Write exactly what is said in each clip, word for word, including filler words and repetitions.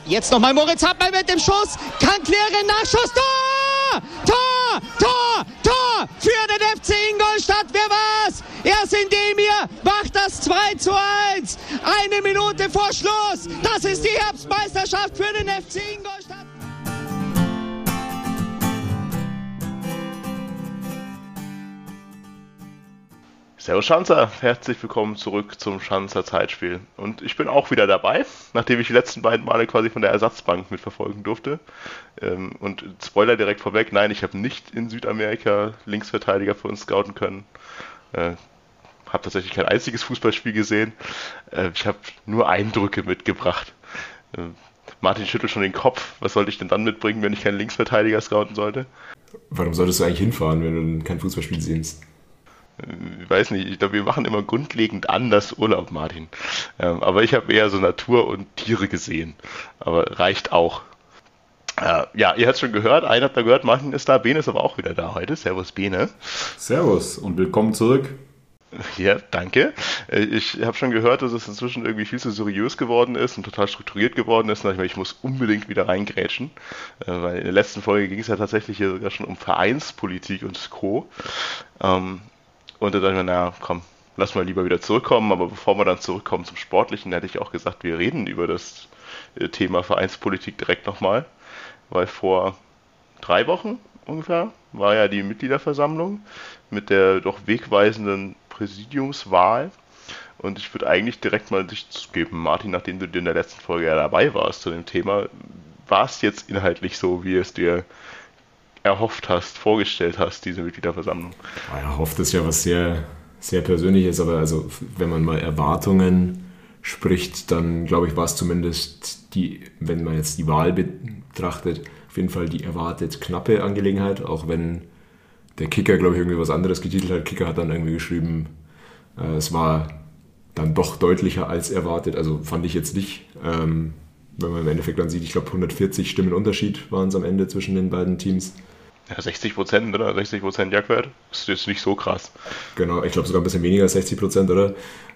Jetzt nochmal Moritz Hartmann mit dem Schuss. Kann klären, Nachschuss. Tor! Tor! Tor! Tor! Für den F C Ingolstadt. Wer war's? Erst Indemir macht das zwei zu eins. Eine Minute vor Schluss. Das ist die Herbstmeisterschaft für den F C Ingolstadt. Servus Schanzer, herzlich willkommen zurück zum Schanzer Zeitspiel. Und ich bin auch wieder dabei, nachdem ich die letzten beiden Male quasi von der Ersatzbank mitverfolgen durfte. Und Spoiler direkt vorweg, nein, ich habe nicht in Südamerika Linksverteidiger für uns scouten können. Habe tatsächlich kein einziges Fußballspiel gesehen. Ich habe nur Eindrücke mitgebracht. Martin schüttelt schon den Kopf. Was sollte ich denn dann mitbringen, wenn ich keinen Linksverteidiger scouten sollte? Warum solltest du eigentlich hinfahren, wenn du kein Fußballspiel siehst? Ich weiß nicht, ich glaube, wir machen immer grundlegend anders Urlaub, Martin. Ähm, aber ich habe eher so Natur und Tiere gesehen. Aber reicht auch. Äh, ja, ihr habt es schon gehört, einer habt ihr gehört, Martin ist da, Bene ist aber auch wieder da heute. Servus, Bene. Servus und willkommen zurück. Ja, danke. Ich habe schon gehört, dass es inzwischen irgendwie viel zu seriös geworden ist und total strukturiert geworden ist. Und ich, meine, ich muss unbedingt wieder reingrätschen, weil in der letzten Folge ging es ja tatsächlich hier sogar schon um Vereinspolitik und Co. Ähm, Und dann dachte ich mir, naja, komm, lass mal lieber wieder zurückkommen. Aber bevor wir dann zurückkommen zum Sportlichen, hätte ich auch gesagt, wir reden über das Thema Vereinspolitik direkt nochmal. Weil vor drei Wochen ungefähr war ja die Mitgliederversammlung mit der doch wegweisenden Präsidiumswahl. Und ich würde eigentlich direkt mal dich geben, Martin, nachdem du in der letzten Folge ja dabei warst zu dem Thema. War es jetzt inhaltlich so, wie es dir erhofft hast, vorgestellt hast, diese Mitgliederversammlung? Erhofft ist ja was sehr, sehr Persönliches, aber also wenn man mal Erwartungen spricht, dann glaube ich, war es zumindest die, wenn man jetzt die Wahl betrachtet, auf jeden Fall die erwartet knappe Angelegenheit, auch wenn der Kicker, glaube ich, irgendwie was anderes getitelt hat. Kicker hat dann irgendwie geschrieben, äh, es war dann doch deutlicher als erwartet, also fand ich jetzt nicht, ähm, wenn man im Endeffekt dann sieht, ich glaube hundertvierzig Stimmen Unterschied waren es am Ende zwischen den beiden Teams. Ja, sechzig Prozent, oder? sechzig Prozent Jagdwert? Das ist jetzt nicht so krass. Genau, ich glaube sogar ein bisschen weniger als sechzig Prozent, oder?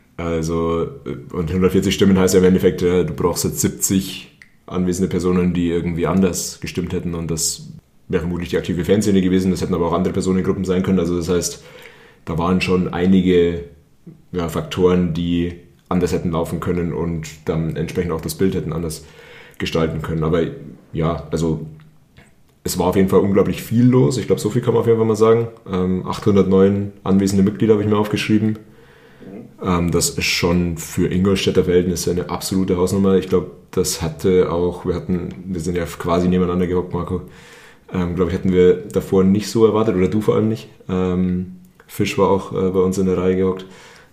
Also, und hundertvierzig Stimmen heißt ja im Endeffekt, ja, du brauchst jetzt siebzig anwesende Personen, die irgendwie anders gestimmt hätten, und das wäre vermutlich die aktive Fanszene gewesen, das hätten aber auch andere Personengruppen sein können. Also das heißt, da waren schon einige ja, Faktoren, die anders hätten laufen können und dann entsprechend auch das Bild hätten anders gestalten können. Aber ja, also es war auf jeden Fall unglaublich viel los. Ich glaube, so viel kann man auf jeden Fall mal sagen. Ähm, achthundertneun anwesende Mitglieder habe ich mir aufgeschrieben. Ähm, das ist schon für Ingolstädter Verhältnisse eine absolute Hausnummer. Ich glaube, das hatte auch, wir hatten, wir sind ja quasi nebeneinander gehockt, Marco. Ähm, glaube ich, hatten wir davor nicht so erwartet, oder du vor allem nicht. Ähm, Fisch war auch äh, bei uns in der Reihe gehockt.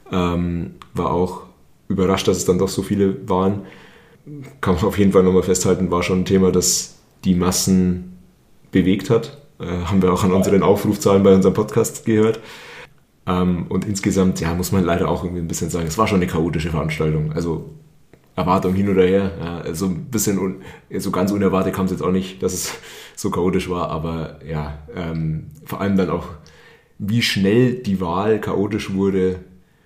Ähm, war auch überrascht, dass es dann doch so viele waren. Kann man auf jeden Fall nochmal festhalten, war schon ein Thema, das die Massen bewegt hat. Äh, haben wir auch an unseren Aufrufzahlen bei unserem Podcast gehört. Ähm, und insgesamt, ja, muss man leider auch irgendwie ein bisschen sagen, es war schon eine chaotische Veranstaltung. Also Erwartung hin oder her. Ja, so ein bisschen, un, so ganz unerwartet kam es jetzt auch nicht, dass es so chaotisch war, aber ja, ähm, vor allem dann auch, wie schnell die Wahl chaotisch wurde,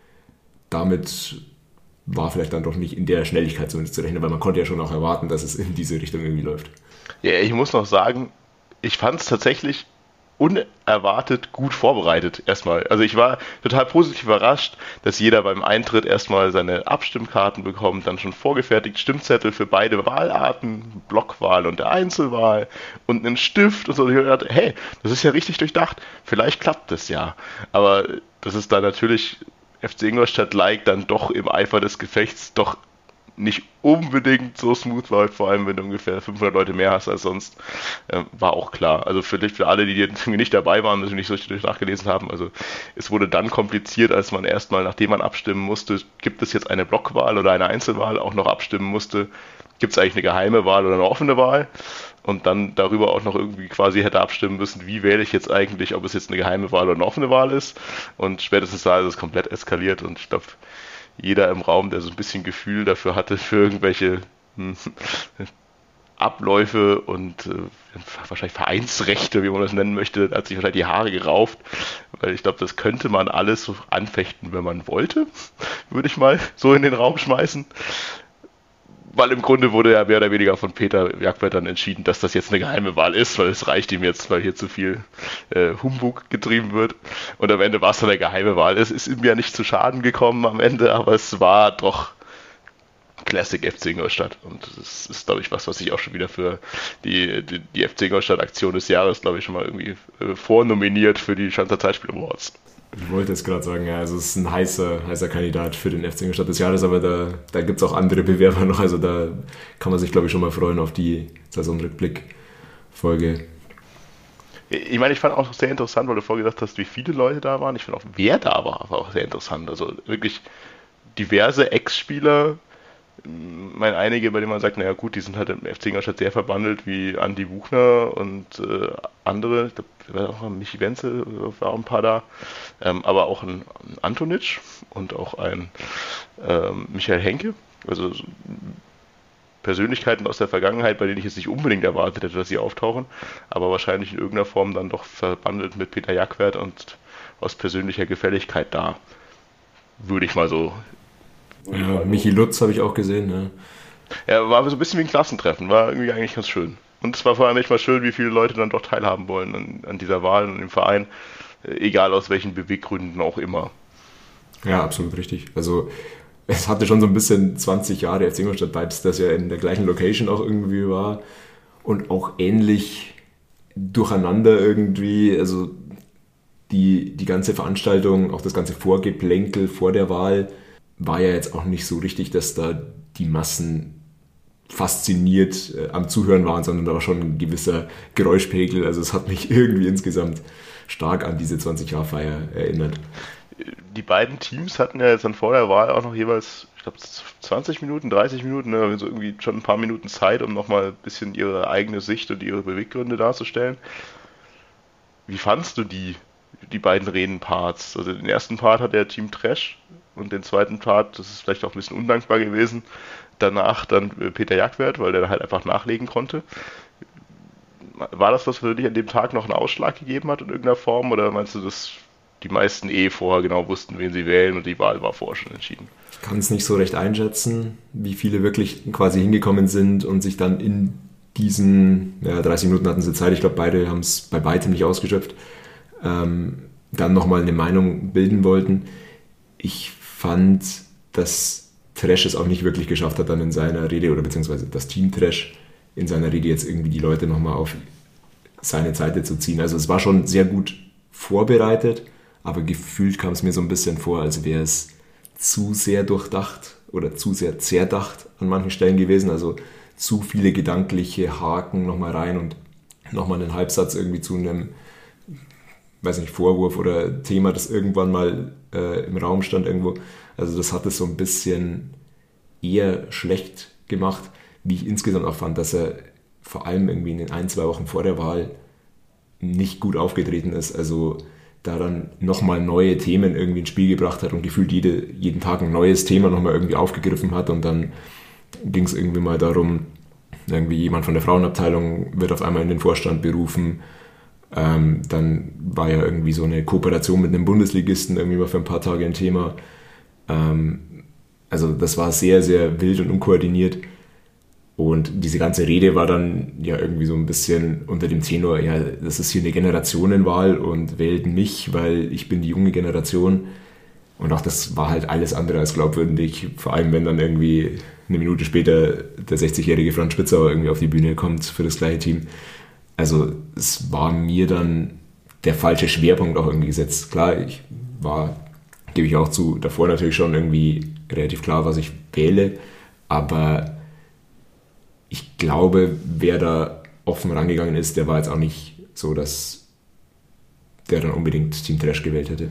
damit war vielleicht dann doch nicht in der Schnelligkeit zumindest zu rechnen, weil man konnte ja schon auch erwarten, dass es in diese Richtung irgendwie läuft. Ja, ich muss noch sagen, ich fand es tatsächlich unerwartet gut vorbereitet erstmal. Also ich war total positiv überrascht, dass jeder beim Eintritt erstmal seine Abstimmkarten bekommt, dann schon vorgefertigt Stimmzettel für beide Wahlarten, Blockwahl und der Einzelwahl und einen Stift und so. Und ich dachte, hey, das ist ja richtig durchdacht, vielleicht klappt das ja. Aber das ist da natürlich F C Ingolstadt-like dann doch im Eifer des Gefechts doch nicht unbedingt so smooth läuft, vor allem wenn du ungefähr fünfhundert Leute mehr hast als sonst, äh, war auch klar. Also vielleicht für alle, die jetzt nicht dabei waren, die nicht so richtig nachgelesen haben, also es wurde dann kompliziert, als man erstmal, nachdem man abstimmen musste, gibt es jetzt eine Blockwahl oder eine Einzelwahl, auch noch abstimmen musste, gibt es eigentlich eine geheime Wahl oder eine offene Wahl, und dann darüber auch noch irgendwie quasi hätte abstimmen müssen, wie wähle ich jetzt eigentlich, ob es jetzt eine geheime Wahl oder eine offene Wahl ist, und spätestens da ist es komplett eskaliert, und ich glaube, jeder im Raum, der so ein bisschen Gefühl dafür hatte, für irgendwelche hm, Abläufe und äh, wahrscheinlich Vereinsrechte, wie man das nennen möchte, hat sich wahrscheinlich die Haare gerauft, weil ich glaube, das könnte man alles so anfechten, wenn man wollte, würde ich mal so in den Raum schmeißen. weil im Grunde wurde ja mehr oder weniger von Peter Jagwert dann entschieden, dass das jetzt eine geheime Wahl ist, weil es reicht ihm jetzt, weil hier zu viel äh, Humbug getrieben wird. Und am Ende war es dann eine geheime Wahl. Es ist ihm ja nicht zu Schaden gekommen am Ende, aber es war doch Classic F C Ingolstadt. Und das ist, glaube ich, was, was ich auch schon wieder für die, die, die F C Ingolstadt-Aktion des Jahres, glaube ich, schon mal irgendwie äh, vornominiert für die Schanzer Zeitspiel Awards. Ich wollte jetzt gerade sagen, ja, also es ist ein heißer, heißer Kandidat für den F C Ingolstadt des Jahres, aber da, da gibt es auch andere Bewerber noch, also da kann man sich, glaube ich, schon mal freuen auf die Saisonrückblick-Folge. Ich meine, ich fand auch sehr interessant, weil du vorher gesagt hast, wie viele Leute da waren. Ich finde auch, wer da war, war auch sehr interessant. Also wirklich diverse Ex-Spieler. Ich meine, einige, bei denen man sagt, naja gut, die sind halt im F C Ingolstadt sehr verbandelt, wie Andi Buchner und äh, andere. Ich glaube, auch Michi Wenzel war auch ein paar da. Ähm, aber auch ein, ein Antonic und auch ein ähm, Michael Henke. Also so Persönlichkeiten aus der Vergangenheit, bei denen ich jetzt nicht unbedingt erwartet hätte, dass sie auftauchen, aber wahrscheinlich in irgendeiner Form dann doch verbandelt mit Peter Jagwert und aus persönlicher Gefälligkeit da. Würde ich mal so... Ja, Michi Lutz habe ich auch gesehen. Ja. Ja, war so ein bisschen wie ein Klassentreffen, war irgendwie eigentlich ganz schön. Und es war vor allem echt mal schön, wie viele Leute dann doch teilhaben wollen an, an dieser Wahl und im Verein, egal aus welchen Beweggründen auch immer. Ja, absolut richtig. Also es hatte schon so ein bisschen zwanzig Jahre F C Ingolstadt-Vibes, das ja in der gleichen Location auch irgendwie war und auch ähnlich durcheinander irgendwie, also die, die ganze Veranstaltung, auch das ganze Vorgeplänkel vor der Wahl war ja jetzt auch nicht so richtig, dass da die Massen fasziniert äh, am Zuhören waren, sondern da war schon ein gewisser Geräuschpegel. Also es hat mich irgendwie insgesamt stark an diese zwanzig-Jahr-Feier erinnert. Die beiden Teams hatten ja jetzt dann vor der Wahl auch noch jeweils, ich glaube, zwanzig Minuten, dreißig Minuten, ne, also irgendwie schon ein paar Minuten Zeit, um nochmal ein bisschen ihre eigene Sicht und ihre Beweggründe darzustellen. Wie fandst du die, die beiden Redenparts? Also den ersten Part hat der Team Trash und den zweiten Part, das ist vielleicht auch ein bisschen undankbar gewesen, danach dann Peter Jagwert, weil der halt einfach nachlegen konnte. War das, was für dich an dem Tag noch einen Ausschlag gegeben hat in irgendeiner Form, oder meinst du, dass die meisten eh vorher genau wussten, wen sie wählen und die Wahl war vorher schon entschieden? Ich kann es nicht so recht einschätzen, wie viele wirklich quasi hingekommen sind und sich dann in diesen, ja, dreißig Minuten hatten sie Zeit, ich glaube beide haben es bei weitem nicht ausgeschöpft, ähm, dann nochmal eine Meinung bilden wollten. Ich fand, dass Trash es auch nicht wirklich geschafft hat, dann in seiner Rede, oder beziehungsweise das Team Trash in seiner Rede jetzt irgendwie die Leute nochmal auf seine Seite zu ziehen. Also es war schon sehr gut vorbereitet, aber gefühlt kam es mir so ein bisschen vor, als wäre es zu sehr durchdacht oder zu sehr zerdacht an manchen Stellen gewesen. Also zu viele gedankliche Haken nochmal rein und nochmal einen Halbsatz irgendwie zu einem, weiß nicht, Vorwurf oder Thema, das irgendwann mal äh, im Raum stand irgendwo. Also das hat es so ein bisschen eher schlecht gemacht, wie ich insgesamt auch fand, dass er vor allem irgendwie in den ein, zwei Wochen vor der Wahl nicht gut aufgetreten ist. Also da dann nochmal neue Themen irgendwie ins Spiel gebracht hat und gefühlt jede, jeden Tag ein neues Thema nochmal irgendwie aufgegriffen hat, und dann ging es irgendwie mal darum, irgendwie jemand von der Frauenabteilung wird auf einmal in den Vorstand berufen. Ähm, dann war ja irgendwie so eine Kooperation mit einem Bundesligisten irgendwie mal für ein paar Tage ein Thema. Ähm, also das war sehr, sehr wild und unkoordiniert. Und diese ganze Rede war dann ja irgendwie so ein bisschen unter dem Tenor, ja, das ist hier eine Generationenwahl und wählt mich, weil ich bin die junge Generation. Und auch das war halt alles andere als glaubwürdig, vor allem wenn dann irgendwie eine Minute später der sechzigjährige Franz Spitzauer irgendwie auf die Bühne kommt für das gleiche Team. Also es war mir dann der falsche Schwerpunkt auch irgendwie gesetzt. Klar, ich war, gebe ich auch zu, davor natürlich schon irgendwie relativ klar, was ich wähle, aber ich glaube, wer da offen rangegangen ist, der war jetzt auch nicht so, dass der dann unbedingt Team Trash gewählt hätte.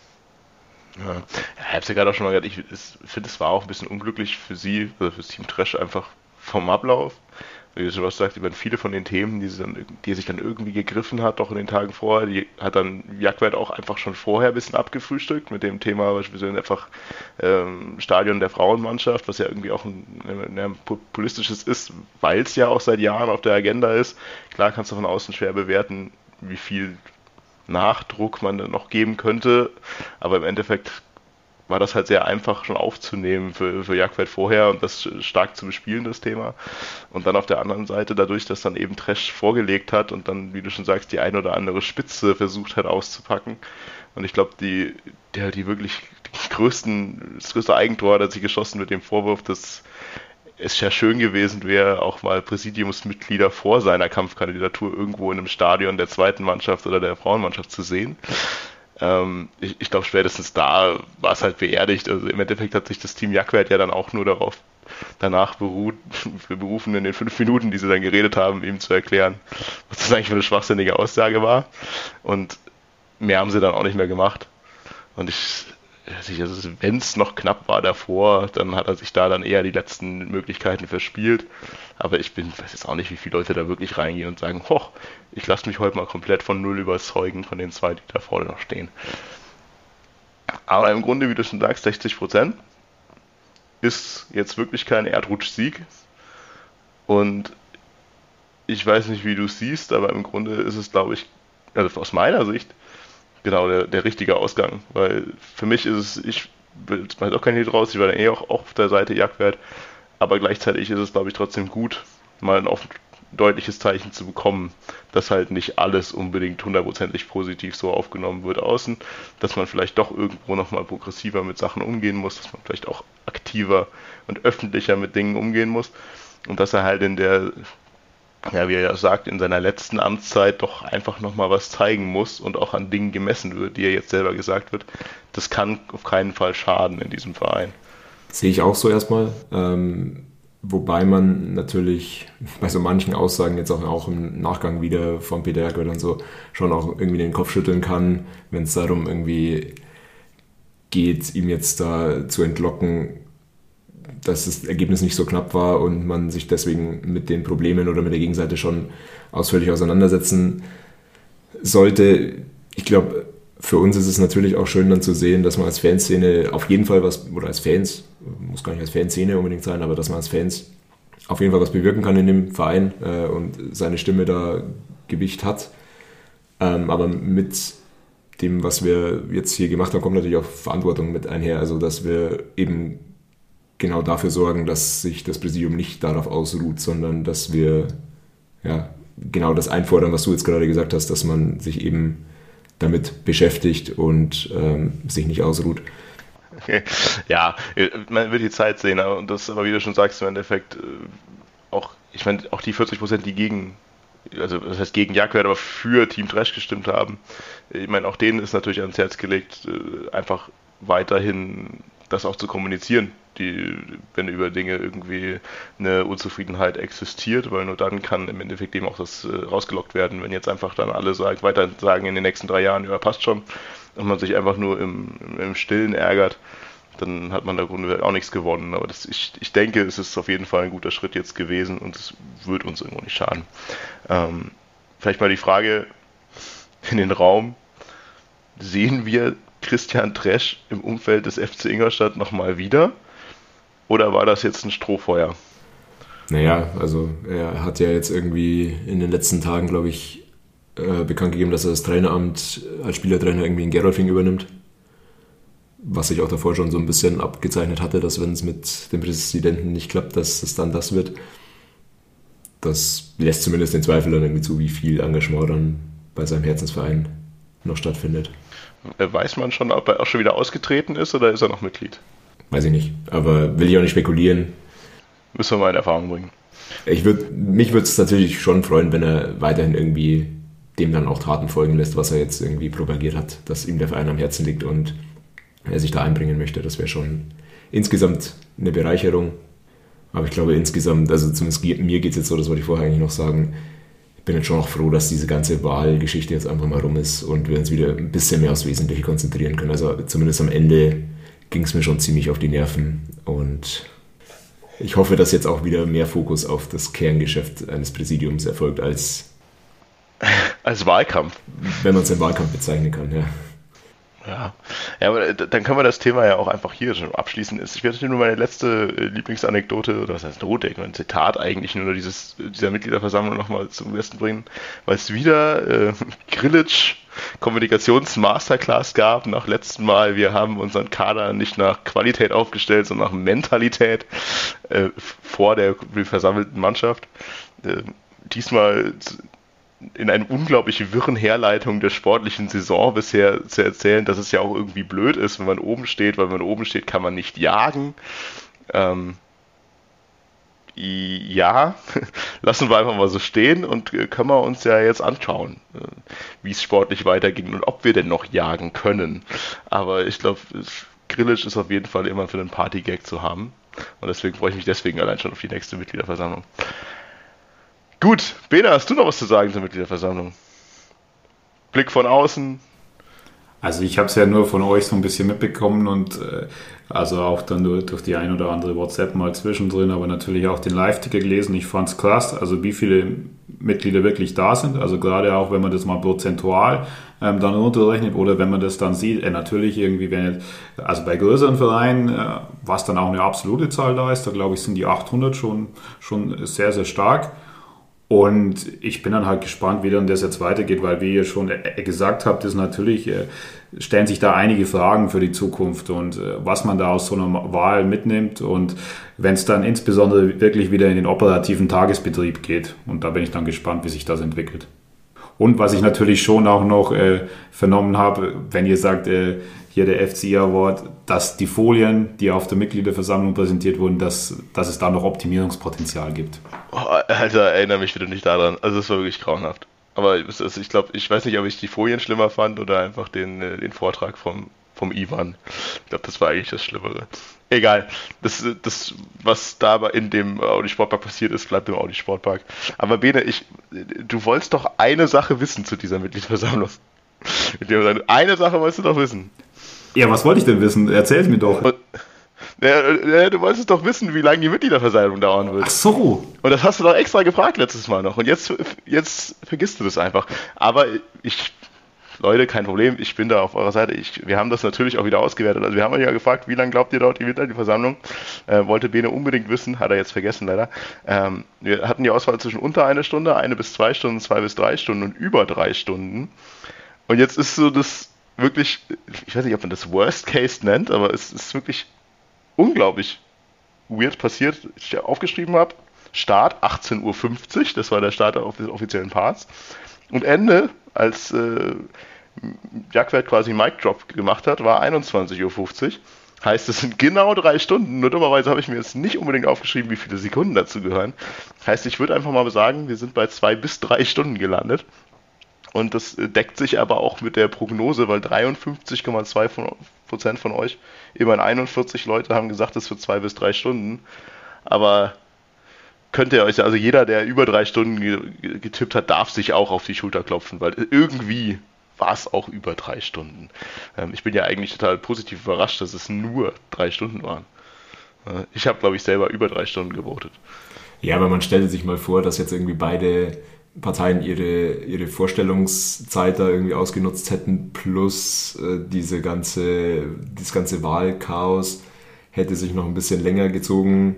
Ja, ich habe es ja gerade auch schon mal gesagt, ich finde, es war auch ein bisschen unglücklich für sie, also für das Team Trash einfach vom Ablauf. Wie du schon was sagst, über viele von den Themen, die, sie dann, die er sich dann irgendwie gegriffen hat, doch in den Tagen vorher, die hat dann Jagwert auch einfach schon vorher ein bisschen abgefrühstückt mit dem Thema beispielsweise einfach ähm, Stadion der Frauenmannschaft, was ja irgendwie auch ein, ein, ein populistisches ist, weil es ja auch seit Jahren auf der Agenda ist. Klar kannst du von außen schwer bewerten, wie viel Nachdruck man dann noch geben könnte, aber im Endeffekt war das halt sehr einfach schon aufzunehmen für, für Jagdwert vorher und das stark zu bespielen, das Thema. Und dann auf der anderen Seite dadurch, dass dann eben Tresch vorgelegt hat und dann, wie du schon sagst, die ein oder andere Spitze versucht hat auszupacken. Und ich glaube, die, der, die wirklich die größten, das größte Eigentor hat sich geschossen mit dem Vorwurf, dass es ja schön gewesen wäre, auch mal Präsidiumsmitglieder vor seiner Kampfkandidatur irgendwo in einem Stadion der zweiten Mannschaft oder der Frauenmannschaft zu sehen. Ähm, ich ich glaube, spätestens da war es halt beerdigt. Also im Endeffekt hat sich das Team Jagdwert ja dann auch nur darauf danach beruht, berufen, in den fünf Minuten, die sie dann geredet haben, ihm zu erklären, was das eigentlich für eine schwachsinnige Aussage war. Und mehr haben sie dann auch nicht mehr gemacht. Und ich, also wenn es noch knapp war davor, dann hat er sich da dann eher die letzten Möglichkeiten verspielt. Aber ich bin, weiß jetzt auch nicht, wie viele Leute da wirklich reingehen und sagen, hoch, ich lasse mich heute mal komplett von null überzeugen von den zwei, die da vorne noch stehen. Aber im Grunde, wie du schon sagst, sechzig Prozent ist jetzt wirklich kein Erdrutsch-Sieg. Und ich weiß nicht, wie du es siehst, aber im Grunde ist es, glaube ich, also aus meiner Sicht, genau der, der richtige Ausgang. Weil für mich ist es, ich will jetzt auch kein Lied raus, ich war dann eh auch, auch auf der Seite Jagdwert, aber gleichzeitig ist es, glaube ich, trotzdem gut, mal ein offen deutliches Zeichen zu bekommen, dass halt nicht alles unbedingt hundertprozentig positiv so aufgenommen wird außen, dass man vielleicht doch irgendwo nochmal progressiver mit Sachen umgehen muss, dass man vielleicht auch aktiver und öffentlicher mit Dingen umgehen muss und dass er halt in der, ja wie er ja sagt, in seiner letzten Amtszeit doch einfach nochmal was zeigen muss und auch an Dingen gemessen wird, die er jetzt selber gesagt wird. Das kann auf keinen Fall schaden in diesem Verein. Sehe ich auch so erstmal. Ähm Wobei man natürlich bei so manchen Aussagen jetzt auch, auch im Nachgang wieder von Peter Jagdwert und so schon auch irgendwie den Kopf schütteln kann, wenn es darum irgendwie geht, ihm jetzt da zu entlocken, dass das Ergebnis nicht so knapp war und man sich deswegen mit den Problemen oder mit der Gegenseite schon ausführlich auseinandersetzen sollte. Ich glaube, für uns ist es natürlich auch schön dann zu sehen, dass man als Fanszene auf jeden Fall was, oder als Fans, muss gar nicht als Fanszene unbedingt sein, aber dass man als Fans auf jeden Fall was bewirken kann in dem Verein äh, und seine Stimme da Gewicht hat. Ähm, aber mit dem, was wir jetzt hier gemacht haben, kommt natürlich auch Verantwortung mit einher. Also dass wir eben genau dafür sorgen, dass sich das Präsidium nicht darauf ausruht, sondern dass wir ja genau das einfordern, was du jetzt gerade gesagt hast, dass man sich eben damit beschäftigt und ähm, sich nicht ausruht. Okay. Ja, man wird die Zeit sehen, und das aber, wie du schon sagst, im Endeffekt äh, auch, ich meine, auch die vierzig Prozent, die gegen, also das heißt gegen Jagdwert, aber für Team Tresch gestimmt haben, ich meine, auch denen ist natürlich ans Herz gelegt, äh, einfach weiterhin das auch zu kommunizieren, die, wenn über Dinge irgendwie eine Unzufriedenheit existiert, weil nur dann kann im Endeffekt eben auch das äh, rausgelockt werden, wenn jetzt einfach dann alle sagen, weiter sagen in den nächsten drei Jahren, ja, passt schon, und man sich einfach nur im, im Stillen ärgert, dann hat man da im Grunde auch nichts gewonnen. Aber das, ich, ich denke, es ist auf jeden Fall ein guter Schritt jetzt gewesen und es wird uns irgendwo nicht schaden. Ähm, vielleicht mal die Frage in den Raum, sehen wir Christian Tresch im Umfeld des F C Ingolstadt nochmal wieder? Oder war das jetzt ein Strohfeuer? Naja, also er hat ja jetzt irgendwie in den letzten Tagen, glaube ich, äh, bekannt gegeben, dass er das Traineramt als Spielertrainer irgendwie in Gerolfing übernimmt. Was sich auch davor schon so ein bisschen abgezeichnet hatte, dass wenn es mit dem Präsidenten nicht klappt, dass es dann das wird. Das lässt zumindest den Zweifel dann irgendwie zu, wie viel Engagement dann bei seinem Herzensverein noch stattfindet. Weiß man schon, ob er auch schon wieder ausgetreten ist oder ist er noch Mitglied? Weiß ich nicht, aber will ich auch nicht spekulieren. Müssen wir mal in Erfahrung bringen. Ich würd, mich würde es natürlich schon freuen, wenn er weiterhin irgendwie dem dann auch Taten folgen lässt, was er jetzt irgendwie propagiert hat, dass ihm der Verein am Herzen liegt und er sich da einbringen möchte. Das wäre schon insgesamt eine Bereicherung. Aber ich glaube insgesamt, also zumindest mir geht es jetzt so, das wollte ich vorher eigentlich noch sagen, ich bin jetzt schon auch froh, dass diese ganze Wahlgeschichte jetzt einfach mal rum ist und wir uns wieder ein bisschen mehr aufs Wesentliche konzentrieren können. Also zumindest am Ende ging es mir schon ziemlich auf die Nerven und ich hoffe, dass jetzt auch wieder mehr Fokus auf das Kerngeschäft eines Präsidiums erfolgt als als Wahlkampf. Wenn man es einen Wahlkampf bezeichnen kann, ja. Ja. Ja, aber dann können wir das Thema ja auch einfach hier schon abschließen. Ich werde nur meine letzte Lieblingsanekdote, oder was heißt Note, ein Zitat eigentlich nur dieses, dieser Mitgliederversammlung nochmal zum Besten bringen, weil es wieder äh, Grillitsch Kommunikations-Masterclass gab nach letztem Mal. Wir haben unseren Kader nicht nach Qualität aufgestellt, sondern nach Mentalität äh, vor der versammelten Mannschaft. Äh, diesmal in einer unglaublich wirren Herleitung der sportlichen Saison bisher zu erzählen, dass es ja auch irgendwie blöd ist, wenn man oben steht, weil wenn man oben steht, kann man nicht jagen. Ähm, ja, lassen wir einfach mal so stehen und können wir uns ja jetzt anschauen, wie es sportlich weiterging und ob wir denn noch jagen können. Aber ich glaube, Grillitsch ist auf jeden Fall immer für einen Partygag zu haben und deswegen freue ich mich deswegen allein schon auf die nächste Mitgliederversammlung. Gut, Bene, hast du noch was zu sagen zur Mitgliederversammlung? Blick von außen. Also ich habe es ja nur von euch so ein bisschen mitbekommen und äh, also auch dann nur durch die ein oder andere WhatsApp mal zwischendrin, aber natürlich auch den Live-Ticker gelesen. Ich fand es krass, also wie viele Mitglieder wirklich da sind. Also gerade auch, wenn man das mal prozentual ähm, dann runterrechnet oder wenn man das dann sieht, äh, natürlich irgendwie, wenn also bei größeren Vereinen, äh, was dann auch eine absolute Zahl da ist, da glaube ich sind die achthundert schon, schon sehr, sehr stark. Und ich bin dann halt gespannt, wie dann das jetzt weitergeht, weil wie ihr schon gesagt habt, ist natürlich, äh, stellen sich da einige Fragen für die Zukunft und äh, was man da aus so einer Wahl mitnimmt und wenn es dann insbesondere wirklich wieder in den operativen Tagesbetrieb geht. Und da bin ich dann gespannt, wie sich das entwickelt. Und was ich natürlich schon auch noch äh, vernommen habe, wenn ihr sagt, äh, hier der F C Award, dass die Folien, die auf der Mitgliederversammlung präsentiert wurden, dass, dass es da noch Optimierungspotenzial gibt. Oh, Alter, erinnere mich wieder nicht daran. Also es war wirklich grauenhaft. Aber ich glaube, ich weiß nicht, ob ich die Folien schlimmer fand oder einfach den, den Vortrag vom, vom Ivan. Ich glaube, das war eigentlich das Schlimmere. Egal. Das, das, was da in dem Audi Sportpark passiert ist, bleibt im Audi Sportpark. Aber Bene, ich, du wolltest doch eine Sache wissen zu dieser Mitgliederversammlung. Eine Sache wolltest du doch wissen. Ja, was wollte ich denn wissen? Erzähl's mir doch. Und, ja, du wolltest doch wissen, wie lange die Mitgliederversammlung dauern wird. Ach so. Und das hast du doch extra gefragt letztes Mal noch. Und jetzt, jetzt vergisst du das einfach. Aber ich, Leute, kein Problem, ich bin da auf eurer Seite. Ich, wir haben das natürlich auch wieder ausgewertet. Also wir haben euch ja gefragt, wie lange glaubt ihr dauert die Mitgliederversammlung? Äh, wollte Bene unbedingt wissen, hat er jetzt vergessen leider. Ähm, wir hatten die Auswahl zwischen unter eine Stunde, eine bis zwei Stunden, zwei bis drei Stunden und über drei Stunden. Und jetzt ist so das wirklich, ich weiß nicht, ob man das Worst Case nennt, aber es ist wirklich unglaublich weird passiert. Ich aufgeschrieben habe, Start achtzehn Uhr fünfzig, das war der Start auf den offiziellen Parts. Und Ende, als äh, Jackwert quasi Mic Drop gemacht hat, war einundzwanzig Uhr fünfzig. Heißt, es sind genau drei Stunden. Nur dummerweise habe ich mir jetzt nicht unbedingt aufgeschrieben, wie viele Sekunden dazu gehören. Heißt, ich würde einfach mal sagen, wir sind bei zwei bis drei Stunden gelandet. Und das deckt sich aber auch mit der Prognose, weil dreiundfünfzig Komma zwei Prozent von euch, immerhin einundvierzig Leute haben gesagt, es wird zwei bis drei Stunden. Aber könnt ihr euch, also jeder, der über drei Stunden getippt hat, darf sich auch auf die Schulter klopfen, weil irgendwie war es auch über drei Stunden. Ich bin ja eigentlich total positiv überrascht, dass es nur drei Stunden waren. Ich habe, glaube ich, selber über drei Stunden gewotet. Ja, aber man stellt sich mal vor, dass jetzt irgendwie beide Parteien ihre, ihre Vorstellungszeit da irgendwie ausgenutzt hätten, plus äh, diese ganze, das ganze Wahlchaos hätte sich noch ein bisschen länger gezogen,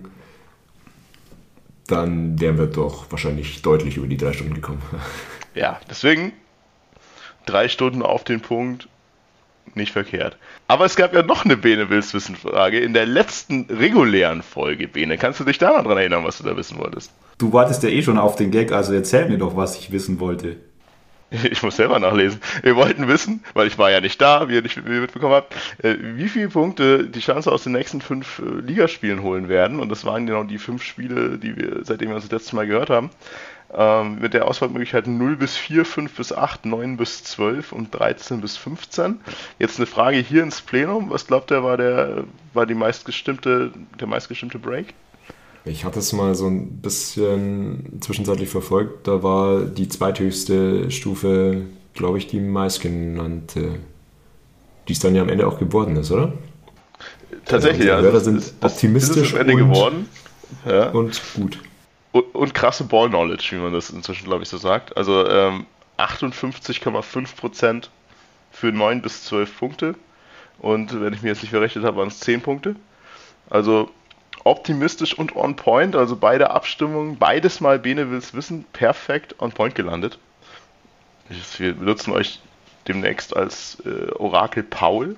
dann wären wir doch wahrscheinlich deutlich über die drei Stunden gekommen. Ja, deswegen drei Stunden auf den Punkt, nicht verkehrt. Aber es gab ja noch eine Bene-Willst-Wissen-Frage in der letzten regulären Folge. Bene, kannst du dich da noch dran erinnern, was du da wissen wolltest? Du wartest ja eh schon auf den Gag, also erzähl mir doch, was ich wissen wollte. Ich muss selber nachlesen. Wir wollten wissen, weil ich war ja nicht da, wie ihr nicht mitbekommen habt, wie viele Punkte die Chance aus den nächsten fünf Ligaspielen holen werden. Und das waren genau die fünf Spiele, die wir, seitdem wir uns das letzte Mal gehört haben. Ähm, mit der Auswahlmöglichkeit null bis vier, fünf bis acht, neun bis zwölf und dreizehn bis fünfzehn. Jetzt eine Frage hier ins Plenum. Was glaubt ihr, war der, war die meistgestimmte, der meistgestimmte Break? Ich hatte es mal so ein bisschen zwischenzeitlich verfolgt. Da war die zweithöchste Stufe, glaube ich, die meistgenannte, die es dann ja am Ende auch geworden ist, oder? Tatsächlich, ja. Also die Hörer sind das, das, optimistisch das ist am Ende und, geworden. Ja. Und gut. Und, und krasse Ball-Knowledge, wie man das inzwischen, glaube ich, so sagt. Also ähm, achtundfünfzig Komma fünf Prozent für neun bis zwölf Punkte. Und wenn ich mir jetzt nicht verrechnet habe, waren es zehn Punkte. Also optimistisch und on point, also beide Abstimmungen, beides mal Bene will's wissen, perfekt on point gelandet. Wir benutzen euch demnächst als äh, Orakel Paul.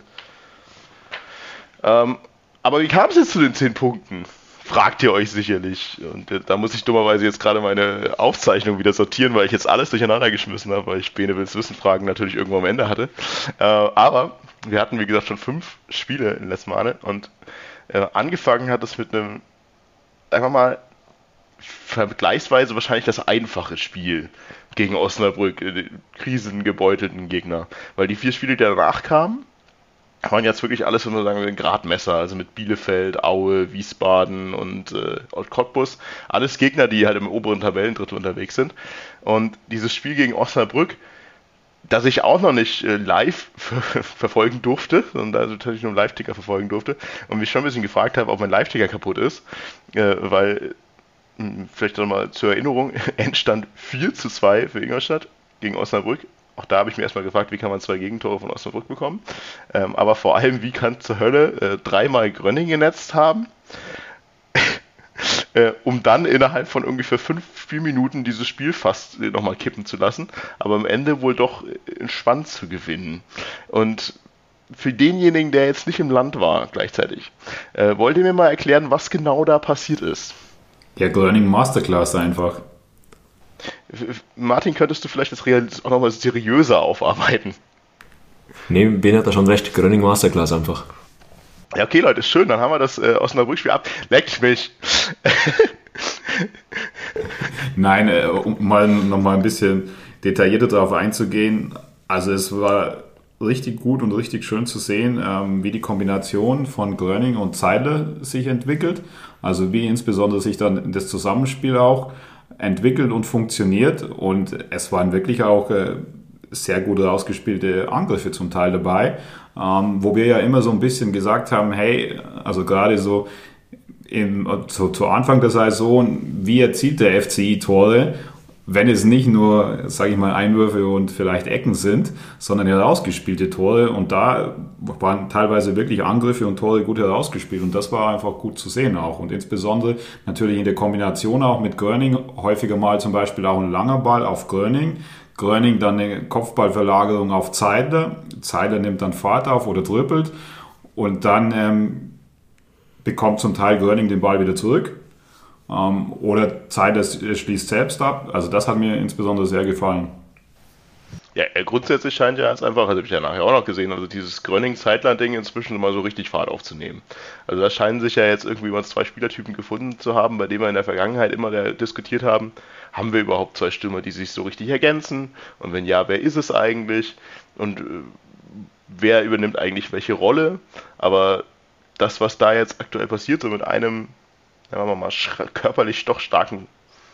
Ähm, aber wie kam es jetzt zu den zehn Punkten? Fragt ihr euch sicherlich. Und äh, da muss ich dummerweise jetzt gerade meine Aufzeichnung wieder sortieren, weil ich jetzt alles durcheinander geschmissen habe, weil ich Bene will's wissen Fragen natürlich irgendwo am Ende hatte. Äh, aber wir hatten, wie gesagt, schon fünf Spiele in Les Mane und äh, angefangen hat es mit einem, sagen wir mal, vergleichsweise wahrscheinlich das einfache Spiel gegen Osnabrück, den krisengebeutelten Gegner. Weil die vier Spiele, die danach kamen, waren jetzt wirklich alles, wenn wir sagen, ein Gradmesser, also mit Bielefeld, Aue, Wiesbaden und äh, Cottbus. Alles Gegner, die halt im oberen Tabellendrittel unterwegs sind. Und dieses Spiel gegen Osnabrück, das ich auch noch nicht äh, live ver- verfolgen durfte, sondern also tatsächlich nur einen Live-Ticker verfolgen durfte und mich schon ein bisschen gefragt habe, ob mein Live-Ticker kaputt ist, äh, weil, mh, vielleicht nochmal zur Erinnerung, Endstand vier zu zwei für Ingolstadt gegen Osnabrück. Auch da habe ich mir erstmal gefragt, wie kann man zwei Gegentore von Osnabrück bekommen. Ähm, aber vor allem, wie kann zur Hölle äh, dreimal Grönning genetzt haben, äh, um dann innerhalb von ungefähr fünf Spielminuten dieses Spiel fast äh, nochmal kippen zu lassen, aber am Ende wohl doch entspannt zu gewinnen. Und für denjenigen, der jetzt nicht im Land war gleichzeitig, äh, wollt ihr mir mal erklären, was genau da passiert ist? Ja, Grönning Masterclass einfach. Martin, könntest du vielleicht das Real auch nochmal seriöser aufarbeiten? Nee, Ben hat da schon recht. Grönning Masterclass einfach. Ja, okay, Leute, ist schön. Dann haben wir das äh, Osnabrück-Spiel ab. Leck mich. Nein, äh, um mal nochmal ein bisschen detaillierter darauf einzugehen. Also es war richtig gut und richtig schön zu sehen, ähm, wie die Kombination von Grönning und Zeidler sich entwickelt. Also wie insbesondere sich dann das Zusammenspiel auch entwickelt und funktioniert, und es waren wirklich auch äh, sehr gut rausgespielte Angriffe zum Teil dabei, ähm, wo wir ja immer so ein bisschen gesagt haben, hey, also gerade so im, zu, zu Anfang der Saison, wie erzielt der F C I Tore, wenn es nicht nur, sage ich mal, Einwürfe und vielleicht Ecken sind, sondern herausgespielte Tore, und da waren teilweise wirklich Angriffe und Tore gut herausgespielt, und das war einfach gut zu sehen auch, und insbesondere natürlich in der Kombination auch mit Grönning, häufiger mal zum Beispiel auch ein langer Ball auf Grönning, Grönning dann eine Kopfballverlagerung auf Zeidler, Zeidler nimmt dann Fahrt auf oder dribbelt, und dann ähm, bekommt zum Teil Grönning den Ball wieder zurück. Um, oder Zeidler schließt selbst ab. Also das hat mir insbesondere sehr gefallen. Ja, grundsätzlich scheint ja jetzt einfach, also habe ich ja nachher auch noch gesehen, also dieses Grönning-Zeitler-Ding inzwischen mal so richtig Fahrt aufzunehmen. Also da scheinen sich ja jetzt irgendwie mal zwei Spielertypen gefunden zu haben, bei denen wir in der Vergangenheit immer diskutiert haben, haben wir überhaupt zwei Stürmer, die sich so richtig ergänzen? Und wenn ja, wer ist es eigentlich? Und äh, wer übernimmt eigentlich welche Rolle? Aber das, was da jetzt aktuell passiert, so mit einem, sagen wir mal, körperlich doch starken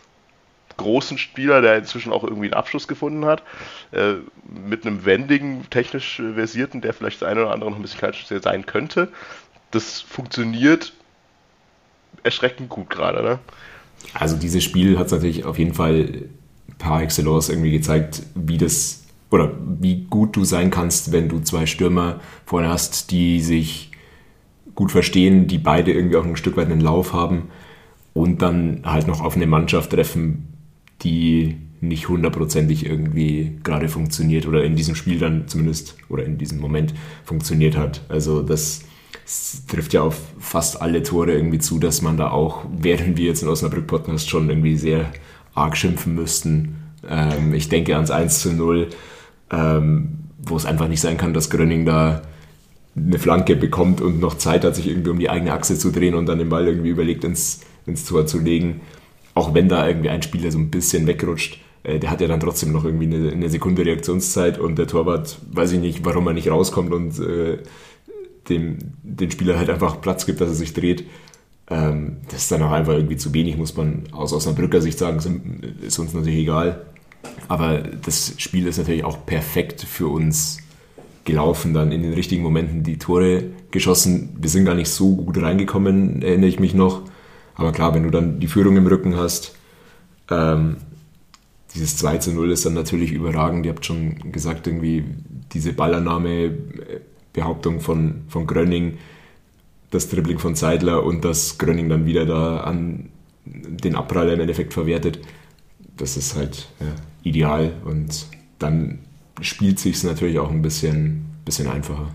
großen Spieler, der inzwischen auch irgendwie einen Abschluss gefunden hat, äh, mit einem wendigen, technisch versierten, der vielleicht das eine oder andere noch ein bisschen kaltschnitzel sein könnte, das funktioniert erschreckend gut gerade, ne? Also dieses Spiel hat es natürlich auf jeden Fall par excellence irgendwie gezeigt, wie das, oder wie gut du sein kannst, wenn du zwei Stürmer vorne hast, die sich gut verstehen, die beide irgendwie auch ein Stück weit einen Lauf haben und dann halt noch auf eine Mannschaft treffen, die nicht hundertprozentig irgendwie gerade funktioniert oder in diesem Spiel dann zumindest oder in diesem Moment funktioniert hat. Also das, das trifft ja auf fast alle Tore irgendwie zu, dass man da auch, während wir jetzt in Osnabrück-Podcast schon irgendwie sehr arg schimpfen müssten. Ähm, ich denke ans eins zu null, ähm, wo es einfach nicht sein kann, dass Grönning da eine Flanke bekommt und noch Zeit hat, sich irgendwie um die eigene Achse zu drehen und dann den Ball irgendwie überlegt, ins, ins Tor zu legen. Auch wenn da irgendwie ein Spieler so ein bisschen wegrutscht, äh, der hat ja dann trotzdem noch irgendwie eine, eine Sekunde Reaktionszeit und der Torwart, weiß ich nicht, warum er nicht rauskommt und äh, dem, den Spieler halt einfach Platz gibt, dass er sich dreht. Ähm, das ist dann auch einfach irgendwie zu wenig, muss man aus Osnabrücker Sicht sagen, ist uns natürlich egal. Aber das Spiel ist natürlich auch perfekt für uns gelaufen, dann in den richtigen Momenten die Tore geschossen. Wir sind gar nicht so gut reingekommen, erinnere ich mich noch. Aber klar, wenn du dann die Führung im Rücken hast, ähm, dieses zwei zu null ist dann natürlich überragend. Ihr habt schon gesagt, irgendwie diese Ballannahme, Behauptung von, von Grönning, das Dribbling von Zeidler und dass Grönning dann wieder da an den Abpraller im Endeffekt verwertet. Das ist halt ja, ideal. Und dann spielt sich es natürlich auch ein bisschen, bisschen einfacher.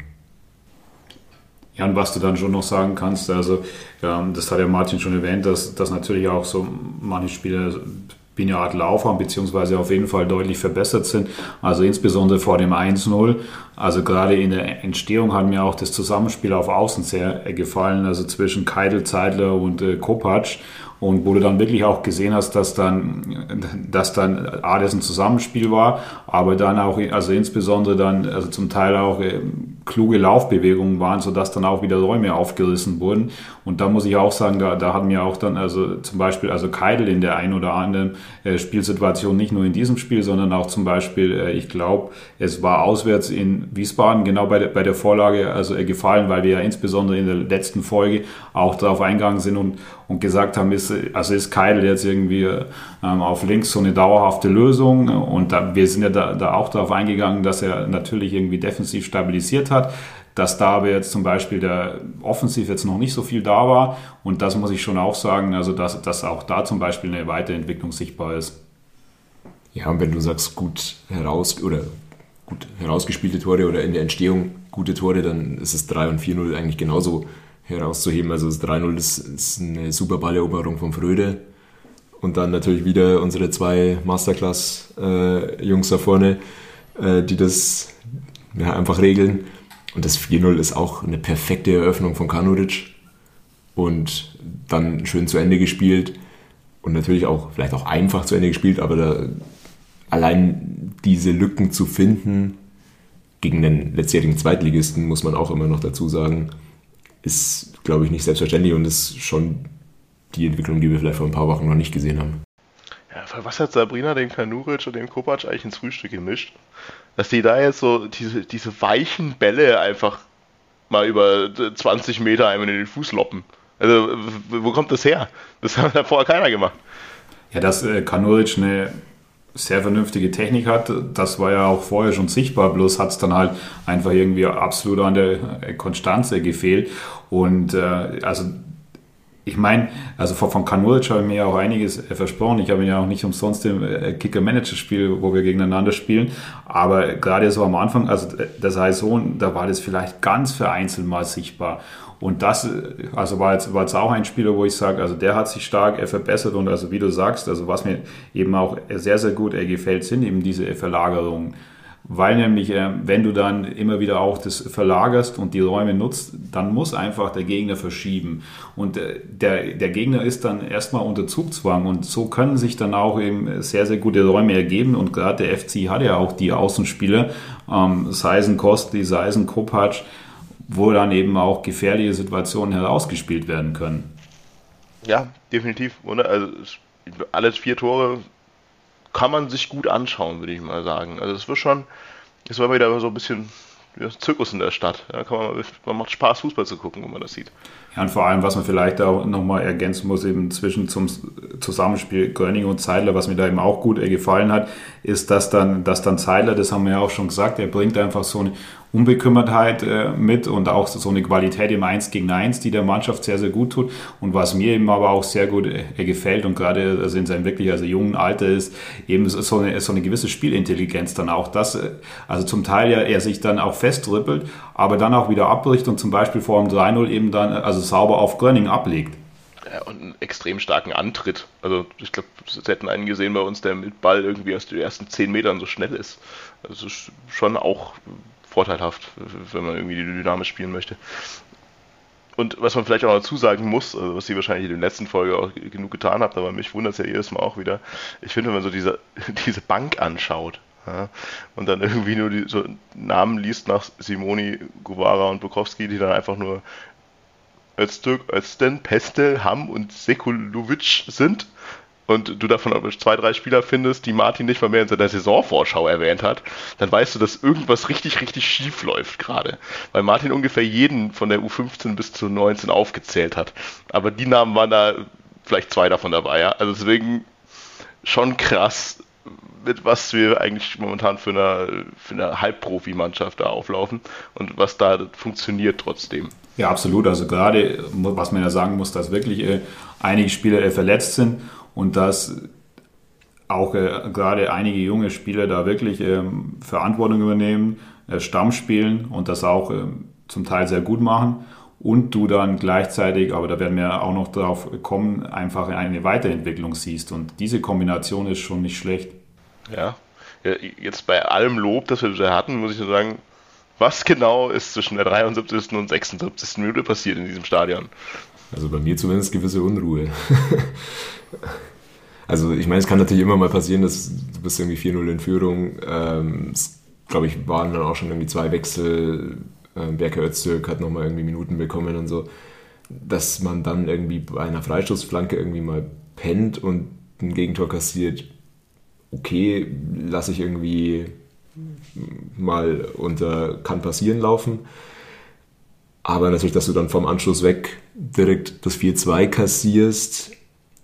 Ja, und was du dann schon noch sagen kannst, also ähm, das hat ja Martin schon erwähnt, dass, dass natürlich auch so manche Spieler wie eine Art Lauf haben, beziehungsweise auf jeden Fall deutlich verbessert sind. Also insbesondere vor dem eins null. Also gerade in der Entstehung hat mir auch das Zusammenspiel auf Außen sehr äh, gefallen, also zwischen Keidl, Zeidler und äh, Kopacz. Und wo du dann wirklich auch gesehen hast, dass dann, dass dann A, das ein Zusammenspiel war, aber dann auch, also insbesondere dann, also zum Teil auch äh, kluge Laufbewegungen waren, sodass dann auch wieder Räume aufgerissen wurden. Und da muss ich auch sagen, da, da hat mir auch dann, also zum Beispiel, also Keidl in der ein oder anderen äh, Spielsituation, nicht nur in diesem Spiel, sondern auch zum Beispiel, äh, ich glaube, es war auswärts in Wiesbaden, genau bei der, bei der Vorlage, also äh, gefallen, weil wir ja insbesondere in der letzten Folge auch darauf eingegangen sind und, und gesagt haben, ist, also ist Keidl jetzt irgendwie ähm, auf links so eine dauerhafte Lösung, und da, wir sind ja da, da auch darauf eingegangen, dass er natürlich irgendwie defensiv stabilisiert hat, dass da aber jetzt zum Beispiel der Offensiv jetzt noch nicht so viel da war, und das muss ich schon auch sagen, also dass, dass auch da zum Beispiel eine Weiterentwicklung sichtbar ist. Ja, und wenn du sagst, gut heraus oder gut herausgespielte Tore oder in der Entstehung gute Tore, dann ist es drei und vier null eigentlich genauso herauszuheben. Also das drei null ist, ist eine super Balleroberung von Fröde, und dann natürlich wieder unsere zwei Masterclass-Jungs äh, da vorne, äh, die das ja, einfach regeln. Und das vier null ist auch eine perfekte Eröffnung von Kanuric und dann schön zu Ende gespielt und natürlich auch vielleicht auch einfach zu Ende gespielt, aber da, allein diese Lücken zu finden gegen den letztjährigen Zweitligisten, muss man auch immer noch dazu sagen, ist, glaube ich, nicht selbstverständlich und ist schon die Entwicklung, die wir vielleicht vor ein paar Wochen noch nicht gesehen haben. Ja, was hat Sabrina den Kanuric und den Kopacz eigentlich ins Frühstück gemischt? Dass die da jetzt so diese, diese weichen Bälle einfach mal über zwanzig Meter einmal in den Fuß loppen. Also, wo kommt das her? Das hat ja vorher keiner gemacht. Ja, dass äh, Kanuric eine sehr vernünftige Technik hat, das war ja auch vorher schon sichtbar, bloß hat es dann halt einfach irgendwie absolut an der Konstanz gefehlt. Und äh, also ich meine, also von Kanuric habe ich mir ja auch einiges versprochen. Ich habe ihn ja auch nicht umsonst im Kicker-Manager-Spiel, wo wir gegeneinander spielen. Aber gerade so am Anfang, also der Saison, da war das vielleicht ganz vereinzelt mal sichtbar. Und das, also war jetzt, war jetzt auch ein Spieler, wo ich sage, also der hat sich stark äh, verbessert, und also wie du sagst, also was mir eben auch sehr, sehr gut äh, gefällt, sind eben diese Verlagerungen. Weil nämlich, äh, wenn du dann immer wieder auch das verlagerst und die Räume nutzt, dann muss einfach der Gegner verschieben. Und äh, der, der Gegner ist dann erstmal unter Zugzwang, und so können sich dann auch eben sehr, sehr gute Räume ergeben. Und gerade der F C hat ja auch die Außenspieler, ähm, Seisen Kostli, Seisen Kopacz, wo dann eben auch gefährliche Situationen herausgespielt werden können. Ja, definitiv. Oder? Also alle vier Tore kann man sich gut anschauen, würde ich mal sagen. Also es wird schon, es war wieder so ein bisschen ja, Zirkus in der Stadt. Ja, kann man, man macht Spaß, Fußball zu gucken, wenn man das sieht. Ja, und vor allem, was man vielleicht auch nochmal ergänzen muss, eben zwischen zum Zusammenspiel Gröning und Zeidler, was mir da eben auch gut gefallen hat, ist, dass dann, dass dann Zeidler, das haben wir ja auch schon gesagt, er bringt einfach so eine Unbekümmertheit äh, mit und auch so eine Qualität im eins gegen eins, die der Mannschaft sehr, sehr gut tut. Und was mir eben aber auch sehr gut äh, gefällt und gerade also in seinem wirklich also jungen Alter ist, eben so eine, so eine gewisse Spielintelligenz dann auch. Das, äh, also zum Teil ja er sich dann auch festtrippelt, aber dann auch wieder abbricht und zum Beispiel vor dem drei null eben dann also sauber auf Gröning ablegt. Ja, und einen extrem starken Antritt. Also ich glaube, es hätten einen gesehen bei uns, der mit Ball irgendwie aus den ersten zehn Metern so schnell ist. Also ist schon auch vorteilhaft, wenn man irgendwie die Dynamik spielen möchte. Und was man vielleicht auch dazu sagen muss, also was ihr wahrscheinlich in der letzten Folge auch genug getan habt, aber mich wundert es ja jedes Mal auch wieder, ich finde, wenn man so diese, diese Bank anschaut, ja, und dann irgendwie nur die so Namen liest nach Simoni, Guevara und Bukowski, die dann einfach nur Öztürk, Özden, Pestel, Hamm und Sekulovic sind, und du davon zwei, drei Spieler findest, die Martin nicht mal mehr in seiner Saisonvorschau erwähnt hat, dann weißt du, dass irgendwas richtig, richtig schief läuft gerade. Weil Martin ungefähr jeden von der U fünfzehn bis zu neunzehn aufgezählt hat. Aber die Namen waren da vielleicht zwei davon dabei, ja. Also deswegen schon krass, mit was wir eigentlich momentan für eine, für eine Halbprofi-Mannschaft da auflaufen und was da funktioniert trotzdem. Ja, absolut. Also gerade, was man ja sagen muss, dass wirklich äh, einige Spieler äh, verletzt sind. Und dass, auch äh, gerade einige junge Spieler da wirklich ähm, Verantwortung übernehmen, äh, Stamm spielen und das auch äh, zum Teil sehr gut machen. Und du dann gleichzeitig, aber da werden wir auch noch drauf kommen, einfach eine Weiterentwicklung siehst. Und diese Kombination ist schon nicht schlecht. Ja, jetzt bei allem Lob, das wir da hatten, muss ich nur sagen, was genau ist zwischen der dreiundsiebzigsten und sechsundsiebzigsten Minute passiert in diesem Stadion? Also bei mir zumindest gewisse Unruhe. Also ich meine, es kann natürlich immer mal passieren, dass du bist irgendwie vier null in Führung. Ähm, es, glaube ich, waren dann auch schon irgendwie zwei Wechsel. Ähm, Berker Öztürk hat nochmal irgendwie Minuten bekommen und so. Dass man dann irgendwie bei einer Freistoßflanke irgendwie mal pennt und ein Gegentor kassiert, okay, lasse ich irgendwie mal unter kann passieren laufen. Aber natürlich, dass du dann vom Anschluss weg direkt das vier zwei kassierst,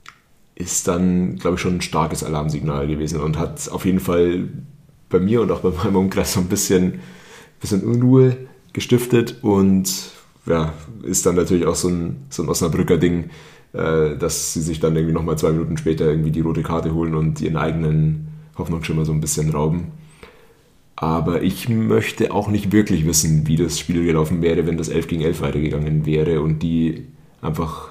ist dann, glaube ich, schon ein starkes Alarmsignal gewesen und hat auf jeden Fall bei mir und auch bei meinem Umkreis so ein bisschen, bisschen Unruhe gestiftet und ja, ist dann natürlich auch so ein, so ein Osnabrücker Ding, äh, dass sie sich dann irgendwie nochmal zwei Minuten später irgendwie die rote Karte holen und ihren eigenen Hoffnungsschimmer so ein bisschen rauben. Aber ich möchte auch nicht wirklich wissen, wie das Spiel gelaufen wäre, wenn das elf gegen elf weitergegangen wäre und die einfach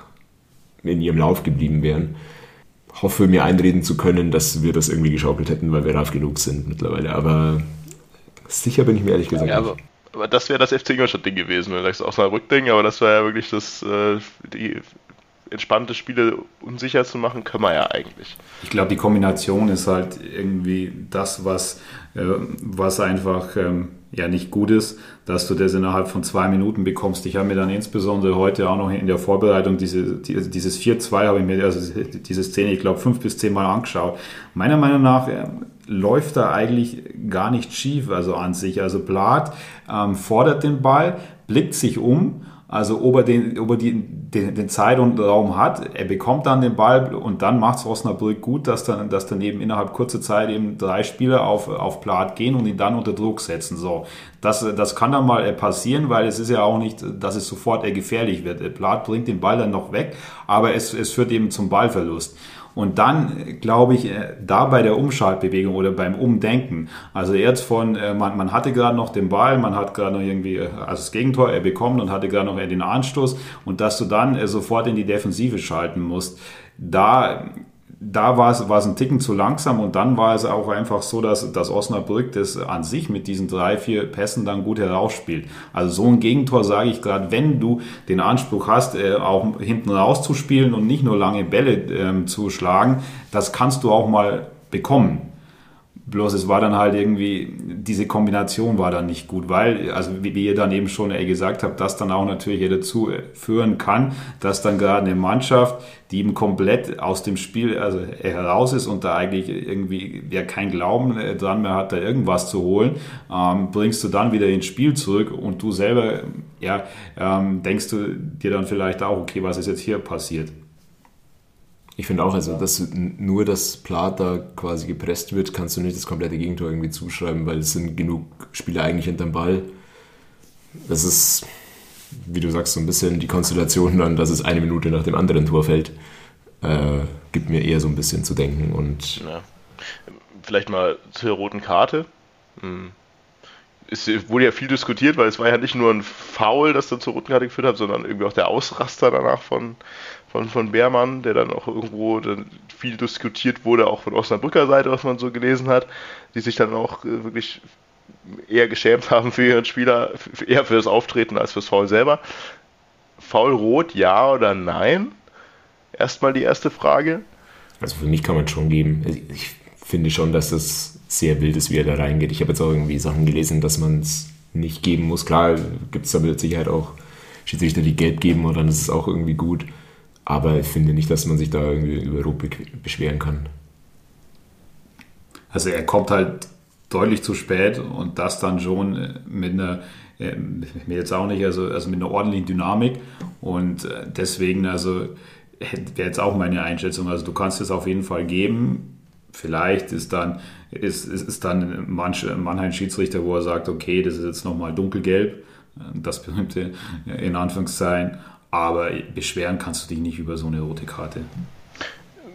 in ihrem Lauf geblieben wären. Hoffe, mir einreden zu können, dass wir das irgendwie geschaukelt hätten, weil wir reif genug sind mittlerweile. Aber sicher bin ich mir ehrlich gesagt ja, nicht. Aber, aber das wäre das F C Ingolstadt-Ding gewesen, wenn du sagst, Osnabrück-Ding, aber das war ja wirklich das, äh, die entspannte Spiele unsicher zu machen, können wir ja eigentlich. Ich glaube, die Kombination ist halt irgendwie das, was, äh, was einfach ähm, ja nicht gut ist, dass du das innerhalb von zwei Minuten bekommst. Ich habe mir dann insbesondere heute auch noch in der Vorbereitung diese, die, dieses vier zwei, habe ich mir also diese Szene, ich glaube, fünf bis zehn Mal angeschaut. Meiner Meinung nach äh, läuft da eigentlich gar nicht schief, also an sich. Also Blatt ähm, fordert den Ball, blickt sich um, also ob er, den, ob er die, den, den Zeit und Raum hat, er bekommt dann den Ball und dann macht es Osnabrück gut, dass dann, dass dann eben innerhalb kurzer Zeit eben drei Spieler auf, auf Plath gehen und ihn dann unter Druck setzen. So, das, das kann dann mal passieren, weil es ist ja auch nicht, dass es sofort gefährlich wird. Plath bringt den Ball dann noch weg, aber es, es führt eben zum Ballverlust. Und dann, glaube ich, da bei der Umschaltbewegung oder beim Umdenken, also jetzt von, man, man hatte gerade noch den Ball, man hat gerade noch irgendwie, also das Gegentor er bekommen und hatte gerade noch den Anstoß und dass du dann sofort in die Defensive schalten musst, da... Da war es, war es ein Ticken zu langsam und dann war es auch einfach so, dass, dass Osnabrück das an sich mit diesen drei, vier Pässen dann gut herausspielt. Also so ein Gegentor, sage ich gerade, wenn du den Anspruch hast, äh, auch hinten rauszuspielen und nicht nur lange Bälle äh, zu schlagen, das kannst du auch mal bekommen. Bloß es war dann halt irgendwie, diese Kombination war dann nicht gut, weil, also wie ihr dann eben schon gesagt habt, das dann auch natürlich dazu führen kann, dass dann gerade eine Mannschaft, die eben komplett aus dem Spiel also heraus ist und da eigentlich irgendwie ja kein Glauben dran mehr hat, da irgendwas zu holen, ähm, bringst du dann wieder ins Spiel zurück und du selber, ja, ähm, denkst du dir dann vielleicht auch, okay, was ist jetzt hier passiert? Ich finde auch, also dass nur das Plath da quasi gepresst wird, kannst du nicht das komplette Gegentor irgendwie zuschreiben, weil es sind genug Spieler eigentlich hinterm Ball. Das ist, wie du sagst, so ein bisschen die Konstellation dann, dass es eine Minute nach dem anderen Tor fällt, äh, gibt mir eher so ein bisschen zu denken. Und ja. Vielleicht mal zur roten Karte. Hm. Es wurde ja viel diskutiert, weil es war ja nicht nur ein Foul, das dann zur roten Karte geführt hat, sondern irgendwie auch der Ausraster danach von, von, von Beermann, der dann auch irgendwo dann viel diskutiert wurde, auch von Osnabrücker Seite, was man so gelesen hat, die sich dann auch wirklich eher geschämt haben für ihren Spieler, eher für das Auftreten als fürs Foul selber. Foul rot, ja oder nein? Erstmal die erste Frage. Also für mich kann man es schon geben. Ich finde schon, dass das sehr wild ist, wie er da reingeht. Ich habe jetzt auch irgendwie Sachen gelesen, dass man es nicht geben muss. Klar gibt es da mit Sicherheit auch Schiedsrichter, die gelb geben und dann ist es auch irgendwie gut. Aber ich finde nicht, dass man sich da irgendwie über Rot beschweren kann. Also er kommt halt deutlich zu spät und das dann schon mit einer, mir jetzt auch nicht, also, also mit einer ordentlichen Dynamik und deswegen, also wäre jetzt auch meine Einschätzung, also du kannst es auf jeden Fall geben. Vielleicht ist dann, ist, ist, ist dann manch, manch Schiedsrichter, wo er sagt, okay, das ist jetzt nochmal dunkelgelb, das berühmte in Anführungszeichen, aber beschweren kannst du dich nicht über so eine rote Karte.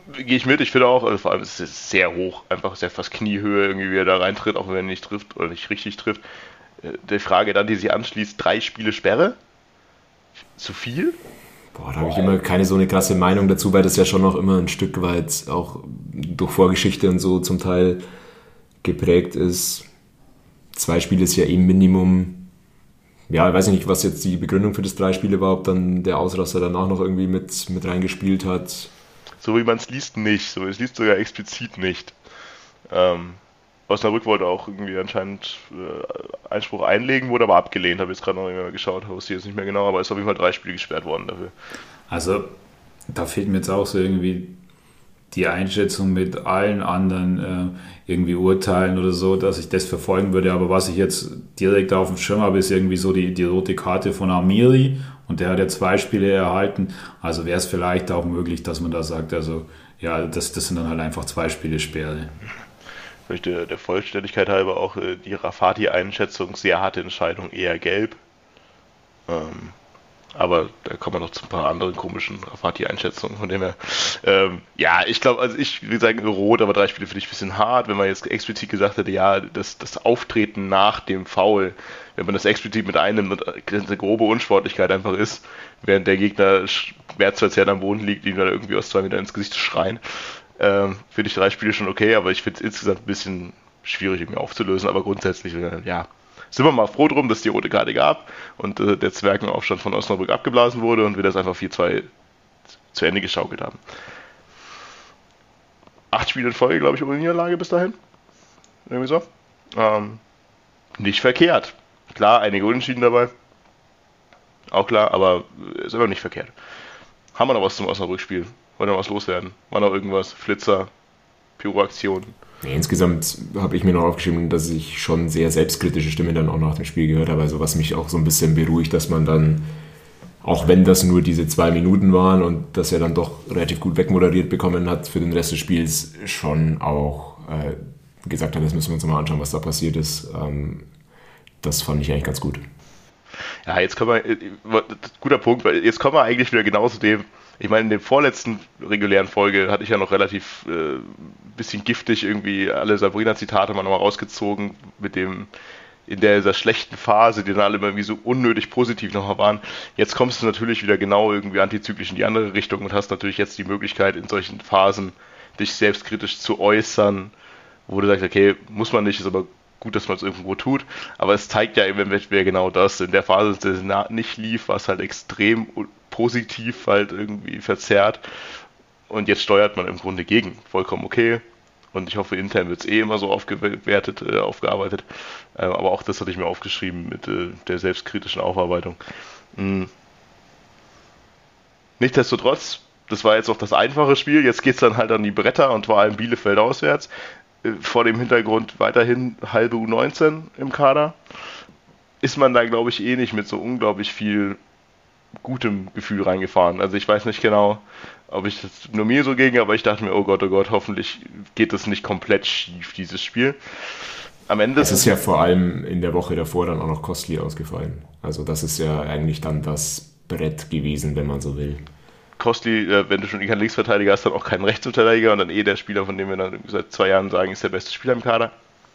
gehe ich mit. Ich finde auch, also vor allem ist es sehr hoch, einfach sehr fast Kniehöhe, irgendwie wie er da reintritt, auch wenn er nicht trifft oder nicht richtig trifft. Die Frage dann, die sich anschließt, drei Spiele Sperre? Zu viel? Boah, da habe ich immer keine so eine krasse Meinung dazu, weil das ja schon noch immer ein Stück weit auch durch Vorgeschichte und so zum Teil geprägt ist. Zwei Spiele ist ja eh Minimum. Ja, ich weiß nicht, was jetzt die Begründung für das drei Spiele war, ob dann der Ausraster danach noch irgendwie mit, mit reingespielt hat. So wie man es liest, nicht. So, es liest sogar explizit nicht. Ähm, Osnabrück wollte auch irgendwie anscheinend äh, Einspruch einlegen, wurde aber abgelehnt. Habe jetzt gerade noch nicht mehr geschaut, wusste jetzt nicht mehr genau, aber es ist auf jeden Fall drei Spiele gesperrt worden dafür. Also, da fehlt mir jetzt auch so irgendwie die Einschätzung mit allen anderen äh, irgendwie Urteilen oder so, dass ich das verfolgen würde. Aber was ich jetzt direkt auf dem Schirm habe, ist irgendwie so die, die rote Karte von Amiri und der hat ja zwei Spiele erhalten. Also wäre es vielleicht auch möglich, dass man da sagt, also ja, das, das sind dann halt einfach zwei Spiele Sperre. Vielleicht der, der Vollständigkeit halber auch äh, die Rafati-Einschätzung, sehr harte Entscheidung, eher gelb. Ähm, aber da kommen wir noch zu ein paar anderen komischen Rafati-Einschätzungen, von dem her. Ähm, ja, ich glaube, also ich würde sagen rot, aber drei Spiele finde ich ein bisschen hart, wenn man jetzt explizit gesagt hätte, ja, das, das Auftreten nach dem Foul, wenn man das explizit mit einnimmt und eine grobe Unsportlichkeit einfach ist, während der Gegner schmerzverzerrt am Boden liegt, ihm dann irgendwie aus zwei Metern ins Gesicht schreien. Ähm, finde ich drei Spiele schon okay, aber ich finde es insgesamt ein bisschen schwierig irgendwie aufzulösen, aber grundsätzlich, äh, ja, sind wir mal froh drum, dass es die rote Karte gab und äh, der Zwergenaufstand von Osnabrück abgeblasen wurde und wir das einfach vier zwei zu Ende geschaukelt haben. Acht Spiele in Folge, glaube ich, ohne Niederlage bis dahin. Irgendwie so. Ähm, nicht verkehrt. Klar, einige Unentschieden dabei. Auch klar, aber ist immer nicht verkehrt. Haben wir noch was zum Osnabrück-Spiel? Wollen wir noch was loswerden? War noch irgendwas? Flitzer? Pyroaktionen? Nee, insgesamt habe ich mir noch aufgeschrieben, dass ich schon sehr selbstkritische Stimmen dann auch nach dem Spiel gehört habe. Also was mich auch so ein bisschen beruhigt, dass man dann, auch wenn das nur diese zwei Minuten waren und das ja dann doch relativ gut wegmoderiert bekommen hat für den Rest des Spiels, schon auch äh, gesagt hat, das müssen wir uns mal anschauen, was da passiert ist. Ähm, das fand ich eigentlich ganz gut. Ja, jetzt kommen wir, guter Punkt, weil jetzt kommen wir eigentlich wieder genau zu dem, ich meine, in der vorletzten regulären Folge hatte ich ja noch relativ äh, bisschen giftig irgendwie alle Sabrina-Zitate mal nochmal rausgezogen, mit dem, in der, dieser schlechten Phase, die dann alle irgendwie so unnötig positiv nochmal waren. Jetzt kommst du natürlich wieder genau irgendwie antizyklisch in die andere Richtung und hast natürlich jetzt die Möglichkeit, in solchen Phasen dich selbstkritisch zu äußern, wo du sagst, okay, muss man nicht, ist aber gut, dass man es irgendwo tut, aber es zeigt ja eben genau das. In der Phase, dass es nicht lief, war es halt extrem positiv halt irgendwie verzerrt und jetzt steuert man im Grunde gegen. Vollkommen okay und ich hoffe, intern wird es eh immer so aufgewertet, äh, aufgearbeitet, äh, aber auch das hatte ich mir aufgeschrieben mit äh, der selbstkritischen Aufarbeitung. Mhm. Nichtsdestotrotz, das war jetzt auch das einfache Spiel, jetzt geht es dann halt an die Bretter und vor allem Bielefeld auswärts. Vor dem Hintergrund weiterhin halbe U neunzehn im Kader, ist man da, glaube ich, eh nicht mit so unglaublich viel gutem Gefühl reingefahren. Also ich weiß nicht genau, ob ich das nur mir so ging, aber ich dachte mir, oh Gott, oh Gott, hoffentlich geht das nicht komplett schief, dieses Spiel. Am Ende... Es ist ja vor allem in der Woche davor dann auch noch Kostli ausgefallen. Also das ist ja eigentlich dann das Brett gewesen, wenn man so will. Kostli, wenn du schon keinen Linksverteidiger hast, dann auch keinen Rechtsverteidiger und dann eh der Spieler, von dem wir dann seit zwei Jahren sagen, ist der beste Spieler im Kader.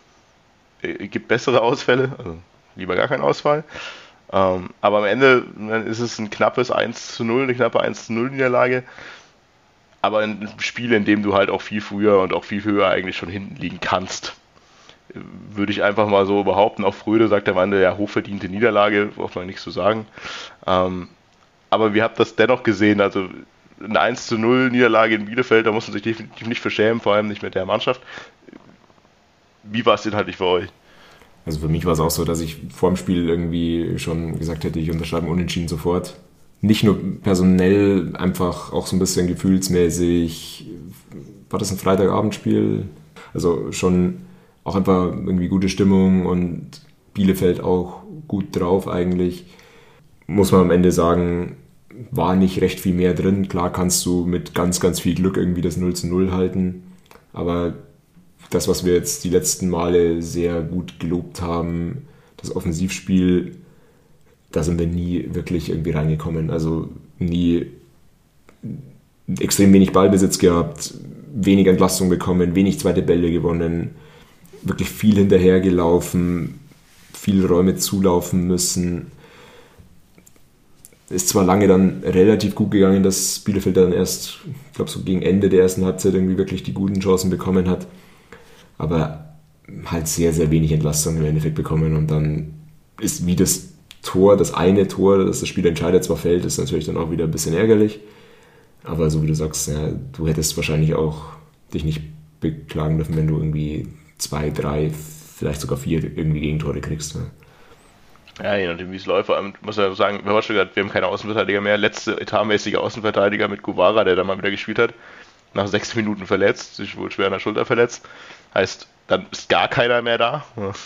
Es gibt bessere Ausfälle, also lieber gar keinen Ausfall. Ähm, aber am Ende ist es ein knappes eins zu null, eine knappe eins zu null Niederlage. Aber ein Spiel, in dem du halt auch viel früher und auch viel höher eigentlich schon hinten liegen kannst. Würde ich einfach mal so behaupten. Auch Fröde sagt am Ende, ja, hochverdiente Niederlage, braucht man nichts zu sagen. Ähm, Aber wir haben das dennoch gesehen, also eine eins zu null Niederlage in Bielefeld, da muss man sich definitiv nicht für schämen, vor allem nicht mit der Mannschaft. Wie war es inhaltlich für euch? Also für mich war es auch so, dass ich vor dem Spiel irgendwie schon gesagt hätte, ich unterschreibe Unentschieden sofort. Nicht nur personell, einfach auch so ein bisschen gefühlsmäßig. War das ein Freitagabendspiel? Also schon auch einfach irgendwie gute Stimmung und Bielefeld auch gut drauf eigentlich. Muss man am Ende sagen, war nicht recht viel mehr drin. Klar kannst du mit ganz, ganz viel Glück irgendwie das null zu null halten, aber das, was wir jetzt die letzten Male sehr gut gelobt haben, das Offensivspiel, da sind wir nie wirklich irgendwie reingekommen. Also nie extrem wenig Ballbesitz gehabt, wenig Entlastung bekommen, wenig zweite Bälle gewonnen, wirklich viel hinterhergelaufen, viele Räume zulaufen müssen. Ist zwar lange dann relativ gut gegangen, dass Bielefeld dann erst, ich glaube so gegen Ende der ersten Halbzeit irgendwie wirklich die guten Chancen bekommen hat, aber halt sehr, sehr wenig Entlastung im Endeffekt bekommen und dann ist wie das Tor, das eine Tor, das das Spiel entscheidet, zwar fällt, ist natürlich dann auch wieder ein bisschen ärgerlich, aber so wie du sagst, ja, du hättest wahrscheinlich auch dich nicht beklagen dürfen, wenn du irgendwie zwei, drei, vielleicht sogar vier irgendwie Gegentore kriegst. Ja. Ja, je nachdem, wie es läuft. Vor allem muss man sagen, wir haben schon gesagt, wir haben keine Außenverteidiger mehr. Letzte etatmäßige Außenverteidiger mit Guevara, der dann mal wieder gespielt hat. Nach sechs Minuten verletzt, sich wohl schwer an der Schulter verletzt. Heißt, dann ist gar keiner mehr da.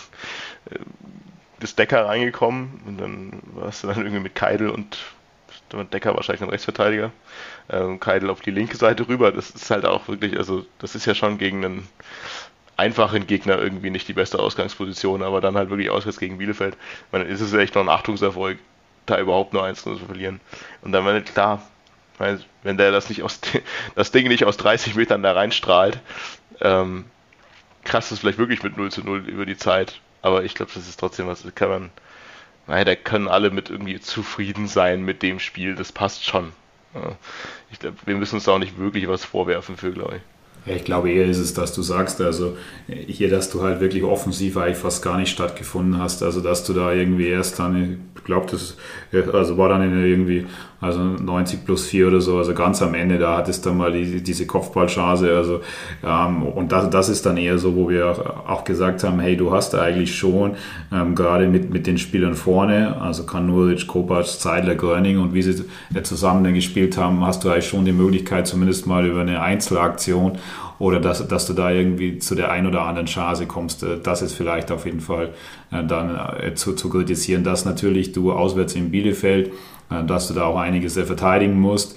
Ist Decker reingekommen und dann war es dann irgendwie mit Keidel und Decker wahrscheinlich ein Rechtsverteidiger. Ähm, Keidel auf die linke Seite rüber. Das ist halt auch wirklich, also das ist ja schon gegen einen einfachen Gegner irgendwie nicht die beste Ausgangsposition, aber dann halt wirklich auswärts gegen Bielefeld. Ich meine, ist es echt noch ein Achtungserfolg, da überhaupt nur eins zu verlieren. Und dann, wenn klar, wenn der das nicht aus das Ding nicht aus dreißig Metern da reinstrahlt, ähm, krass ist vielleicht wirklich mit null zu null über die Zeit, aber ich glaube, das ist trotzdem was, das kann man, naja, da können alle mit irgendwie zufrieden sein mit dem Spiel, das passt schon. Ja. Ich glaube, wir müssen uns da auch nicht wirklich was vorwerfen für, glaube ich. Ja, ich glaube eher ist es, dass du sagst, also hier, dass du halt wirklich offensiv eigentlich fast gar nicht stattgefunden hast, also dass du da irgendwie erst dann, ich glaube, das also war dann in irgendwie also neunzig plus vier oder so, also ganz am Ende, da hattest du mal die, diese Kopfballchance, also ähm, und das, das ist dann eher so, wo wir auch, auch gesagt haben, hey, du hast eigentlich schon, ähm, gerade mit, mit den Spielern vorne, also Kanuric, Kopac, Zeidler, Gröning und wie sie zusammen dann gespielt haben, hast du eigentlich schon die Möglichkeit, zumindest mal über eine Einzelaktion oder dass, dass du da irgendwie zu der ein oder anderen Chance kommst. Das ist vielleicht auf jeden Fall dann zu, zu kritisieren, dass natürlich du auswärts in Bielefeld, dass du da auch einiges verteidigen musst,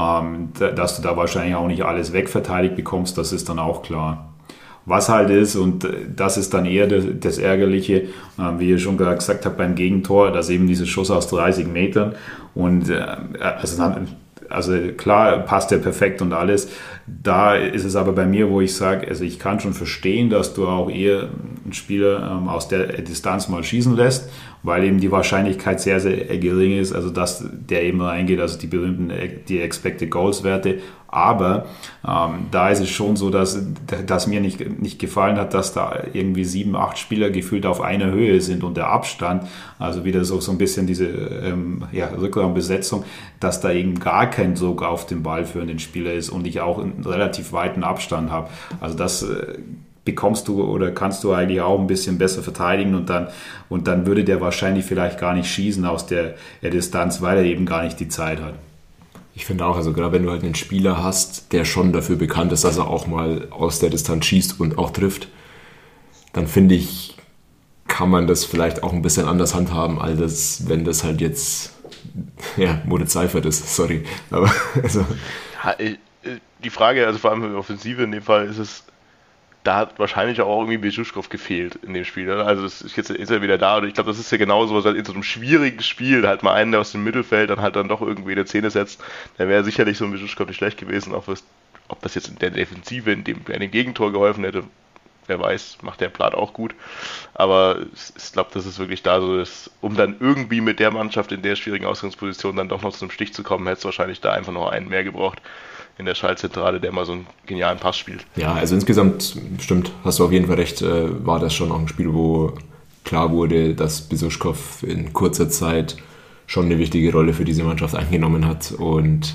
dass du da wahrscheinlich auch nicht alles wegverteidigt bekommst, das ist dann auch klar. Was halt ist, und das ist dann eher das Ärgerliche, wie ihr schon gesagt habt beim Gegentor, dass eben dieser Schuss aus dreißig Metern und also dann Also klar, passt der perfekt und alles. Da ist es aber bei mir, wo ich sage, also ich kann schon verstehen, dass du auch eher einen Spieler ähm, aus der Distanz mal schießen lässt, weil eben die Wahrscheinlichkeit sehr, sehr gering ist, also dass der eben reingeht, also die berühmten, die Expected Goals Werte. Aber ähm, da ist es schon so, dass, dass mir nicht, nicht gefallen hat, dass da irgendwie sieben, acht Spieler gefühlt auf einer Höhe sind und der Abstand, also wieder so, so ein bisschen diese ähm, ja, Rückraumbesetzung, dass da eben gar kein Druck auf den Ball für den Spieler ist und ich auch einen relativ weiten Abstand habe. Also das äh, bekommst du oder kannst du eigentlich auch ein bisschen besser verteidigen und dann, und dann würde der wahrscheinlich vielleicht gar nicht schießen aus der, der Distanz, weil er eben gar nicht die Zeit hat. Ich finde auch, also gerade wenn du halt einen Spieler hast, der schon dafür bekannt ist, dass er auch mal aus der Distanz schießt und auch trifft, dann finde ich, kann man das vielleicht auch ein bisschen anders handhaben, als wenn das halt jetzt, ja, Moritz Seifert ist, sorry. Aber, also. Ja, die Frage, also vor allem in der Offensive in dem Fall ist es, da hat wahrscheinlich auch irgendwie Besuschkow gefehlt in dem Spiel. Also das ist jetzt ist er wieder da und ich glaube, das ist ja genauso, was halt in so einem schwierigen Spiel halt mal einen, der aus dem Mittelfeld dann halt dann doch irgendwie in die Szene setzt, dann wäre sicherlich so ein Besuschkow nicht schlecht gewesen, auch was, ob das jetzt in der Defensive in dem, in dem Gegentor geholfen hätte, wer weiß, macht der Plan auch gut. Aber ich glaube, das ist wirklich da so, dass, um dann irgendwie mit der Mannschaft in der schwierigen Ausgangsposition dann doch noch zum Stich zu kommen, hätte es wahrscheinlich da einfach noch einen mehr gebraucht in der Schaltzentrale, der mal so einen genialen Pass spielt. Ja, also insgesamt, stimmt, hast du auf jeden Fall recht, äh, war das schon auch ein Spiel, wo klar wurde, dass Besuschkow in kurzer Zeit schon eine wichtige Rolle für diese Mannschaft eingenommen hat und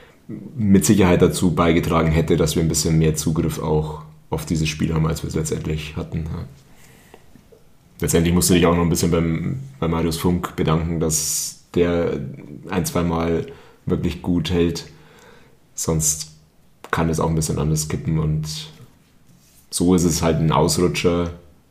mit Sicherheit dazu beigetragen hätte, dass wir ein bisschen mehr Zugriff auch auf dieses Spiel haben, als wir es letztendlich hatten. Ja. Letztendlich musst du dich auch noch ein bisschen beim, bei Marius Funk bedanken, dass der ein, zwei Mal wirklich gut hält. Sonst kann es auch ein bisschen anders kippen und so ist es halt ein Ausrutscher,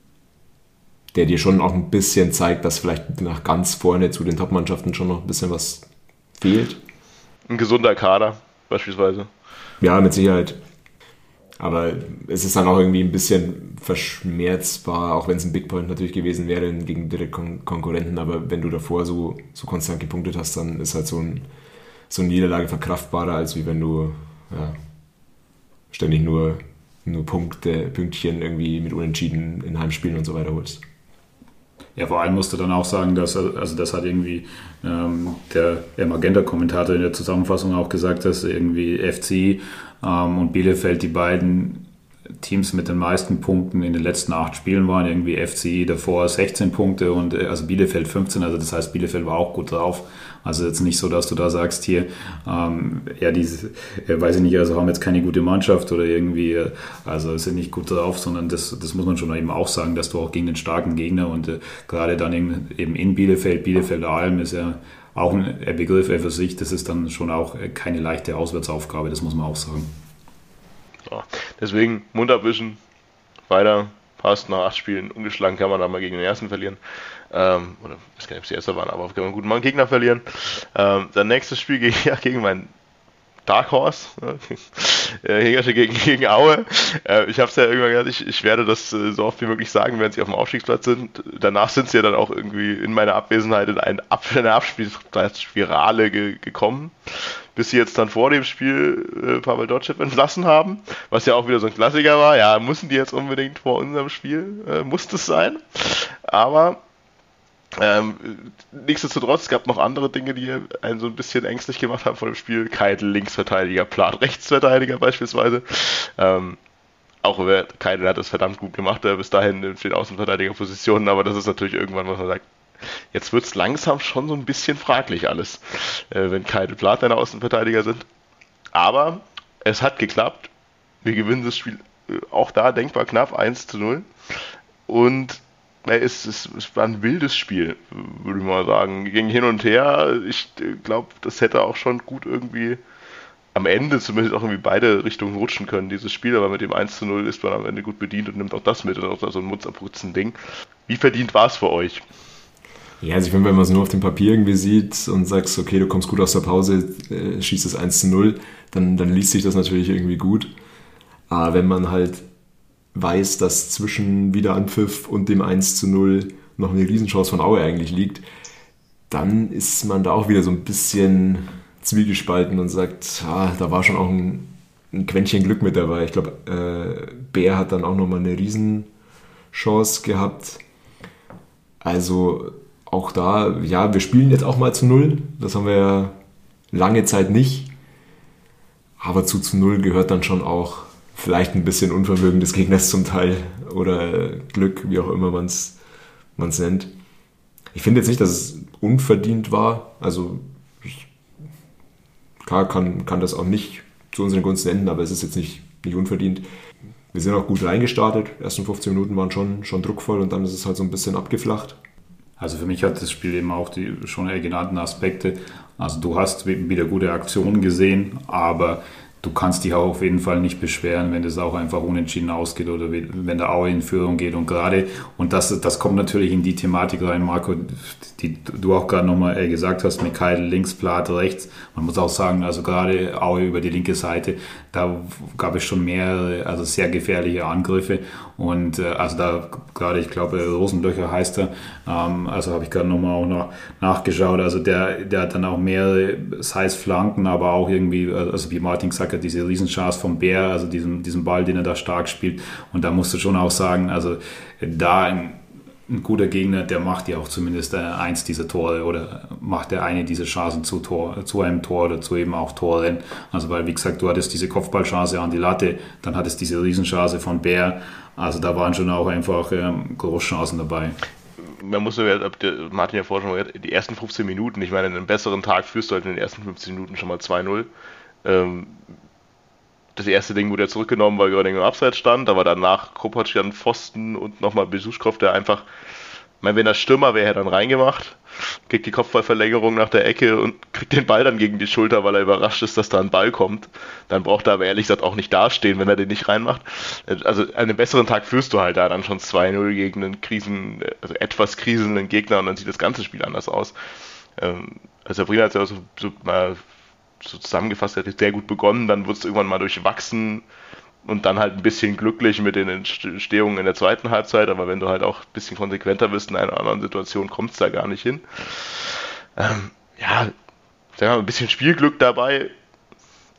der dir schon auch ein bisschen zeigt, dass vielleicht nach ganz vorne zu den Top-Mannschaften schon noch ein bisschen was fehlt. Ein gesunder Kader beispielsweise. Ja, mit Sicherheit. Aber es ist dann auch irgendwie ein bisschen verschmerzbar, auch wenn es ein Big Point natürlich gewesen wäre gegen direkte Kon- Konkurrenten, aber wenn du davor so, so konstant gepunktet hast, dann ist halt so, ein, so eine Niederlage verkraftbarer, als wie wenn du ja, ständig nur, nur Punkte, Pünktchen irgendwie mit Unentschieden in Heimspielen und so weiter holst. Ja, vor allem musst du dann auch sagen, dass, also das hat irgendwie ähm, der, der Magenta-Kommentator in der Zusammenfassung auch gesagt, dass irgendwie F C ähm, und Bielefeld die beiden Teams mit den meisten Punkten in den letzten acht Spielen waren. Irgendwie F C davor sechzehn Punkte und also Bielefeld fünfzehn, also das heißt, Bielefeld war auch gut drauf. Also jetzt nicht so, dass du da sagst, hier, ähm, ja, diese, äh, weiß ich nicht, also haben jetzt keine gute Mannschaft oder irgendwie, äh, also sind nicht gut drauf, sondern das, das muss man schon eben auch sagen, dass du auch gegen den starken Gegner und äh, gerade dann eben, eben in Bielefeld, Bielefeld-Alm ist ja auch ein Begriff für sich, das ist dann schon auch keine leichte Auswärtsaufgabe, das muss man auch sagen. Ja, deswegen Mund abwischen, weiter, passt, nach acht Spielen ungeschlagen kann man dann mal gegen den ersten verlieren. Ähm, oder ich weiß gar nicht, ob es die erste waren, aber kann man gut mal einen Gegner verlieren. Ähm, dann nächstes Spiel gegen, ja, gegen meinen Dark Horse, ne? äh, gegen, gegen Aue. Äh, ich habe es ja irgendwann gesagt, ich, ich werde das äh, so oft wie möglich sagen, wenn sie auf dem Aufstiegsplatz sind. Danach sind sie ja dann auch irgendwie in meiner Abwesenheit in eine, Ab- eine Abspielspirale ge- gekommen, bis sie jetzt dann vor dem Spiel äh, Pavel Dotschew entlassen haben, was ja auch wieder so ein Klassiker war. Ja, müssen die jetzt unbedingt vor unserem Spiel, äh, muss das sein. Aber Ähm, nichtsdestotrotz, es gab noch andere Dinge, die einen so ein bisschen ängstlich gemacht haben vor dem Spiel. Keitel Linksverteidiger, Plath Rechtsverteidiger beispielsweise. Ähm, auch Keitel hat das verdammt gut gemacht, er bis dahin in den Außenverteidigerpositionen, aber das ist natürlich irgendwann, was man sagt, jetzt wird es langsam schon so ein bisschen fraglich alles, äh, wenn Keitel Plath deine Außenverteidiger sind. Aber es hat geklappt. Wir gewinnen das Spiel äh, auch da denkbar knapp eins zu null. Und Es, es, es war ein wildes Spiel, würde ich mal sagen. Ging hin und her. Ich glaube, das hätte auch schon gut irgendwie am Ende zumindest auch irgendwie beide Richtungen rutschen können, dieses Spiel. Aber mit dem eins zu null ist man am Ende gut bedient und nimmt auch das mit. Und auch so ein Mundabputzen-Ding. Wie verdient war es für euch? Ja, also ich finde, wenn man es nur auf dem Papier irgendwie sieht und sagst, okay, du kommst gut aus der Pause, äh, schießt es eins zu null, dann, dann liest sich das natürlich irgendwie gut. Aber wenn man halt weiß, dass zwischen Wiederanpfiff und dem eins zu null noch eine Riesenchance von Aue eigentlich liegt, dann ist man da auch wieder so ein bisschen zwiegespalten und sagt, ah, da war schon auch ein, ein Quäntchen Glück mit dabei. Ich glaube, äh, Bär hat dann auch nochmal eine Riesenchance gehabt. Also auch da, ja, wir spielen jetzt auch mal zu null. Das haben wir ja lange Zeit nicht. Aber zu zu null gehört dann schon auch vielleicht ein bisschen Unvermögen des Gegners zum Teil oder Glück, wie auch immer man es nennt. Ich finde jetzt nicht, dass es unverdient war. Also ich, klar kann, kann das auch nicht zu unseren Gunsten enden, aber es ist jetzt nicht, nicht unverdient. Wir sind auch gut reingestartet. Die ersten fünfzehn Minuten waren schon, schon druckvoll und dann ist es halt so ein bisschen abgeflacht. Also für mich hat das Spiel eben auch die schon genannten Aspekte. Also du hast wieder gute Aktionen gesehen, aber du kannst dich auch auf jeden Fall nicht beschweren, wenn das auch einfach unentschieden ausgeht oder wenn der Aue in Führung geht. Und gerade, und das, das kommt natürlich in die Thematik rein, Marco, die du auch gerade nochmal gesagt hast, mit Keitel links, Plath rechts. Man muss auch sagen, also gerade Aue über die linke Seite, da gab es schon mehrere, also sehr gefährliche Angriffe. Und äh, also da gerade, ich glaube, Rosenlöcher heißt er, ähm, also habe ich gerade nochmal auch noch nachgeschaut, also der, der hat dann auch mehrere, sei es Flanken, aber auch irgendwie, also wie Martin gesagt hat, diese Riesenchance vom Bär, also diesen, diesen Ball, den er da stark spielt. Und da musst du schon auch sagen, also da ein, ein guter Gegner, der macht ja auch zumindest äh, eins dieser Tore oder macht der eine dieser Chancen zu, Tor, zu einem Tor oder zu eben auch Toren. Also weil, wie gesagt, du hattest diese Kopfballchance an die Latte, dann hattest diese Riesenchance von Bär. Also da waren schon auch einfach ähm, Großchancen dabei. Man muss ja, Martin ja vorher schon gesagt, die ersten fünfzehn Minuten, ich meine, in einem besseren Tag führst du halt in den ersten fünfzehn Minuten schon mal zwei null. Ähm, das erste Ding wurde ja zurückgenommen, weil Gröning im Abseits stand, aber danach Kropatsch an Pfosten und nochmal Besuschkow, der einfach, ich meine, wenn er Stürmer wäre, hätte er dann reingemacht, kriegt die Kopfballverlängerung nach der Ecke und kriegt den Ball dann gegen die Schulter, weil er überrascht ist, dass da ein Ball kommt. Dann braucht er aber ehrlich gesagt auch nicht dastehen, wenn er den nicht reinmacht. Also an einem besseren Tag führst du halt da dann schon zwei null gegen einen Krisen, also etwas kriselnden Gegner und dann sieht das ganze Spiel anders aus. Also Sabrina hat ja so, so mal so zusammengefasst, hat sehr gut begonnen, dann wird es irgendwann mal durchwachsen und dann halt ein bisschen glücklich mit den Entstehungen in der zweiten Halbzeit, aber wenn du halt auch ein bisschen konsequenter bist in einer anderen Situation, kommt es da gar nicht hin. Ähm, ja, sagen wir mal, ein bisschen Spielglück dabei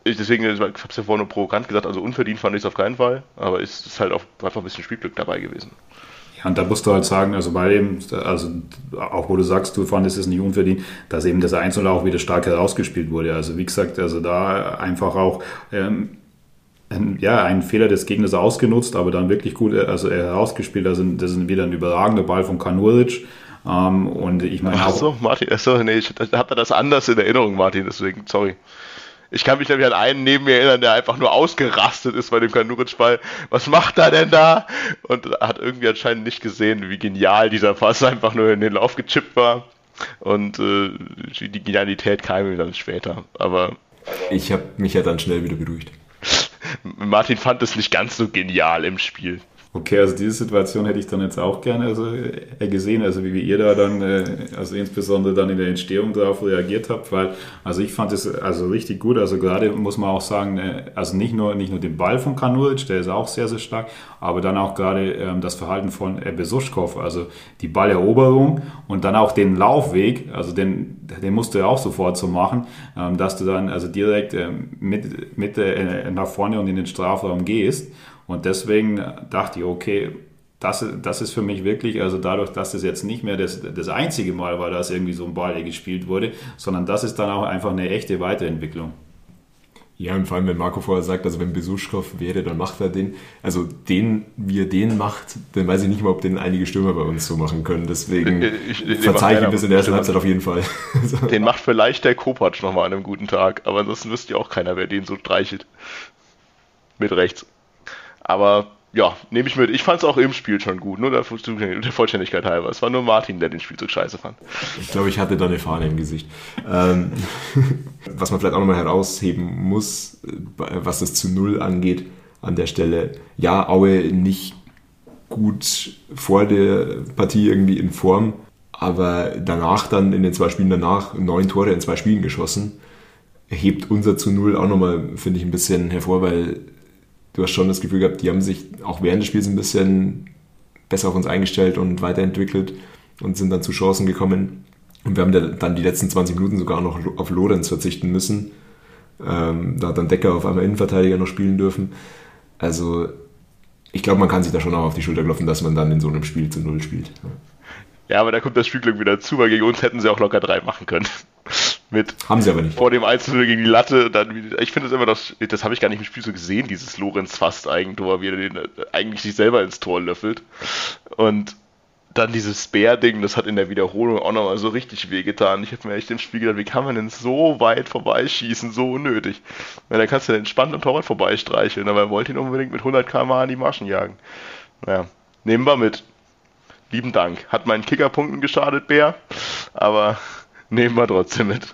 ich deswegen, ich habe es ja vorhin nur provokant gesagt, also unverdient fand ich es auf keinen Fall, aber es ist halt auch einfach ein bisschen Spielglück dabei gewesen. Ja, und da musst du halt sagen, also bei dem, also auch wo du sagst, du fandest es nicht unverdient, dass eben das eins null auch wieder stark herausgespielt wurde. Also wie gesagt, also da einfach auch ähm, ein, ja, ein Fehler des Gegners ausgenutzt, aber dann wirklich gut also herausgespielt. Also das ist wieder ein überragender Ball von Kanuric. Ähm, und ich meine Ach so, Martin, ach so, nee, ich hatte das anders in Erinnerung, Martin, deswegen, sorry. Ich kann mich nämlich an einen neben mir erinnern, der einfach nur ausgerastet ist bei dem Kanuric-Ball. Was macht er denn da? Und hat irgendwie anscheinend nicht gesehen, wie genial dieser Pass einfach nur in den Lauf gechippt war. Und äh, die Genialität kam ihm dann später. Aber ich habe mich ja dann schnell wieder beruhigt. Martin fand es nicht ganz so genial im Spiel. Okay, also diese Situation hätte ich dann jetzt auch gerne also, äh, gesehen, also wie ihr da dann, äh, also insbesondere dann in der Entstehung darauf reagiert habt, weil, also ich fand es also richtig gut, also gerade muss man auch sagen, äh, also nicht nur, nicht nur den Ball von Kanuric, der ist auch sehr, sehr stark, aber dann auch gerade ähm, das Verhalten von äh, Besuschkow, also die Balleroberung und dann auch den Laufweg, also den, den musst du ja auch sofort so machen, ähm, dass du dann also direkt äh, mit, mit äh, nach vorne und in den Strafraum gehst. Und deswegen dachte ich, okay, das, das ist für mich wirklich, also dadurch, dass das jetzt nicht mehr das, das einzige Mal war, dass irgendwie so ein Ball gespielt wurde, sondern das ist dann auch einfach eine echte Weiterentwicklung. Ja, und vor allem, wenn Marco vorher sagt, also wenn Besuschkow wäre, dann macht er den. Also den, wie er den macht, dann weiß ich nicht mal, ob den einige Stürmer bei uns so machen können. Deswegen verzeihe ich ihm bis in der ersten Halbzeit auf jeden Fall. Den macht vielleicht der Kopacz nochmal an einem guten Tag, aber ansonsten wüsste ja auch keiner, wer den so streichelt. Mit rechts. Aber ja, nehme ich mit. Ich fand es auch im Spiel schon gut, nur der, der Vollständigkeit halber. Es war nur Martin, der den Spielzug scheiße fand. Ich glaube, ich hatte da eine Fahne im Gesicht. Ähm, was man vielleicht auch nochmal herausheben muss, was das zu Null angeht, an der Stelle. Ja, Aue nicht gut vor der Partie irgendwie in Form, aber danach dann in den zwei Spielen danach neun Tore in zwei Spielen geschossen, hebt unser zu Null auch nochmal, finde ich, ein bisschen hervor, weil du hast schon das Gefühl gehabt, die haben sich auch während des Spiels ein bisschen besser auf uns eingestellt und weiterentwickelt und sind dann zu Chancen gekommen. Und wir haben dann die letzten zwanzig Minuten sogar noch auf Lorenz verzichten müssen. Ähm, da hat dann Decker auf einmal Innenverteidiger noch spielen dürfen. Also ich glaube, man kann sich da schon auch auf die Schulter klopfen, dass man dann in so einem Spiel zu Null spielt. Ja, aber da kommt das Spielglück wieder zu, weil gegen uns hätten sie auch locker drei machen können. Mit haben sie aber nicht. Vor dem eins null gegen die Latte. Dann, ich finde es immer, das, das habe ich gar nicht im Spiel so gesehen, dieses Lorenz-Fast-Eigentor, wie er den eigentlich sich selber ins Tor löffelt. Und dann dieses Bär-Ding, das hat in der Wiederholung auch nochmal so richtig wehgetan. Ich habe mir echt im Spiel gedacht, wie kann man denn so weit vorbeischießen, so unnötig. Ja, da kannst du den entspannt am Torwart vorbeistreicheln, aber er wollte ihn unbedingt mit hundert Kilometer pro Stunde an die Maschen jagen. Naja, nehmen wir mit. Lieben Dank. Hat meinen Kickerpunkten geschadet, Bär, aber nehmen wir trotzdem mit.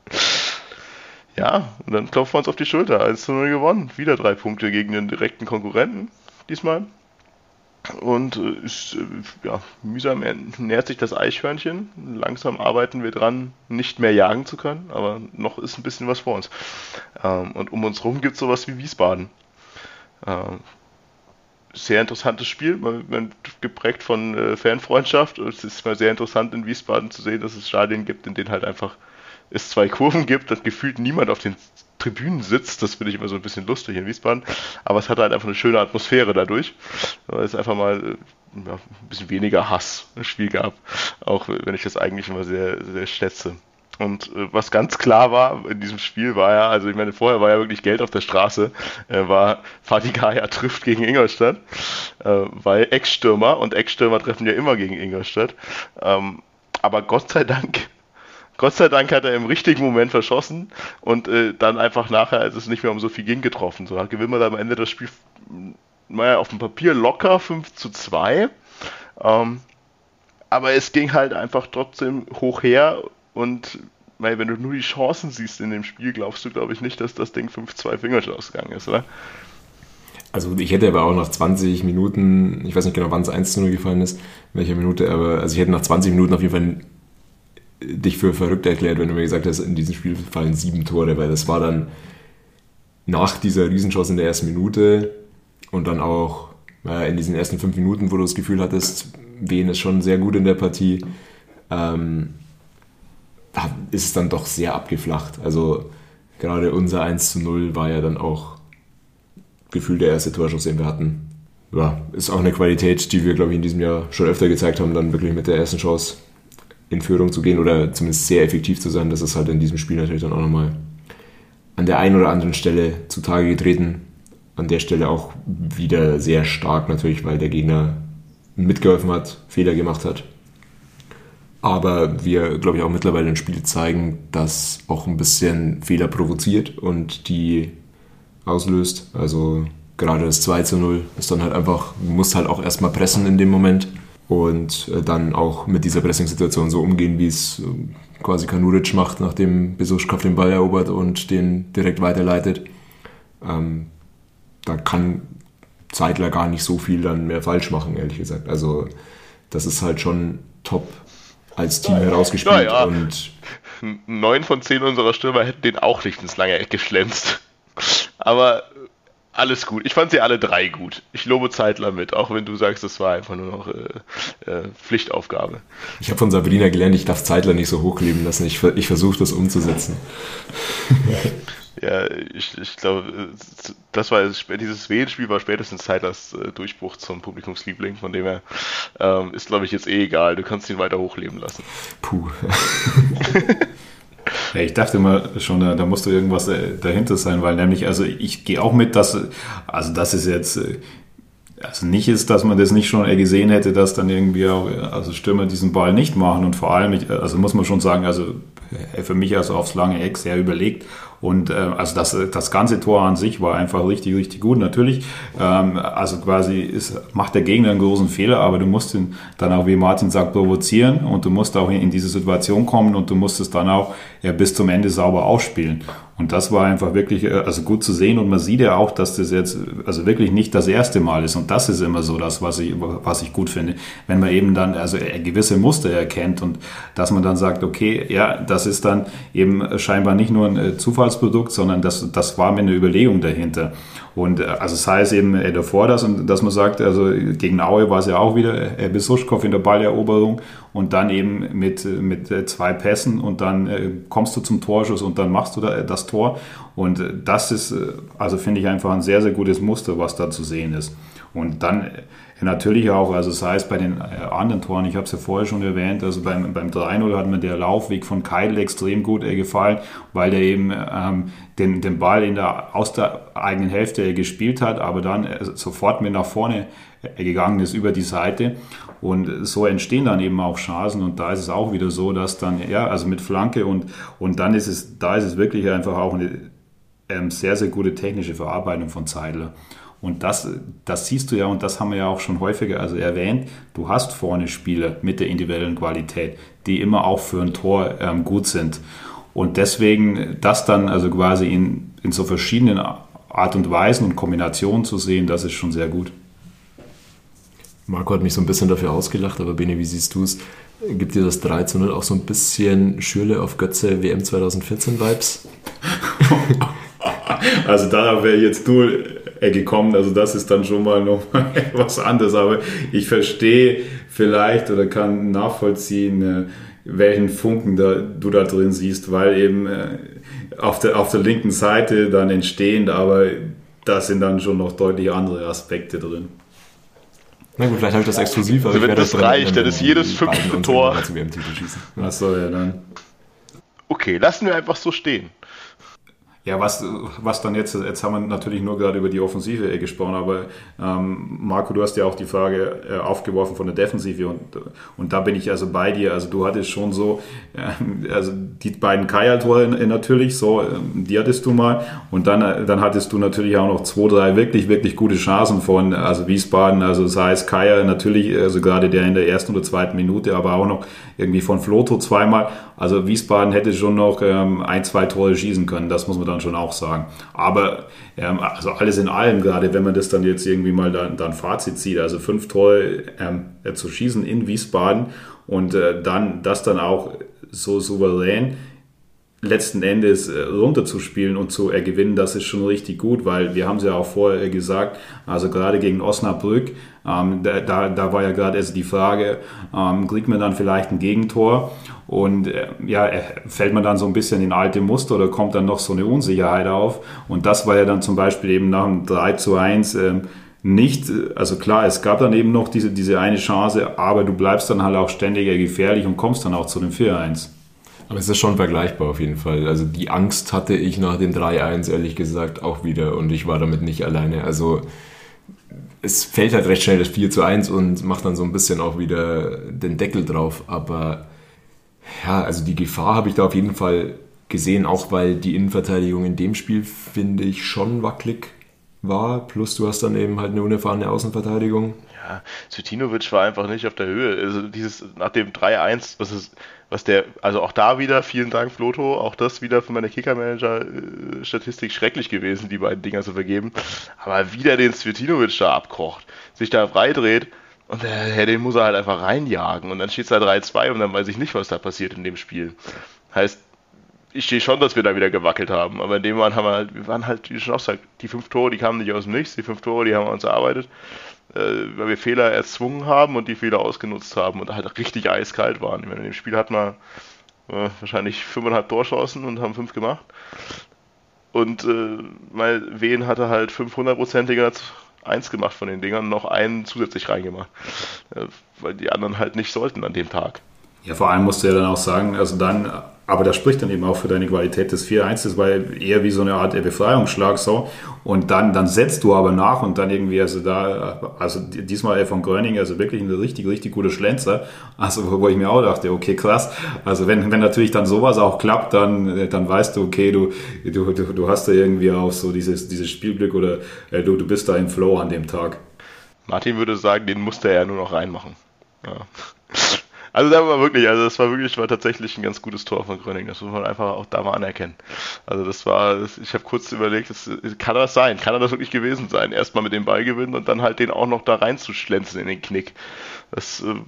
Ja, und dann klopfen wir uns auf die Schulter. eins zu null gewonnen. Wieder drei Punkte gegen den direkten Konkurrenten diesmal. Und äh, ist, äh, ja, mühsam nähert sich das Eichhörnchen. Langsam arbeiten wir dran, nicht mehr jagen zu können, aber noch ist ein bisschen was vor uns. Ähm, und um uns rum gibt es sowas wie Wiesbaden. Ähm, sehr interessantes Spiel, man, man geprägt von äh, Fanfreundschaft. Es ist mal sehr interessant in Wiesbaden zu sehen, dass es Stadien gibt, in denen halt einfach es zwei Kurven gibt, dass gefühlt niemand auf den Tribünen sitzt. Das finde ich immer so ein bisschen lustig in Wiesbaden. Aber es hat halt einfach eine schöne Atmosphäre dadurch, weil es einfach mal äh, ja, ein bisschen weniger Hass im Spiel gab. Auch wenn ich das eigentlich immer sehr, sehr schätze. Und äh, was ganz klar war in diesem Spiel war ja, also ich meine, vorher war ja wirklich Geld auf der Straße, äh, war Fatih Kaya trifft gegen Ingolstadt, äh, weil Ex-Stürmer und Ex-Stürmer treffen ja immer gegen Ingolstadt. Ähm, aber Gott sei Dank, Gott sei Dank hat er im richtigen Moment verschossen und äh, dann einfach nachher, als es nicht mehr um so viel ging, getroffen. So hat gewinnen wir dann am Ende das Spiel, naja, auf dem Papier locker fünf zu zwei. Ähm, aber es ging halt einfach trotzdem hoch her. Und weil, wenn du nur die Chancen siehst in dem Spiel, glaubst du, glaube ich, nicht, dass das Ding fünf zwei Fingerschlag ausgegangen ist, oder? Also ich hätte aber auch nach zwanzig Minuten, ich weiß nicht genau, wann es eins zu null gefallen ist, in welcher Minute, aber also ich hätte nach zwanzig Minuten auf jeden Fall dich für verrückt erklärt, wenn du mir gesagt hast, in diesem Spiel fallen sieben Tore, weil das war dann nach dieser Riesenchance in der ersten Minute und dann auch äh, in diesen ersten fünf Minuten, wo du das Gefühl hattest, Wien ist schon sehr gut in der Partie, ähm, ist es dann doch sehr abgeflacht. Also gerade unser eins zu null war ja dann auch gefühlt der erste Torschuss, den wir hatten. Ja, ist auch eine Qualität, die wir, glaube ich, in diesem Jahr schon öfter gezeigt haben, dann wirklich mit der ersten Chance in Führung zu gehen oder zumindest sehr effektiv zu sein. Das ist halt in diesem Spiel natürlich dann auch nochmal an der einen oder anderen Stelle zutage getreten. An der Stelle auch wieder sehr stark natürlich, weil der Gegner mitgeholfen hat, Fehler gemacht hat. Aber wir, glaube ich, auch mittlerweile im Spiel zeigen, dass auch ein bisschen Fehler provoziert und die auslöst. Also gerade das zwei zu null ist dann halt einfach, du musst halt auch erstmal pressen in dem Moment und dann auch mit dieser Pressing-Situation so umgehen, wie es quasi Kanuric macht, nachdem Besuschkow den Ball erobert und den direkt weiterleitet. Ähm, da kann Zeidler gar nicht so viel dann mehr falsch machen, ehrlich gesagt. Also das ist halt schon top als Team herausgespielt. Ja, ja. Und neun von zehn unserer Stürmer hätten den auch nicht ins lange Eck geschlemmt. Aber alles gut. Ich fand sie alle drei gut. Ich lobe Zeidler mit, auch wenn du sagst, das war einfach nur noch äh, äh, Pflichtaufgabe. Ich habe von Sabrina gelernt, ich darf Zeidler nicht so hochleben lassen. Ich, ich versuche das umzusetzen. Ja, ich, ich glaube, das war dieses Wählenspiel war spätestens Zeidlers äh, Durchbruch zum Publikumsliebling, von dem her ähm, ist, glaube ich, jetzt eh egal. Du kannst ihn weiter hochleben lassen. Puh. Ja, ich dachte mal schon, da, da musst du irgendwas dahinter sein, weil nämlich, also ich gehe auch mit, dass, also das ist jetzt, also nicht ist, dass man das nicht schon gesehen hätte, dass dann irgendwie auch, also Stürmer diesen Ball nicht machen und vor allem, also muss man schon sagen, also für mich also aufs lange Eck sehr überlegt. Und äh, also das, das ganze Tor an sich war einfach richtig, richtig gut. Natürlich, ähm, also quasi ist, macht der Gegner einen großen Fehler, aber du musst ihn dann auch, wie Martin sagt, provozieren und du musst auch in, in diese Situation kommen und du musst es dann auch ja, bis zum Ende sauber ausspielen. Und das war einfach wirklich also gut zu sehen und man sieht ja auch, dass das jetzt also wirklich nicht das erste Mal ist und das ist immer so das, was ich, was ich gut finde, wenn man eben dann also gewisse Muster erkennt und dass man dann sagt, okay, ja, das ist dann eben scheinbar nicht nur ein Zufallsprodukt, sondern das, das war mir eine Überlegung dahinter. Und also sei es eben davor das und dass man sagt, also gegen Aue war es ja auch wieder Besuschkow in der Balleroberung und dann eben mit, mit zwei Pässen und dann kommst du zum Torschuss und dann machst du das Tor. Und das ist, also finde ich einfach ein sehr, sehr gutes Muster, was da zu sehen ist. Und dann natürlich auch, also sei es bei den anderen Toren, ich habe es ja vorher schon erwähnt, also beim, beim drei null hat mir der Laufweg von Keidl extrem gut äh, gefallen, weil der eben ähm, den, den Ball in der, aus der eigenen Hälfte äh, gespielt hat, aber dann äh, sofort mit nach vorne äh, gegangen ist über die Seite. Und so entstehen dann eben auch Chancen und da ist es auch wieder so, dass dann, ja, also mit Flanke und, und dann ist es, da ist es wirklich einfach auch eine ähm, sehr, sehr gute technische Verarbeitung von Zeidler. Und das, das siehst du ja und das haben wir ja auch schon häufiger also erwähnt, du hast vorne Spieler mit der individuellen Qualität, die immer auch für ein Tor ähm, gut sind. Und deswegen das dann also quasi in, in so verschiedenen Art und Weisen und Kombinationen zu sehen, das ist schon sehr gut. Marco hat mich so ein bisschen dafür ausgelacht, aber Bene, wie siehst du es? Gibt dir das drei zu null auch so ein bisschen Schürle auf Götze W M zwanzig vierzehn Vibes? Also darauf wäre jetzt du gekommen, also das ist dann schon mal noch was anderes, aber ich verstehe vielleicht oder kann nachvollziehen, welchen Funken da, du da drin siehst, weil eben auf der, auf der linken Seite dann entstehend, aber da sind dann schon noch deutlich andere Aspekte drin. Na gut, vielleicht habe ich das exklusiv, aber also wenn das reicht, dann ist jedes fünfte Tor. Achso, ja dann. Okay, lassen wir einfach so stehen. Ja, was, was dann jetzt, jetzt haben wir natürlich nur gerade über die Offensive gesprochen, aber ähm, Marco, du hast ja auch die Frage äh, aufgeworfen von der Defensive und, und da bin ich also bei dir, also du hattest schon so, äh, also die beiden Kajal-Tore natürlich, so, äh, die hattest du mal und dann, äh, dann hattest du natürlich auch noch zwei, drei wirklich, wirklich gute Chancen von, also Wiesbaden, also sei es Kajal natürlich, also gerade der in der ersten oder zweiten Minute, aber auch noch irgendwie von Floto zweimal, also Wiesbaden hätte schon noch ähm, ein, zwei Tore schießen können, das muss man dann schon auch sagen. Aber ähm, also alles in allem, gerade wenn man das dann jetzt irgendwie mal dann, dann Fazit zieht, also fünf Tore ähm, zu schießen in Wiesbaden und äh, dann das dann auch so souverän, letzten Endes runterzuspielen und zu äh, gewinnen, das ist schon richtig gut, weil wir haben es ja auch vorher gesagt, also gerade gegen Osnabrück, ähm, da, da, da war ja gerade erst die Frage, ähm, kriegt man dann vielleicht ein Gegentor und äh, ja, fällt man dann so ein bisschen in alte Muster oder kommt dann noch so eine Unsicherheit auf, und das war ja dann zum Beispiel eben nach dem drei zu eins ähm, nicht, also klar, es gab dann eben noch diese, diese eine Chance, aber du bleibst dann halt auch ständig gefährlich und kommst dann auch zu dem vier eins. Aber es ist schon vergleichbar auf jeden Fall. Also die Angst hatte ich nach dem drei eins ehrlich gesagt auch wieder, und ich war damit nicht alleine. Also es fällt halt recht schnell das vier zu eins und macht dann so ein bisschen auch wieder den Deckel drauf. Aber ja, also die Gefahr habe ich da auf jeden Fall gesehen, auch weil die Innenverteidigung in dem Spiel, finde ich, schon wackelig war. Plus du hast dann eben halt eine unerfahrene Außenverteidigung. Ja, Cvitinovic war einfach nicht auf der Höhe. Also dieses nach dem drei eins, was ist, was der, also auch da wieder, vielen Dank Floto, auch das wieder für meine Kicker-Manager-Statistik schrecklich gewesen, die beiden Dinger zu vergeben. Aber wieder den Cvitinovic da abkocht, sich da freidreht und der, den muss er halt einfach reinjagen und dann steht es da drei zwei und dann weiß ich nicht, was da passiert in dem Spiel. Heißt, ich stehe schon, dass wir da wieder gewackelt haben, aber in dem Moment haben wir halt, wir waren halt, wie du schon auch sagst, die fünf Tore, die kamen nicht aus dem Nichts, die fünf Tore, die haben wir uns erarbeitet, äh, weil wir Fehler erzwungen haben und die Fehler ausgenutzt haben und halt richtig eiskalt waren. Ich meine, in dem Spiel hatten wir äh, wahrscheinlich fünfeinhalb Torchancen und haben fünf gemacht. Und äh, mal Wien hatte halt fünfhundertprozentiger eins gemacht von den Dingern, noch einen zusätzlich reingemacht, äh, weil die anderen halt nicht sollten an dem Tag. Ja, vor allem musst du ja dann auch sagen, also dann, aber das spricht dann eben auch für deine Qualität des vier eins, das war eher wie so eine Art Befreiungsschlag so, und dann, dann setzt du aber nach und dann irgendwie, also da, also diesmal von Gröning, also wirklich ein richtig, richtig guter Schlenzer, also wo ich mir auch dachte, okay, krass, also wenn, wenn natürlich dann sowas auch klappt, dann, dann weißt du, okay, du, du, du, du hast da irgendwie auch so dieses, dieses Spielglück oder äh, du, du bist da im Flow an dem Tag. Martin würde sagen, den musste er ja nur noch reinmachen. Ja. Also da war wirklich, also das war wirklich, war tatsächlich ein ganz gutes Tor von Gröning. Das muss man einfach auch da mal anerkennen. Also das war, ich habe kurz überlegt, das, kann das sein? Kann er das wirklich gewesen sein? Erstmal mit dem Ball gewinnen und dann halt den auch noch da reinzuschlänzen in den Knick. Das äh,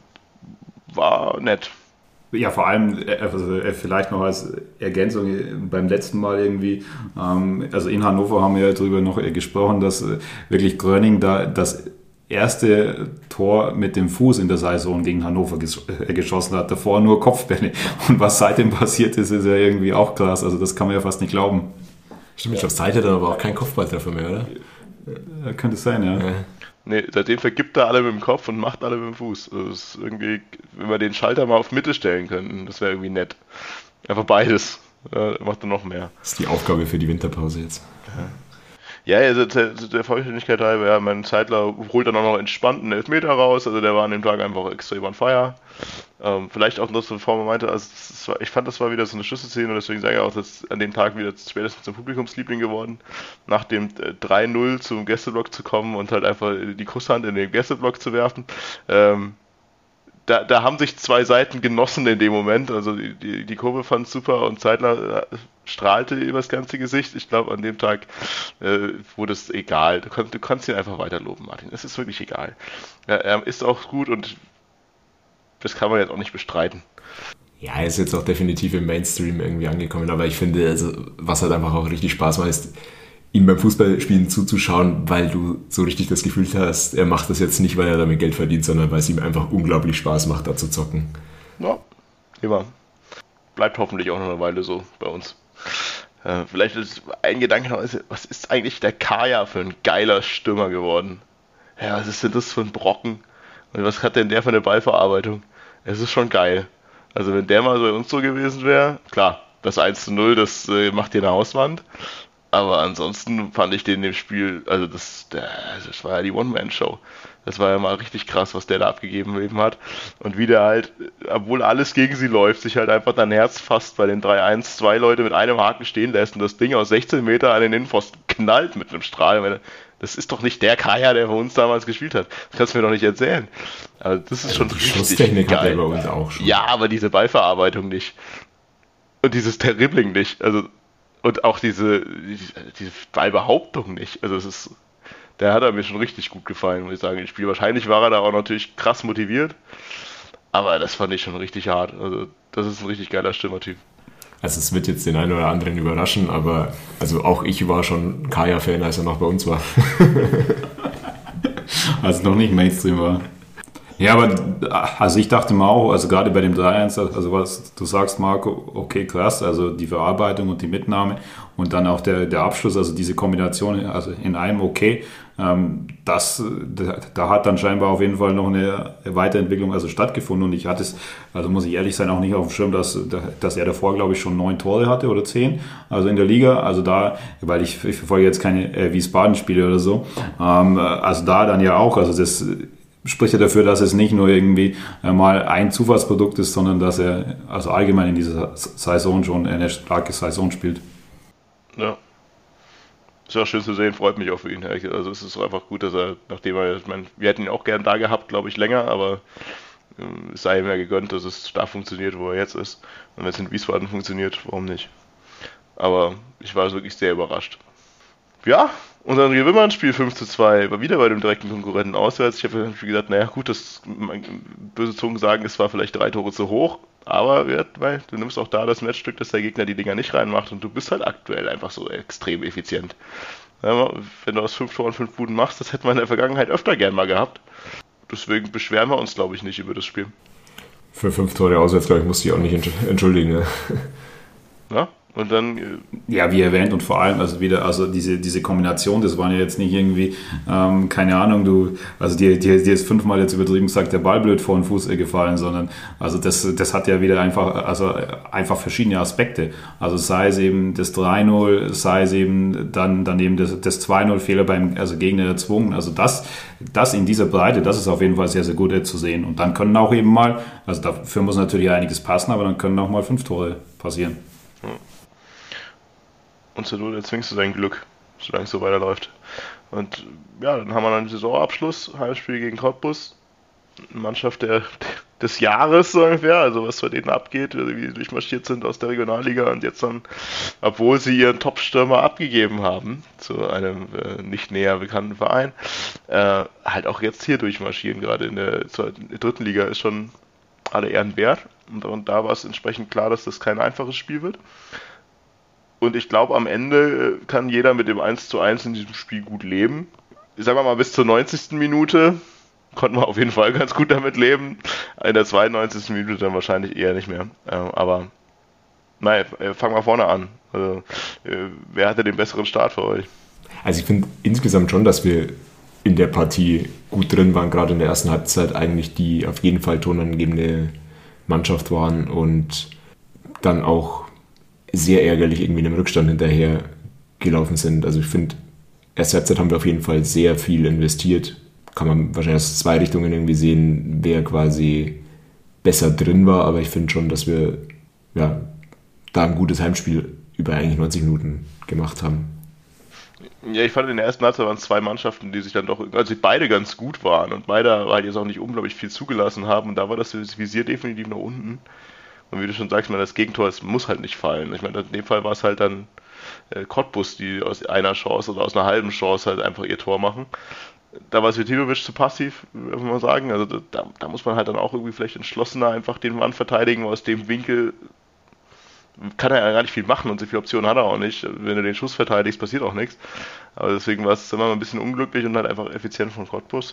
war nett. Ja, vor allem, also vielleicht noch als Ergänzung beim letzten Mal irgendwie, ähm, also in Hannover haben wir ja darüber noch gesprochen, dass äh, wirklich Gröning da das erste Tor mit dem Fuß in der Saison gegen Hannover ges- äh, geschossen hat. Davor nur Kopfbälle. Und was seitdem passiert ist, ist ja irgendwie auch krass. Also das kann man ja fast nicht glauben. Stimmt, ich glaube, seitdem dann aber auch kein Kopfballtreffer mehr, oder? Ja, könnte es sein, ja. ja. Nee, seitdem vergibt er alle mit dem Kopf und macht alle mit dem Fuß. Also das ist irgendwie, wenn wir den Schalter mal auf Mitte stellen könnten, das wäre irgendwie nett. Einfach beides. Ja, macht er noch mehr. Das ist die Aufgabe für die Winterpause jetzt. Ja. Ja, also der, der Vollständigkeit halber, ja, mein Zeitler holt dann auch noch entspannt einen Elfmeter raus, also der war an dem Tag einfach extrem on fire. Ähm, vielleicht auch noch so, bevor man meinte, also das war, ich fand, das war wieder so eine Schlüsselszene und deswegen sage ich auch, dass an dem Tag wieder spätestens zum Publikumsliebling geworden, nach dem äh, drei null zum Gästeblock zu kommen und halt einfach die Kusshand in den Gästeblock zu werfen. Ähm, Da, da haben sich zwei Seiten genossen in dem Moment. Also die, die, die Kurve fand es super und Zeitler strahlte über das ganze Gesicht. Ich glaube, an dem Tag äh, wurde es egal. Du, kannst, du kannst ihn einfach weiterloben, Martin. Es ist wirklich egal. Er, er ist auch gut und das kann man jetzt auch nicht bestreiten. Ja, er ist jetzt auch definitiv im Mainstream irgendwie angekommen, aber ich finde, also, was halt einfach auch richtig Spaß macht, ist, ihm beim Fußballspielen zuzuschauen, weil du so richtig das Gefühl hast, er macht das jetzt nicht, weil er damit Geld verdient, sondern weil es ihm einfach unglaublich Spaß macht, da zu zocken. Ja, immer. Bleibt hoffentlich auch noch eine Weile so bei uns. Äh, vielleicht ist ein Gedanke noch, was ist eigentlich der Kaya für ein geiler Stürmer geworden? Ja, was ist denn das für ein Brocken? Und was hat denn der für eine Ballverarbeitung? Es ist schon geil. Also wenn der mal bei uns so gewesen wäre, klar, das eins zu null, das äh, macht dir eine Hauswand. Aber ansonsten fand ich den in dem Spiel, also das, der, das war ja die One-Man-Show. Das war ja mal richtig krass, was der da abgegeben eben hat. Und wie der halt, obwohl alles gegen sie läuft, sich halt einfach dein Herz fasst bei den drei eins, zwei Leute mit einem Haken stehen lässt und das Ding aus sechzehn Meter an den Innenpfosten knallt mit einem Strahl. Das ist doch nicht der Kaya, der für uns damals gespielt hat. Das kannst du mir doch nicht erzählen. Also das ist also schon die richtig Schusstechnik geil. Hat er bei uns auch schon. Ja, aber diese Ballverarbeitung nicht. Und dieses Dribbling nicht. Also und auch diese, diese Ballbehauptung nicht. Also es ist, der hat er mir schon richtig gut gefallen, muss ich sagen, im Spiel. Wahrscheinlich war er da auch natürlich krass motiviert, aber das fand ich schon richtig hart. Also das ist ein richtig geiler Stürmertyp. Also es wird jetzt den einen oder anderen überraschen, aber also auch ich war schon Kaya-Fan, als er noch bei uns war. Als noch nicht Mainstream war. Ja, aber also ich dachte mal auch, also gerade bei dem drei eins, also was du sagst, Marco, okay, krass, also die Verarbeitung und die Mitnahme und dann auch der, der Abschluss, also diese Kombination, also in einem okay, ähm, das, da, da hat dann scheinbar auf jeden Fall noch eine Weiterentwicklung also stattgefunden und ich hatte es, also muss ich ehrlich sein, auch nicht auf dem Schirm, dass, dass er davor, glaube ich, schon neun Tore hatte oder zehn, also in der Liga, also da, weil ich, ich verfolge jetzt keine äh, Wiesbaden-Spiele oder so, ähm, also da dann ja auch, also das spricht ja dafür, dass es nicht nur irgendwie mal ein Zufallsprodukt ist, sondern dass er also allgemein in dieser Saison schon eine starke Saison spielt. Ja. Ist auch schön zu sehen, freut mich auch für ihn. Also es ist einfach gut, dass er, nachdem er, ich meine, wir hätten ihn auch gern da gehabt, glaube ich, länger, aber es sei ihm ja gegönnt, dass es da funktioniert, wo er jetzt ist. Und wenn es in Wiesbaden funktioniert, warum nicht? Aber ich war wirklich sehr überrascht. Ja, und dann gewinnen wir ein Spiel fünf zu zwei, war wieder bei dem direkten Konkurrenten auswärts. Ich habe gesagt, naja gut, das böse Zungen sagen, es war vielleicht drei Tore zu hoch, aber weil du nimmst auch da das Matchstück, dass der Gegner die Dinger nicht reinmacht und du bist halt aktuell einfach so extrem effizient. Wenn du aus fünf Toren fünf Buden machst, das hätten wir in der Vergangenheit öfter gern mal gehabt. Deswegen beschweren wir uns, glaube ich, nicht über das Spiel. Für fünf Tore auswärts, glaube ich, musst du dich auch nicht entschuldigen. Ja. Ja? Und dann, ja, wie erwähnt und vor allem, also wieder, also diese, diese Kombination, das waren ja jetzt nicht irgendwie, ähm, keine Ahnung, du, also dir, dir, dir ist fünfmal jetzt übertrieben gesagt, der Ball blöd vor den Fuß gefallen, sondern, also das, das hat ja wieder einfach, also einfach verschiedene Aspekte. Also sei es eben das drei null, sei es eben dann, dann eben das, das zwei null Fehler beim, also Gegner erzwungen. Also das, das in dieser Breite, das ist auf jeden Fall sehr, sehr gut zu sehen. Und dann können auch eben mal, also dafür muss natürlich einiges passen, aber dann können auch mal fünf Tore passieren. Hm. Und zur Not erzwingst du dein Glück, solange es so weiterläuft. Und ja, dann haben wir dann den Saisonabschluss, Heimspiel gegen Cottbus. Mannschaft der, des Jahres so ungefähr, also was bei denen abgeht, wie sie durchmarschiert sind aus der Regionalliga und jetzt dann, obwohl sie ihren Top-Stürmer abgegeben haben, zu einem äh, nicht näher bekannten Verein, äh, halt auch jetzt hier durchmarschieren, gerade in der, zur, in der dritten Liga ist schon alle Ehren wert. Und, und da war es entsprechend klar, dass das kein einfaches Spiel wird. Und ich glaube, am Ende kann jeder mit dem eins zu eins in diesem Spiel gut leben. Ich sage mal, bis zur neunzigsten Minute konnten wir auf jeden Fall ganz gut damit leben. In der zweiundneunzigsten Minute dann wahrscheinlich eher nicht mehr. Aber nein, fangen wir vorne an. Also, wer hatte den besseren Start für euch? Also ich finde insgesamt schon, dass wir in der Partie gut drin waren, gerade in der ersten Halbzeit eigentlich die auf jeden Fall tonangebende Mannschaft waren und dann auch sehr ärgerlich irgendwie in einem Rückstand hinterher gelaufen sind. Also ich finde, erste Halbzeit haben wir auf jeden Fall sehr viel investiert. Kann man wahrscheinlich aus zwei Richtungen irgendwie sehen, wer quasi besser drin war, aber ich finde schon, dass wir ja, da ein gutes Heimspiel über eigentlich neunzig Minuten gemacht haben. Ja, ich fand in der ersten Halbzeit waren es zwei Mannschaften, die sich dann doch, also beide ganz gut waren und beide halt jetzt auch nicht unglaublich viel zugelassen haben und da war das Visier definitiv nach unten. Und wie du schon sagst, das Gegentor das muss halt nicht fallen. Ich meine, in dem Fall war es halt dann äh, Cottbus, die aus einer Chance oder aus einer halben Chance halt einfach ihr Tor machen. Da war Svetivovic zu passiv, würde man sagen. Also da, da muss man halt dann auch irgendwie vielleicht entschlossener einfach den Mann verteidigen, weil aus dem Winkel kann er ja gar nicht viel machen und so viele Optionen hat er auch nicht. Wenn du den Schuss verteidigst, passiert auch nichts. Aber deswegen war es immer ein bisschen unglücklich und halt einfach effizient von Cottbus.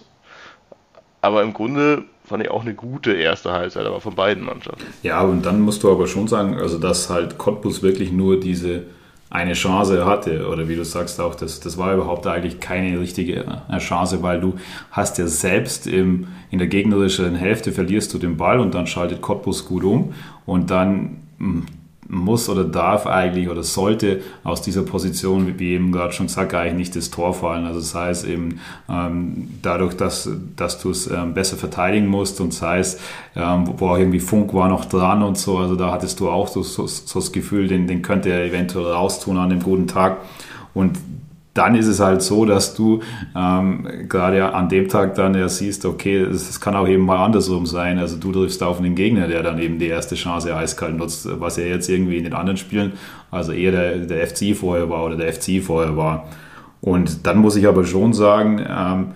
Aber im Grunde fand ich auch eine gute erste Halbzeit, aber von beiden Mannschaften. Ja, und dann musst du aber schon sagen, also dass halt Cottbus wirklich nur diese eine Chance hatte, oder wie du sagst auch, das, das war überhaupt eigentlich keine richtige Chance, weil du hast ja selbst im, in der gegnerischen Hälfte verlierst du den Ball und dann schaltet Cottbus gut um und dann muss oder darf eigentlich oder sollte aus dieser Position, wie eben gerade schon gesagt, eigentlich nicht das Tor fallen. Also sei es eben ähm, dadurch, dass, dass du es ähm, besser verteidigen musst und sei es, ähm, wo auch irgendwie Funk war noch dran und so, also da hattest du auch so, so, so das Gefühl, den, den könnte er eventuell raustun an dem guten Tag und dann ist es halt so, dass du ähm, gerade an dem Tag dann ja siehst, okay, es kann auch eben mal andersrum sein. Also du triffst auf einen Gegner, der dann eben die erste Chance eiskalt nutzt, was ja jetzt irgendwie in den anderen Spielen, also eher der, der F C vorher war oder der F C vorher war. Und dann muss ich aber schon sagen, ähm,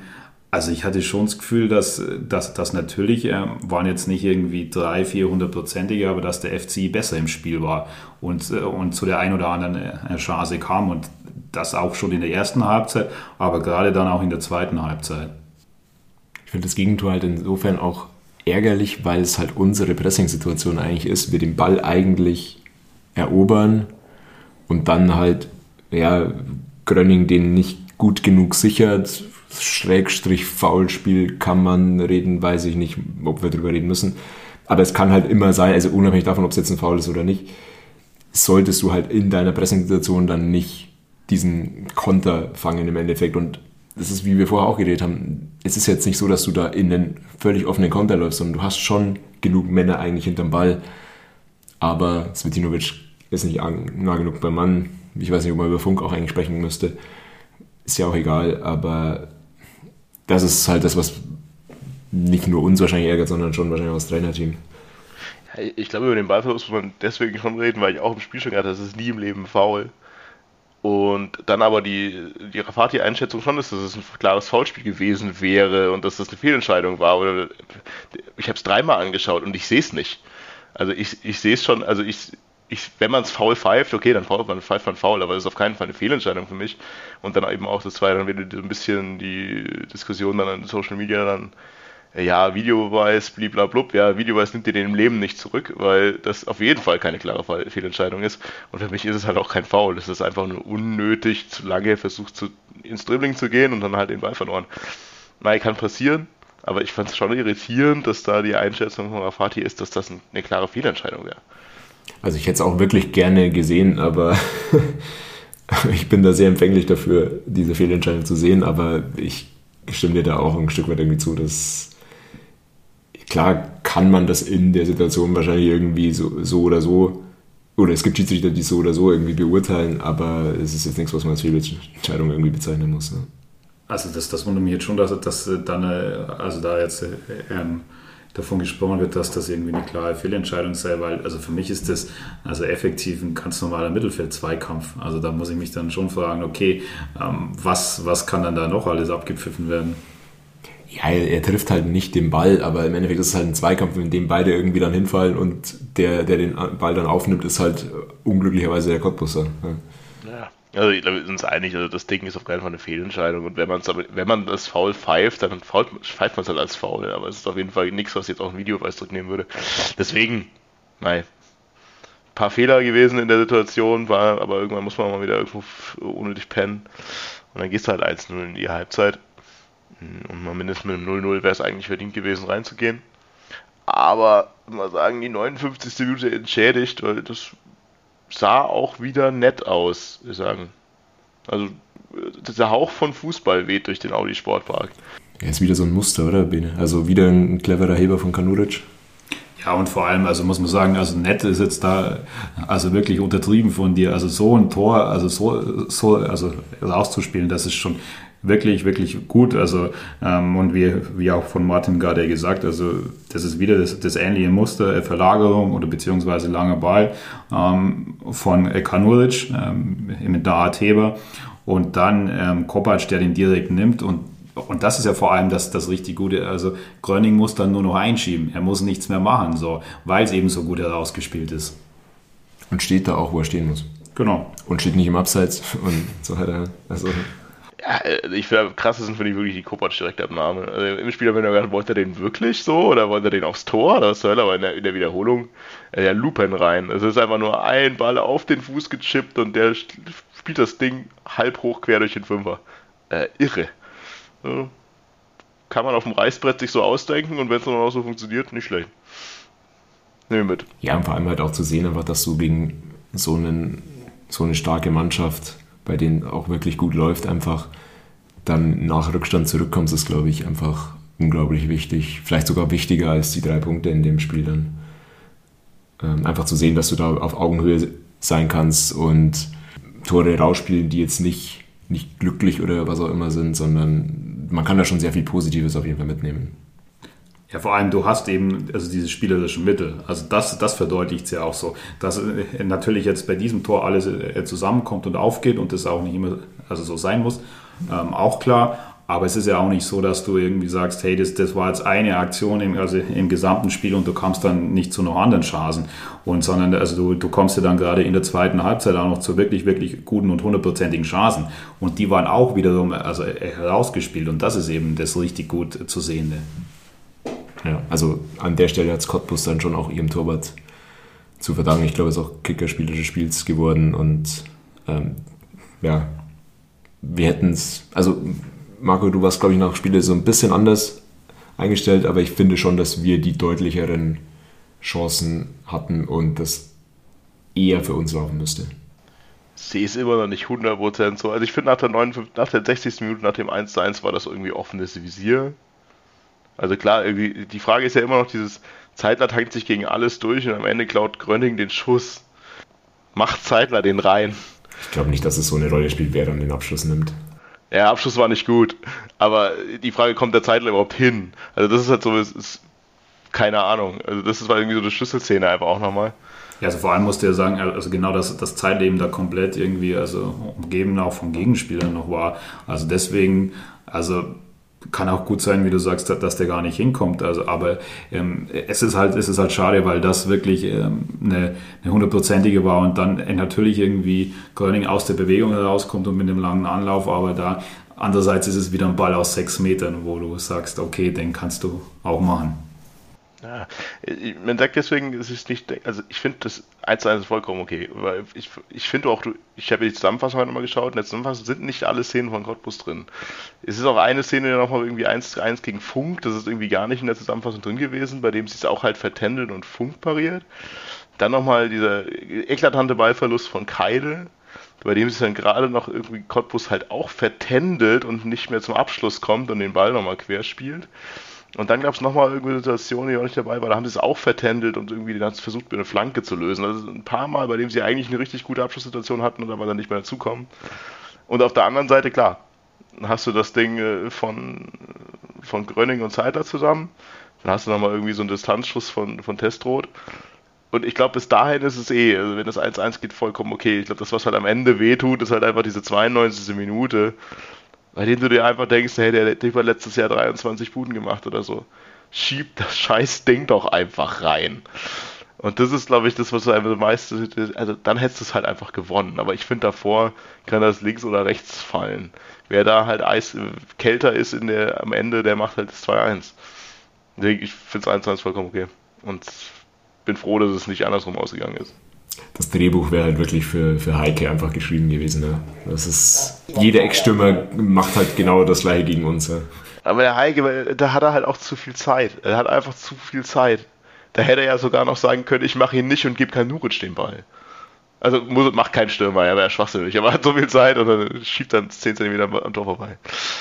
Also ich hatte schon das Gefühl, dass, dass, dass natürlich äh, waren jetzt nicht irgendwie drei, vierhundertprozentige, aber dass der F C besser im Spiel war und, äh, und zu der ein oder anderen äh, Chance kam und das auch schon in der ersten Halbzeit, aber gerade dann auch in der zweiten Halbzeit. Ich finde das Gegentor halt insofern auch ärgerlich, weil es halt unsere Pressing-Situation eigentlich ist. Wir den Ball eigentlich erobern und dann halt, ja, Gröning den nicht gut genug sichert. Schrägstrich Foulspiel kann man reden, weiß ich nicht, ob wir drüber reden müssen. Aber es kann halt immer sein, also unabhängig davon, ob es jetzt ein Foul ist oder nicht, solltest du halt in deiner Pressing-Situation dann nicht diesen Konter fangen im Endeffekt. Und das ist, wie wir vorher auch geredet haben, es ist jetzt nicht so, dass du da in einen völlig offenen Konter läufst, sondern du hast schon genug Männer eigentlich hinterm Ball. Aber Svetinovic ist nicht nah genug beim Mann. Ich weiß nicht, ob man über Funk auch eigentlich sprechen müsste. Ist ja auch egal, aber das ist halt das, was nicht nur uns wahrscheinlich ärgert, sondern schon wahrscheinlich auch das Trainerteam. Ich glaube, über den Ballverlust muss man deswegen schon reden, weil ich auch im Spiel schon gesagt habe, das ist nie im Leben faul. Und dann aber die, die Rafati-Einschätzung schon ist, dass es ein klares Foulspiel gewesen wäre und dass das eine Fehlentscheidung war. Oder ich habe es dreimal angeschaut und ich sehe es nicht. Also ich, ich sehe es schon, also ich, ich, wenn man es faul pfeift, okay, dann pfeift man, pfeift man faul, aber das ist auf keinen Fall eine Fehlentscheidung für mich. Und dann eben auch, das war dann wieder so ein bisschen die Diskussion dann an Social Media dann, ja, Videobeweis, bliblablub, ja, Videobeweis nimmt dir den im Leben nicht zurück, weil das auf jeden Fall keine klare Fehlentscheidung ist. Und für mich ist es halt auch kein Foul. Es ist einfach nur unnötig zu lange versucht, zu, ins Dribbling zu gehen und dann halt den Ball verloren. Nein, kann passieren, aber ich fand es schon irritierend, dass da die Einschätzung von Rafati ist, dass das eine klare Fehlentscheidung wäre. Also ich hätte es auch wirklich gerne gesehen, aber ich bin da sehr empfänglich dafür, diese Fehlentscheidung zu sehen, aber ich stimme dir da auch ein Stück weit irgendwie zu, dass klar kann man das in der Situation wahrscheinlich irgendwie so, so oder so, oder es gibt Schiedsrichter, die so oder so irgendwie beurteilen, aber es ist jetzt nichts, was man als Fehlentscheidung irgendwie bezeichnen muss. Ne? Also das, das wundert mich jetzt schon, dass, dass dann, also da jetzt ähm, davon gesprochen wird, dass das irgendwie eine klare Fehlentscheidung sei, weil also für mich ist das also effektiv ein ganz normaler Mittelfeld-Zweikampf. Also da muss ich mich dann schon fragen, okay, ähm, was, was kann dann da noch alles abgepfiffen werden? Ja, er, er trifft halt nicht den Ball, aber im Endeffekt ist es halt ein Zweikampf, in dem beide irgendwie dann hinfallen und der, der den Ball dann aufnimmt, ist halt unglücklicherweise der Cottbusser. Ja. Ja, also ich glaube, wir sind uns einig, also das Ding ist auf keinen Fall eine Fehlentscheidung und wenn, man's, wenn man das Foul pfeift, dann pfeift man es halt als Foul, aber es ist auf jeden Fall nichts, was jetzt auch ein Videobeweis zurücknehmen würde. Deswegen, nein, ein paar Fehler gewesen in der Situation, war, aber irgendwann muss man mal wieder irgendwo unnötig pennen und dann gehst du halt eins null in die Halbzeit. Und mal mindestens mit einem null null wäre es eigentlich verdient gewesen, reinzugehen. Aber, mal sagen, die neunundfünfzigste Minute entschädigt, weil das sah auch wieder nett aus, wir sagen. Also, dieser Hauch von Fußball weht durch den Audi Sportpark. Ja, ist wieder so ein Muster, oder, Bene? Also wieder ein cleverer Heber von Kanuric. Ja, und vor allem, also muss man sagen, also nett ist jetzt da, also wirklich untertrieben von dir. Also so ein Tor, also so, so also rauszuspielen, das ist schon wirklich, wirklich gut. Also ähm, und wie, wie auch von Martin gerade gesagt, also das ist wieder das, das ähnliche Muster, Verlagerung oder beziehungsweise langer Ball ähm, von Kanuric ähm, mit der Art Heber und dann ähm, Kopac, der den direkt nimmt und Und das ist ja vor allem das, das richtig Gute. Also Gröning muss dann nur noch einschieben. Er muss nichts mehr machen, so, weil es eben so gut herausgespielt ist. Und steht da auch, wo er stehen muss. Genau. Und steht nicht im Abseits und so hat er. Also. Ja, ich finde, krass sind finde ich wirklich die Kopac-Direktabnahme. Also im Spiel haben wir gedacht, wollte er den wirklich so oder wollte er den aufs Tor? Oder was soll er? Aber in der, in der Wiederholung äh, ja, Lupen rein. Also es ist einfach nur ein Ball auf den Fuß gechippt und der spielt das Ding halb hoch quer durch den Fünfer. Äh, irre. So. Kann man auf dem Reißbrett sich so ausdenken und wenn es dann auch so funktioniert, nicht schlecht. Nehmen wir mit. Ja, und vor allem halt auch zu sehen, einfach, dass du gegen so, einen, so eine starke Mannschaft, bei denen auch wirklich gut läuft, einfach dann nach Rückstand zurückkommst, ist, glaube ich, einfach unglaublich wichtig. Vielleicht sogar wichtiger als die drei Punkte in dem Spiel dann. Ähm, einfach zu sehen, dass du da auf Augenhöhe sein kannst und Tore rausspielen, die jetzt nicht, nicht glücklich oder was auch immer sind, sondern man kann da schon sehr viel Positives auf jeden Fall mitnehmen. Ja, vor allem, du hast eben also diese spielerischen Mittel. Also das, das verdeutlicht es ja auch so, dass natürlich jetzt bei diesem Tor alles zusammenkommt und aufgeht und das auch nicht immer also so sein muss, ähm, auch klar. Aber es ist ja auch nicht so, dass du irgendwie sagst, hey, das, das war jetzt eine Aktion im, also im gesamten Spiel und du kommst dann nicht zu noch anderen Chancen. Und sondern also du, du kommst ja dann gerade in der zweiten Halbzeit auch noch zu wirklich, wirklich guten und hundertprozentigen Chancen. Und die waren auch wiederum also herausgespielt. Und das ist eben das richtig gut zu Sehende. Ja, also an der Stelle hat Cottbus dann schon auch ihrem Torwart zu verdanken. Ich glaube, es ist auch Kickerspieler des Spiels geworden. Und ähm, ja, wir hätten es, also Marco, du warst, glaube ich, nach Spiele so ein bisschen anders eingestellt, aber ich finde schon, dass wir die deutlicheren Chancen hatten und das eher für uns laufen müsste. Ich sehe es immer noch nicht hundert Prozent so. Also ich finde, nach der, neunundfünfzigsten, nach der sechzigsten Minute, nach dem eins zu eins war das irgendwie offenes Visier. Also klar, irgendwie, die Frage ist ja immer noch dieses, Zeitler tankt sich gegen alles durch und am Ende klaut Gröning den Schuss. Macht Zeitler den rein. Ich glaube nicht, dass es so eine Rolle spielt, wer dann den Abschluss nimmt. Ja, Abschluss war nicht gut, aber die Frage, kommt der Zeitler überhaupt hin? Also das ist halt so, es ist, keine Ahnung, also das war irgendwie so eine Schlüsselszene einfach auch nochmal. Ja, also vor allem musst du ja sagen, also genau das, das Zeitleben da komplett irgendwie, also umgeben auch von Gegenspielern noch war, also deswegen, also kann auch gut sein, wie du sagst, dass der gar nicht hinkommt. Also, aber ähm, es ist halt, es ist halt schade, weil das wirklich ähm, eine, eine hundertprozentige war und dann äh, natürlich irgendwie Gröning aus der Bewegung herauskommt und mit einem langen Anlauf, aber da andererseits ist es wieder ein Ball aus sechs Metern, wo du sagst, okay, den kannst du auch machen. Ja, man sagt deswegen, es ist nicht, also ich finde das eins zu eins ist vollkommen okay, weil ich, ich finde auch, ich habe die Zusammenfassung heute nochmal geschaut, in der Zusammenfassung sind nicht alle Szenen von Cottbus drin. Es ist auch eine Szene, die nochmal irgendwie eins zu eins gegen Funk, das ist irgendwie gar nicht in der Zusammenfassung drin gewesen, bei dem sie es auch halt vertändelt und Funk pariert. Dann nochmal dieser eklatante Ballverlust von Keidel, bei dem sich dann gerade noch irgendwie Cottbus halt auch vertändelt und nicht mehr zum Abschluss kommt und den Ball nochmal quer spielt. Und dann gab es nochmal irgendeine Situation, die auch nicht dabei war, da haben sie es auch vertändelt und irgendwie dann versucht, mit einer Flanke zu lösen. Also ein paar Mal, bei dem sie eigentlich eine richtig gute Abschlusssituation hatten und aber dann nicht mehr dazukommen. Und auf der anderen Seite, klar, hast du das Ding von, von Gröning und Zeitler zusammen, dann hast du nochmal irgendwie so einen Distanzschuss von, von Testroth. Und ich glaube, bis dahin ist es eh, also wenn das eins eins geht, vollkommen okay. Ich glaube, das, was halt am Ende wehtut, ist halt einfach diese zweiundneunzigste Minute, bei dem du dir einfach denkst, hey, der hat letztes Jahr dreiundzwanzig Buden gemacht oder so. Schieb das scheiß Ding doch einfach rein. Und das ist, glaube ich, das, was du einfach meiste, also dann hättest du es halt einfach gewonnen. Aber ich finde, davor kann das links oder rechts fallen. Wer da halt Eis, kälter ist in der, am Ende, der macht halt das zwei eins. Ich finde es eins eins vollkommen okay. Und bin froh, dass es nicht andersrum ausgegangen ist. Das Drehbuch wäre halt wirklich für, für Heike einfach geschrieben gewesen. Ne? Das ist, jeder Eckstürmer macht halt genau das gleiche gegen uns. Ja. Aber der Heike, da hat er halt auch zu viel Zeit. Er hat einfach zu viel Zeit. Da hätte er ja sogar noch sagen können, ich mache ihn nicht und gebe kein Nuric den Ball. Also macht kein Stürmer, er wäre schwachsinnig. Aber er hat so viel Zeit und dann schiebt dann zehn Zentimeter am Tor vorbei.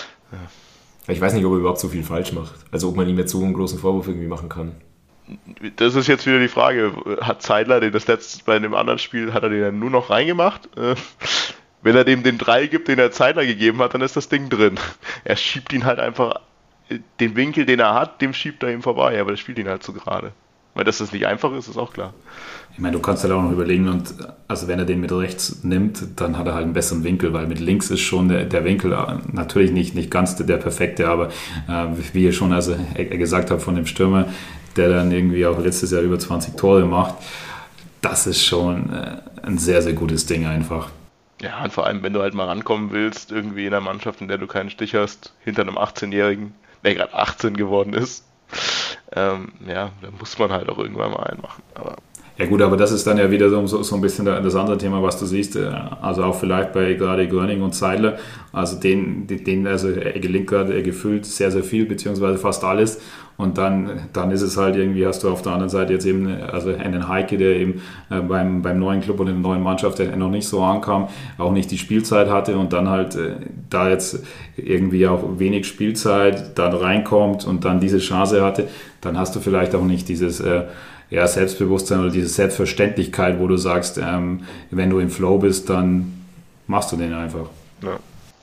Ja. Ich weiß nicht, ob er überhaupt so viel falsch macht. Also ob man ihm jetzt so einen großen Vorwurf irgendwie machen kann. Das ist jetzt wieder die Frage, hat Zeidler den das letzte, bei dem anderen Spiel, hat er den dann nur noch reingemacht? Wenn er dem den drei gibt, den er Zeidler gegeben hat, dann ist das Ding drin. Er schiebt ihn halt einfach, den Winkel, den er hat, dem schiebt er ihm vorbei, aber der spielt ihn halt so gerade. Weil dass das nicht einfach ist, ist auch klar. Ich meine, du kannst halt auch noch überlegen, und also wenn er den mit rechts nimmt, dann hat er halt einen besseren Winkel, weil mit links ist schon der, der Winkel natürlich nicht, nicht ganz der, der perfekte, aber äh, wie ihr schon also gesagt habt von dem Stürmer, der dann irgendwie auch letztes Jahr über zwanzig Tore macht, das ist schon äh, ein sehr, sehr gutes Ding einfach. Ja, und vor allem, wenn du halt mal rankommen willst, irgendwie in einer Mannschaft, in der du keinen Stich hast, hinter einem achtzehnjährigen, der gerade achtzehn geworden ist, ähm, ja, da muss man halt auch irgendwann mal einen machen. Aber ja gut, aber das ist dann ja wieder so, so, so ein bisschen das andere Thema, was du siehst, also auch vielleicht bei gerade Gröning und Zeidler, also denen, denen also er gelingt gerade gefühlt sehr, sehr viel, beziehungsweise fast alles, und dann, dann ist es halt irgendwie, hast du auf der anderen Seite jetzt eben also einen Heike, der eben beim, beim neuen Club und in der neuen Mannschaft, der noch nicht so ankam, auch nicht die Spielzeit hatte und dann halt da jetzt irgendwie auch wenig Spielzeit dann reinkommt und dann diese Chance hatte, dann hast du vielleicht auch nicht dieses ja, Selbstbewusstsein oder diese Selbstverständlichkeit, wo du sagst, ähm, wenn du im Flow bist, dann machst du den einfach. Ja,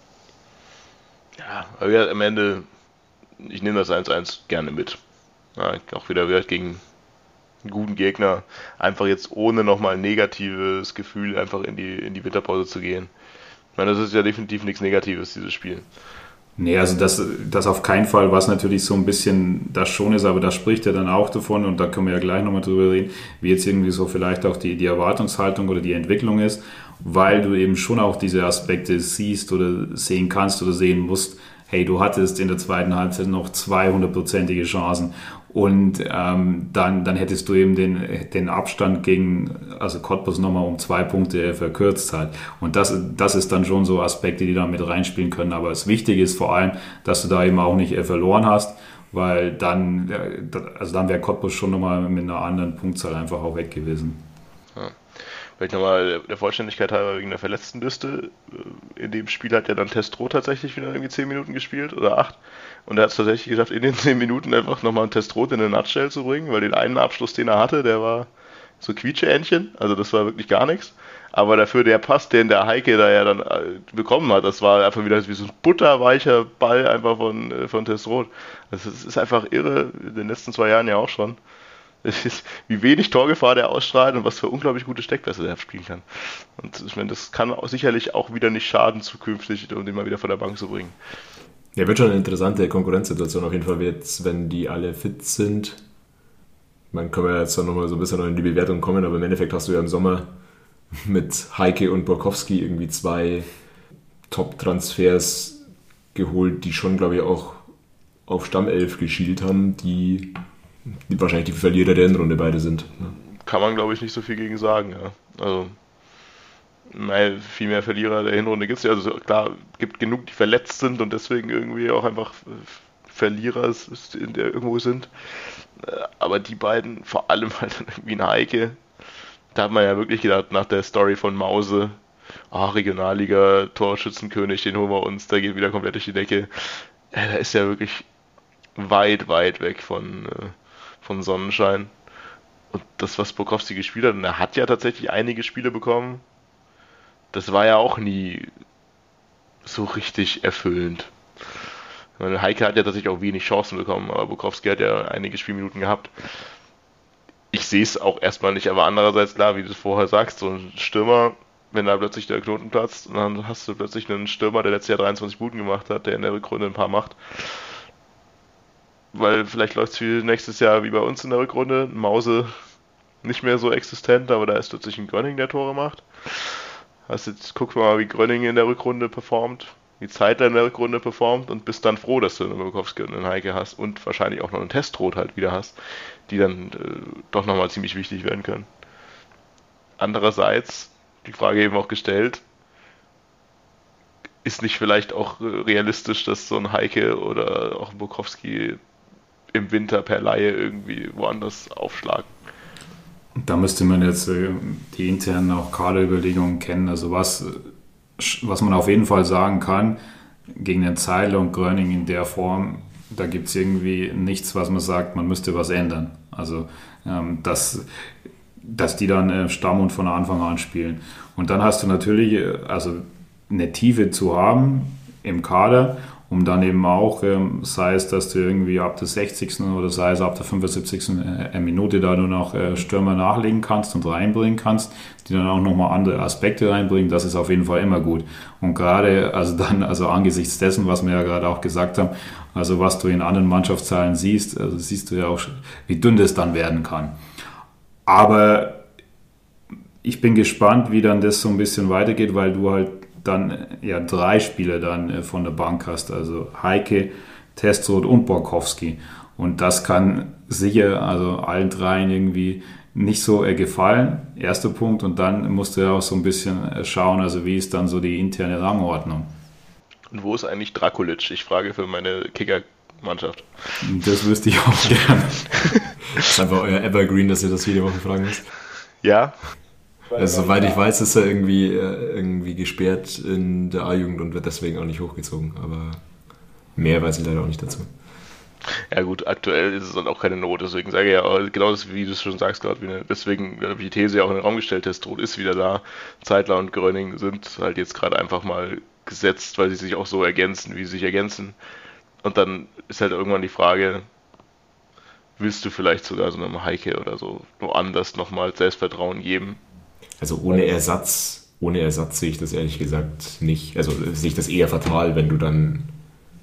ja, aber ja, am Ende, ich nehme das eins eins gerne mit. Ja, auch wieder gegen einen guten Gegner, einfach jetzt ohne nochmal ein negatives Gefühl einfach in die, in die Winterpause zu gehen. Ich meine, das ist ja definitiv nichts Negatives, dieses Spiel. Nee, also das, das auf keinen Fall, was natürlich so ein bisschen das schon ist, aber da spricht er dann auch davon und da können wir ja gleich nochmal drüber reden, wie jetzt irgendwie so vielleicht auch die, die Erwartungshaltung oder die Entwicklung ist, weil du eben schon auch diese Aspekte siehst oder sehen kannst oder sehen musst. Hey, du hattest in der zweiten Halbzeit noch zweihundertprozentige Chancen und ähm, dann, dann hättest du eben den, den Abstand gegen, also Cottbus nochmal um zwei Punkte verkürzt halt. Und das, das ist dann schon so Aspekte, die da mit reinspielen können. Aber das Wichtige ist vor allem, dass du da eben auch nicht verloren hast, weil dann, also dann wäre Cottbus schon nochmal mit einer anderen Punktzahl einfach auch weg gewesen. Ja. Vielleicht nochmal der Vollständigkeit halber wegen der Verletztenliste. In dem Spiel hat ja dann Testro tatsächlich wieder irgendwie zehn Minuten gespielt oder acht. Und er hat es tatsächlich geschafft, in den zehn Minuten einfach nochmal einen Testrot in eine Nutshell zu bringen, weil den einen Abschluss, den er hatte, der war so Quietscheentchen. Also das war wirklich gar nichts. Aber dafür der Pass, den der Heike da ja dann bekommen hat, das war einfach wieder wie so ein butterweicher Ball einfach von, von Testrot. Also das ist einfach irre, in den letzten zwei Jahren ja auch schon. Ist, wie wenig Torgefahr der ausstrahlt und was für unglaublich gute Steckpässe der spielen kann. Und ich meine, das kann auch sicherlich auch wieder nicht schaden zukünftig, um den mal wieder von der Bank zu bringen. Ja, wird schon eine interessante Konkurrenzsituation auf jeden Fall jetzt, wenn die alle fit sind. Man kann ja jetzt dann nochmal so ein bisschen in die Bewertung kommen, aber im Endeffekt hast du ja im Sommer mit Heike und Borkowski irgendwie zwei Top-Transfers geholt, die schon, glaube ich, auch auf Stammelf geschielt haben, die die wahrscheinlich die Verlierer der Hinrunde beide sind. Ne? Kann man, glaube ich, nicht so viel gegen sagen, ja. Also, nein, viel mehr Verlierer der Hinrunde gibt es ja. Also klar, gibt genug, die verletzt sind und deswegen irgendwie auch einfach Verlierer in der irgendwo sind. Aber die beiden, vor allem halt irgendwie ein Heike, da hat man ja wirklich gedacht, nach der Story von Mause, ah, Regionalliga, Torschützenkönig, den holen wir uns, der geht wieder komplett durch die Decke. Ja, da ist ja wirklich weit, weit weg von von Sonnenschein. Und das, was Borkowski gespielt hat, und er hat ja tatsächlich einige Spiele bekommen, das war ja auch nie so richtig erfüllend. Ich meine, Heike hat ja tatsächlich auch wenig Chancen bekommen, aber Borkowski hat ja einige Spielminuten gehabt. Ich sehe es auch erstmal nicht, aber andererseits, klar, wie du es vorher sagst, so ein Stürmer, wenn da plötzlich der Knoten platzt, und dann hast du plötzlich einen Stürmer, der letztes Jahr dreiundzwanzig Minuten gemacht hat, der in der Rückrunde ein paar macht. Weil vielleicht läuft es nächstes Jahr wie bei uns in der Rückrunde. Mause nicht mehr so existent, aber da ist plötzlich ein Gröning, der Tore macht. Also jetzt guck mal, wie Gröning in der Rückrunde performt, wie Zeitler in der Rückrunde performt und bist dann froh, dass du einen Borkowski und einen Heike hast und wahrscheinlich auch noch einen Testrot halt wieder hast, die dann äh, doch nochmal ziemlich wichtig werden können. Andererseits, die Frage eben auch gestellt, ist nicht vielleicht auch realistisch, dass so ein Heike oder auch ein Borkowski im Winter per Laie irgendwie woanders aufschlagen? Da müsste man jetzt äh, die internen auch Kaderüberlegungen kennen. Also was, was man auf jeden Fall sagen kann, gegen den Zeidler und Gröning in der Form, da gibt es irgendwie nichts, was man sagt, man müsste was ändern. Also ähm, dass, dass die dann äh, Stamm und von Anfang an spielen. Und dann hast du natürlich, äh, also eine Tiefe zu haben im Kader, um dann eben auch, ähm, sei es, dass du irgendwie ab der sechzigsten oder sei es ab der fünfundsiebzigsten Äh, Minute da nur noch äh, Stürmer nachlegen kannst und reinbringen kannst, die dann auch nochmal andere Aspekte reinbringen, das ist auf jeden Fall immer gut. Und gerade, also dann, also angesichts dessen, was wir ja gerade auch gesagt haben, also was du in anderen Mannschaftszahlen siehst, also siehst du ja auch, wie dünn das dann werden kann. Aber ich bin gespannt, wie dann das so ein bisschen weitergeht, weil du halt dann ja drei Spieler dann von der Bank hast, also Heike, Testrot und Borkowski. Und das kann sicher also allen dreien irgendwie nicht so äh, gefallen, erster Punkt. Und dann musst du ja auch so ein bisschen schauen, also wie ist dann so die interne Rangordnung. Und wo ist eigentlich Drakulic? Ich frage für meine Kicker-Mannschaft. Das wüsste ich auch gerne. Das ist einfach euer Evergreen, dass ihr das jede Woche fragen müsst. Ja. Also soweit ich weiß, ist er irgendwie, irgendwie gesperrt in der A-Jugend und wird deswegen auch nicht hochgezogen. Aber mehr weiß ich leider auch nicht dazu. Ja gut, aktuell ist es dann auch keine Not, deswegen sage ich ja, genau das, wie du es schon sagst gerade, deswegen habe ich die These ja auch in den Raum gestellt, Testrot ist wieder da, Zeitler und Gröning sind halt jetzt gerade einfach mal gesetzt, weil sie sich auch so ergänzen, wie sie sich ergänzen. Und dann ist halt irgendwann die Frage, willst du vielleicht sogar so einem Heike oder so woanders nochmal Selbstvertrauen geben? Also ohne Ersatz, ohne Ersatz sehe ich das ehrlich gesagt nicht. Also sehe ich das eher fatal, wenn du dann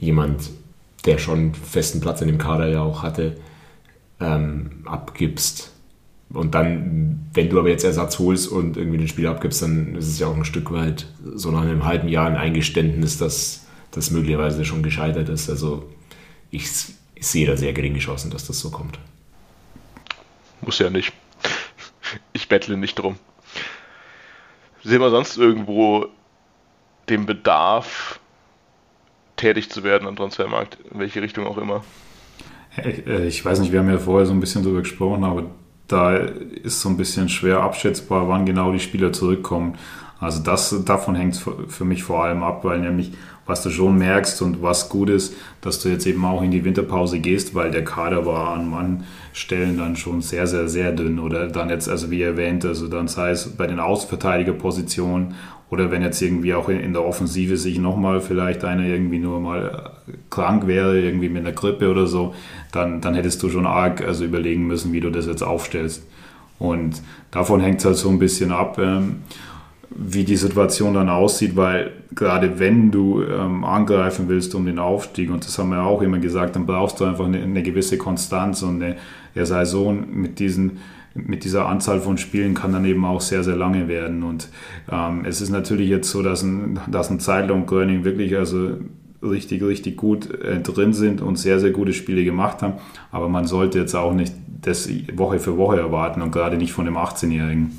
jemand, der schon festen Platz in dem Kader ja auch hatte, ähm, abgibst. Und dann, wenn du aber jetzt Ersatz holst und irgendwie den Spieler abgibst, dann ist es ja auch ein Stück weit so nach einem halben Jahr ein Eingeständnis, dass das möglicherweise schon gescheitert ist. Also ich, ich sehe da sehr geringe Chancen, dass das so kommt. Muss ja nicht. Ich bettle nicht drum. Sehen wir sonst irgendwo den Bedarf, tätig zu werden am Transfermarkt, in welche Richtung auch immer? Ich weiß nicht, wir haben ja vorher so ein bisschen drüber gesprochen, aber da ist so ein bisschen schwer abschätzbar, wann genau die Spieler zurückkommen. Also das, davon hängt es für mich vor allem ab, weil nämlich, was du schon merkst und was gut ist, dass du jetzt eben auch in die Winterpause gehst, weil der Kader war an manchen Stellen dann schon sehr, sehr, sehr dünn. Oder dann jetzt, also wie erwähnt, also dann sei es bei den Außenverteidigerpositionen oder wenn jetzt irgendwie auch in der Offensive sich nochmal vielleicht einer irgendwie nur mal krank wäre, irgendwie mit einer Grippe oder so, dann, dann hättest du schon arg also überlegen müssen, wie du das jetzt aufstellst. Und davon hängt es halt so ein bisschen ab, ähm, wie die Situation dann aussieht, weil gerade wenn du ähm, angreifen willst um den Aufstieg, und das haben wir auch immer gesagt, dann brauchst du einfach eine, eine gewisse Konstanz und eine, der Saison mit diesen mit dieser Anzahl von Spielen kann dann eben auch sehr, sehr lange werden. Und ähm, es ist natürlich jetzt so, dass ein, dass ein Zeidler und Gröning wirklich also richtig, richtig gut äh, drin sind und sehr, sehr gute Spiele gemacht haben. Aber man sollte jetzt auch nicht das Woche für Woche erwarten und gerade nicht von dem achtzehnjährigen.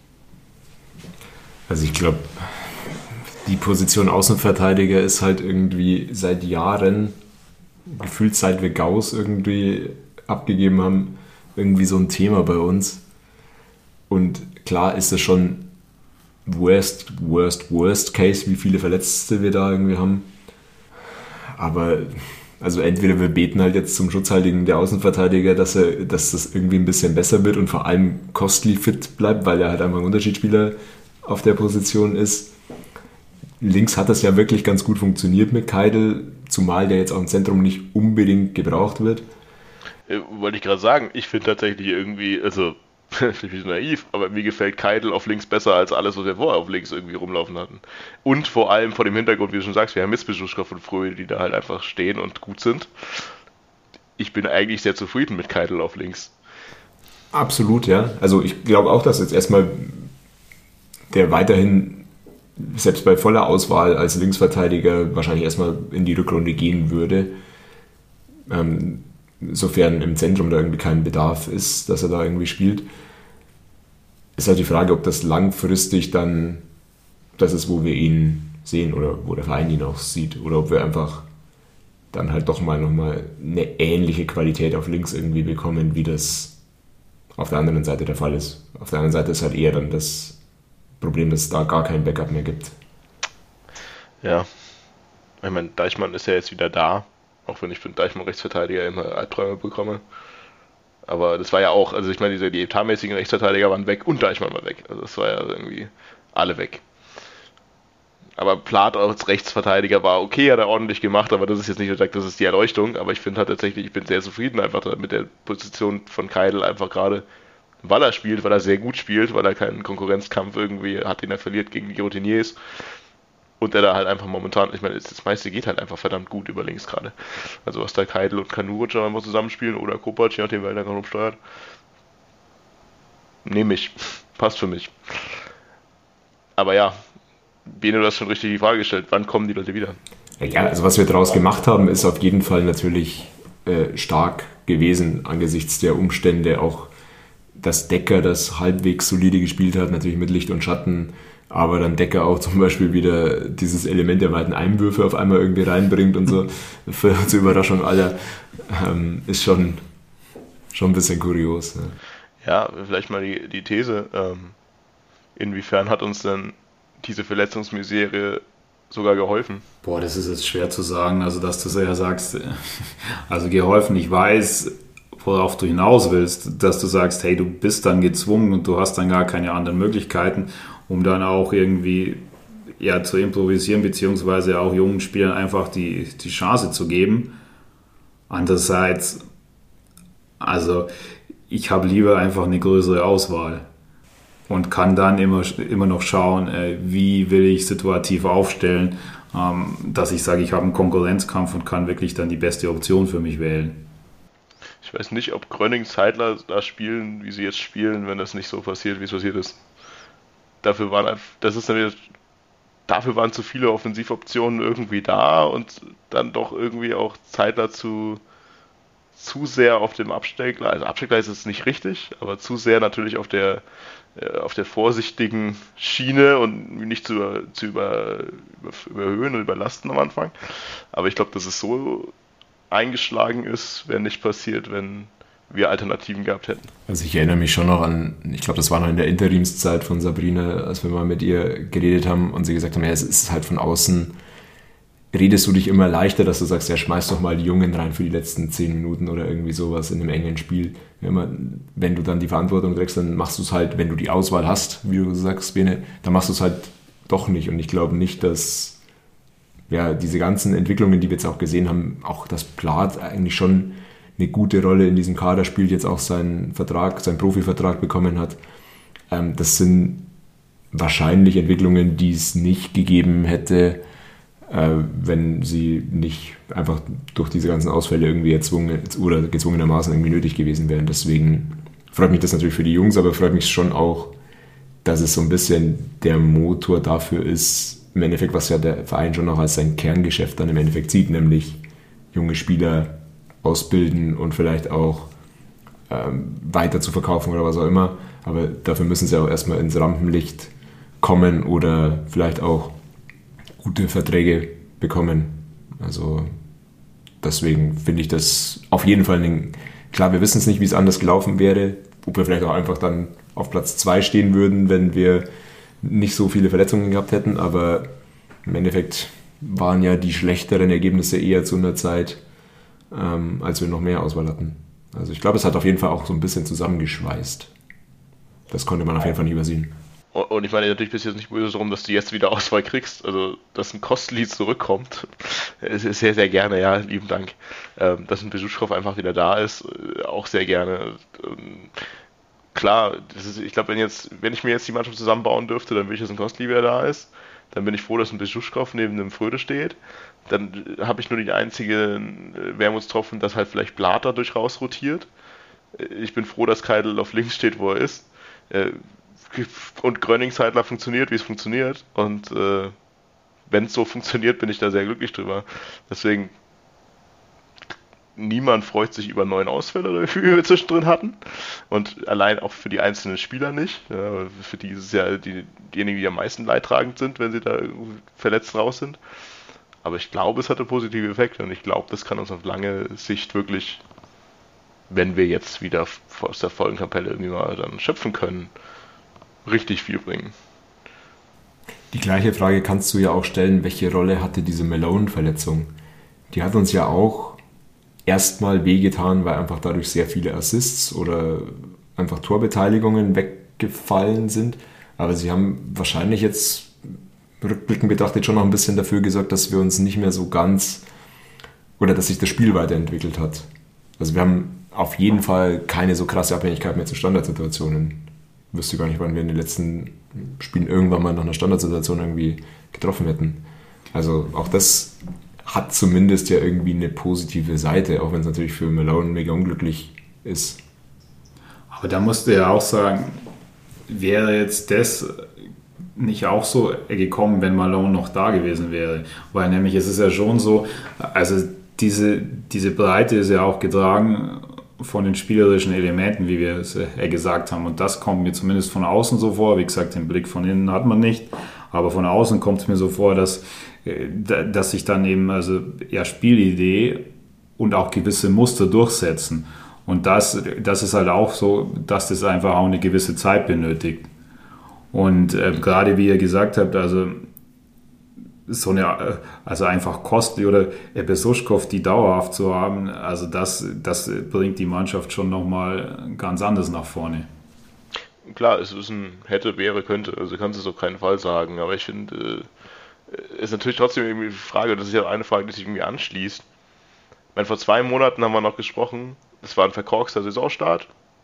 Also ich glaube, die Position Außenverteidiger ist halt irgendwie seit Jahren, gefühlt seit wir Gauss irgendwie abgegeben haben, irgendwie so ein Thema bei uns. Und klar ist es schon worst, worst, worst case, wie viele Verletzte wir da irgendwie haben. Aber also entweder wir beten halt jetzt zum Schutzheiligen der Außenverteidiger, dass er, dass das irgendwie ein bisschen besser wird und vor allem Costly fit bleibt, weil er halt einfach ein Unterschiedsspieler auf der Position ist. Links hat das ja wirklich ganz gut funktioniert mit Keidl, zumal der jetzt auch im Zentrum nicht unbedingt gebraucht wird. Wollte ich gerade sagen, ich finde tatsächlich irgendwie, also, ich bin naiv, aber mir gefällt Keidl auf links besser als alles, was wir vorher auf links irgendwie rumlaufen hatten. Und vor allem vor dem Hintergrund, wie du schon sagst, wir haben Mitzbeschuschkow und Fröhl, die da halt einfach stehen und gut sind. Ich bin eigentlich sehr zufrieden mit Keidl auf links. Absolut, ja. Also ich glaube auch, dass jetzt erstmal der weiterhin, selbst bei voller Auswahl als Linksverteidiger, wahrscheinlich erstmal in die Rückrunde gehen würde. Ähm, Sofern im Zentrum da irgendwie kein Bedarf ist, dass er da irgendwie spielt. Ist halt die Frage, ob das langfristig dann das ist, wo wir ihn sehen oder wo der Verein ihn auch sieht. Oder ob wir einfach dann halt doch mal nochmal eine ähnliche Qualität auf links irgendwie bekommen, wie das auf der anderen Seite der Fall ist. Auf der anderen Seite ist halt eher dann das Problem, dass es da gar kein Backup mehr gibt. Ja, ich meine, Deichmann ist ja jetzt wieder da. Auch wenn ich für den Deichmann-Rechtsverteidiger immer Albträume bekomme. Aber das war ja auch, also ich meine, diese, die etatmäßigen Rechtsverteidiger waren weg und Deichmann war weg. Also das war ja irgendwie alle weg. Aber Plath als Rechtsverteidiger war okay, hat er ordentlich gemacht, aber das ist jetzt nicht gesagt, das ist die Erleuchtung. Aber ich finde halt tatsächlich, ich bin sehr zufrieden einfach mit der Position von Keidl, einfach gerade, weil er spielt, weil er sehr gut spielt, weil er keinen Konkurrenzkampf irgendwie hat, den er verliert gegen die Routiniers. Und der da halt einfach momentan, ich meine, das meiste geht halt einfach verdammt gut über links gerade. Also was da Keidl und Kanuric einfach zusammenspielen oder Kopac, je nachdem, wer da gerade umsteuert. Nehme ich. Passt für mich. Aber ja, Bene, du hast schon richtig die Frage gestellt, wann kommen die Leute wieder? Ja, also was wir daraus gemacht haben, ist auf jeden Fall natürlich äh, stark gewesen angesichts der Umstände. Auch dass Decker das halbwegs solide gespielt hat, natürlich mit Licht und Schatten, aber dann Decker auch zum Beispiel wieder dieses Element der weiten Einwürfe auf einmal irgendwie reinbringt und so, für, zur Überraschung aller, ähm, ist schon, schon ein bisschen kurios. Ja, ja vielleicht mal die, die These, ähm, inwiefern hat uns denn diese Verletzungsmisere sogar geholfen? Boah, das ist jetzt schwer zu sagen, also dass du ja sagst, also geholfen, ich weiß, worauf du hinaus willst, dass du sagst, hey, du bist dann gezwungen und du hast dann gar keine anderen Möglichkeiten, um dann auch irgendwie ja, zu improvisieren, beziehungsweise auch jungen Spielern einfach die, die Chance zu geben. Andererseits, also ich habe lieber einfach eine größere Auswahl und kann dann immer, immer noch schauen, äh, wie will ich situativ aufstellen, ähm, dass ich sage, ich habe einen Konkurrenzkampf und kann wirklich dann die beste Option für mich wählen. Ich weiß nicht, ob Gröning Zeitler da spielen, wie sie jetzt spielen, wenn das nicht so passiert, wie es passiert ist. Dafür waren einfach, das ist dann wieder, dafür waren zu viele Offensivoptionen irgendwie da und dann doch irgendwie auch Zeitler zu, zu sehr auf dem Abstellgleis, also Abstellgleis ist nicht richtig, aber zu sehr natürlich auf der auf der vorsichtigen Schiene und nicht zu, über, zu über, über, überhöhen und überlasten am Anfang. Aber ich glaube, dass es so eingeschlagen ist, wäre nicht passiert, wenn wir Alternativen gehabt hätten. Also ich erinnere mich schon noch an, ich glaube, das war noch in der Interimszeit von Sabrina, als wir mal mit ihr geredet haben und sie gesagt haben, ja, es ist halt von außen, redest du dich immer leichter, dass du sagst, ja, schmeiß doch mal die Jungen rein für die letzten zehn Minuten oder irgendwie sowas in einem engen Spiel. Wenn du dann die Verantwortung trägst, dann machst du es halt, wenn du die Auswahl hast, wie du sagst, Bene, dann machst du es halt doch nicht. Und ich glaube nicht, dass ja, diese ganzen Entwicklungen, die wir jetzt auch gesehen haben, auch das Plath eigentlich schon eine gute Rolle in diesem Kader spielt, jetzt auch seinen Vertrag, seinen Profivertrag bekommen hat. Ähm, das sind wahrscheinlich Entwicklungen, die es nicht gegeben hätte, äh, wenn sie nicht einfach durch diese ganzen Ausfälle irgendwie erzwungen oder gezwungenermaßen irgendwie nötig gewesen wären. Deswegen freut mich das natürlich für die Jungs, aber freut mich schon auch, dass es so ein bisschen der Motor dafür ist, im Endeffekt, was ja der Verein schon noch als sein Kerngeschäft dann im Endeffekt sieht, nämlich junge Spieler ausbilden und vielleicht auch ähm, weiter zu verkaufen oder was auch immer. Aber dafür müssen sie auch erstmal ins Rampenlicht kommen oder vielleicht auch gute Verträge bekommen. Also deswegen finde ich das auf jeden Fall, einen, klar, wir wissen es nicht, wie es anders gelaufen wäre, ob wir vielleicht auch einfach dann auf Platz zwei stehen würden, wenn wir nicht so viele Verletzungen gehabt hätten, aber im Endeffekt waren ja die schlechteren Ergebnisse eher zu einer Zeit, ähm, als wir noch mehr Auswahl hatten. Also ich glaube, es hat auf jeden Fall auch so ein bisschen zusammengeschweißt. Das konnte man auf jeden Fall nicht übersehen. Und ich meine, natürlich bist du jetzt nicht böse darum, dass du jetzt wieder Auswahl kriegst, also dass ein Kostli zurückkommt, ist sehr, sehr gerne, ja, lieben Dank. Ähm, dass ein Besuchshoff einfach wieder da ist, auch sehr gerne. Ähm, Klar, das ist, ich glaube, wenn jetzt, wenn ich mir jetzt die Mannschaft zusammenbauen dürfte, dann will ich, dass ein Kostli wieder da ist. Dann bin ich froh, dass ein Besuchskopf neben einem Fröde steht. Dann habe ich nur die einzige Wermutstropfen, dass halt vielleicht Plath dadurch rausrotiert. Ich bin froh, dass Keidel auf links steht, wo er ist. Und Gröning-Zeitler funktioniert, wie es funktioniert. Und äh, wenn es so funktioniert, bin ich da sehr glücklich drüber. Deswegen, niemand freut sich über neun Ausfälle, die wir zwischendrin hatten. Und allein auch für die einzelnen Spieler nicht. Ja, für die ist es ja die, diejenigen, die am meisten leidtragend sind, wenn sie da verletzt raus sind. Aber ich glaube, es hatte positive Effekte und ich glaube, das kann uns auf lange Sicht wirklich, wenn wir jetzt wieder aus der vollen Kapelle irgendwie mal dann schöpfen können, richtig viel bringen. Die gleiche Frage kannst du ja auch stellen, welche Rolle hatte diese Malone-Verletzung? Die hat uns ja auch erstmal wehgetan, weil einfach dadurch sehr viele Assists oder einfach Torbeteiligungen weggefallen sind. Aber sie haben wahrscheinlich jetzt rückblickend betrachtet schon noch ein bisschen dafür gesorgt, dass wir uns nicht mehr so ganz oder dass sich das Spiel weiterentwickelt hat. Also wir haben auf jeden Fall keine so krasse Abhängigkeit mehr zu Standardsituationen. Ich wüsste gar nicht, wann wir in den letzten Spielen irgendwann mal nach einer Standardsituation irgendwie getroffen hätten. Also auch das hat zumindest ja irgendwie eine positive Seite, auch wenn es natürlich für Malone mega unglücklich ist. Aber da musst du ja auch sagen, wäre jetzt das nicht auch so gekommen, wenn Malone noch da gewesen wäre? Weil nämlich es ist ja schon so, also diese, diese Breite ist ja auch getragen von den spielerischen Elementen, wie wir es ja gesagt haben. Und das kommt mir zumindest von außen so vor. Wie gesagt, den Blick von innen hat man nicht. Aber von außen kommt es mir so vor, dass, dass sich dann eben also ja, Spielidee und auch gewisse Muster durchsetzen. Und das, das ist halt auch so, dass das einfach auch eine gewisse Zeit benötigt. Und äh, gerade wie ihr gesagt habt, also so eine, also einfach Kostli oder Besuschkow, die dauerhaft zu haben, also das, das bringt die Mannschaft schon nochmal ganz anders nach vorne. Klar, es ist ein hätte, wäre, könnte, also kannst du es auf keinen Fall sagen, aber ich finde, es ist natürlich trotzdem irgendwie die Frage, das ist ja eine Frage, die sich irgendwie anschließt. Ich meine, vor zwei Monaten haben wir noch gesprochen, es war ein verkorkster Saisonstart,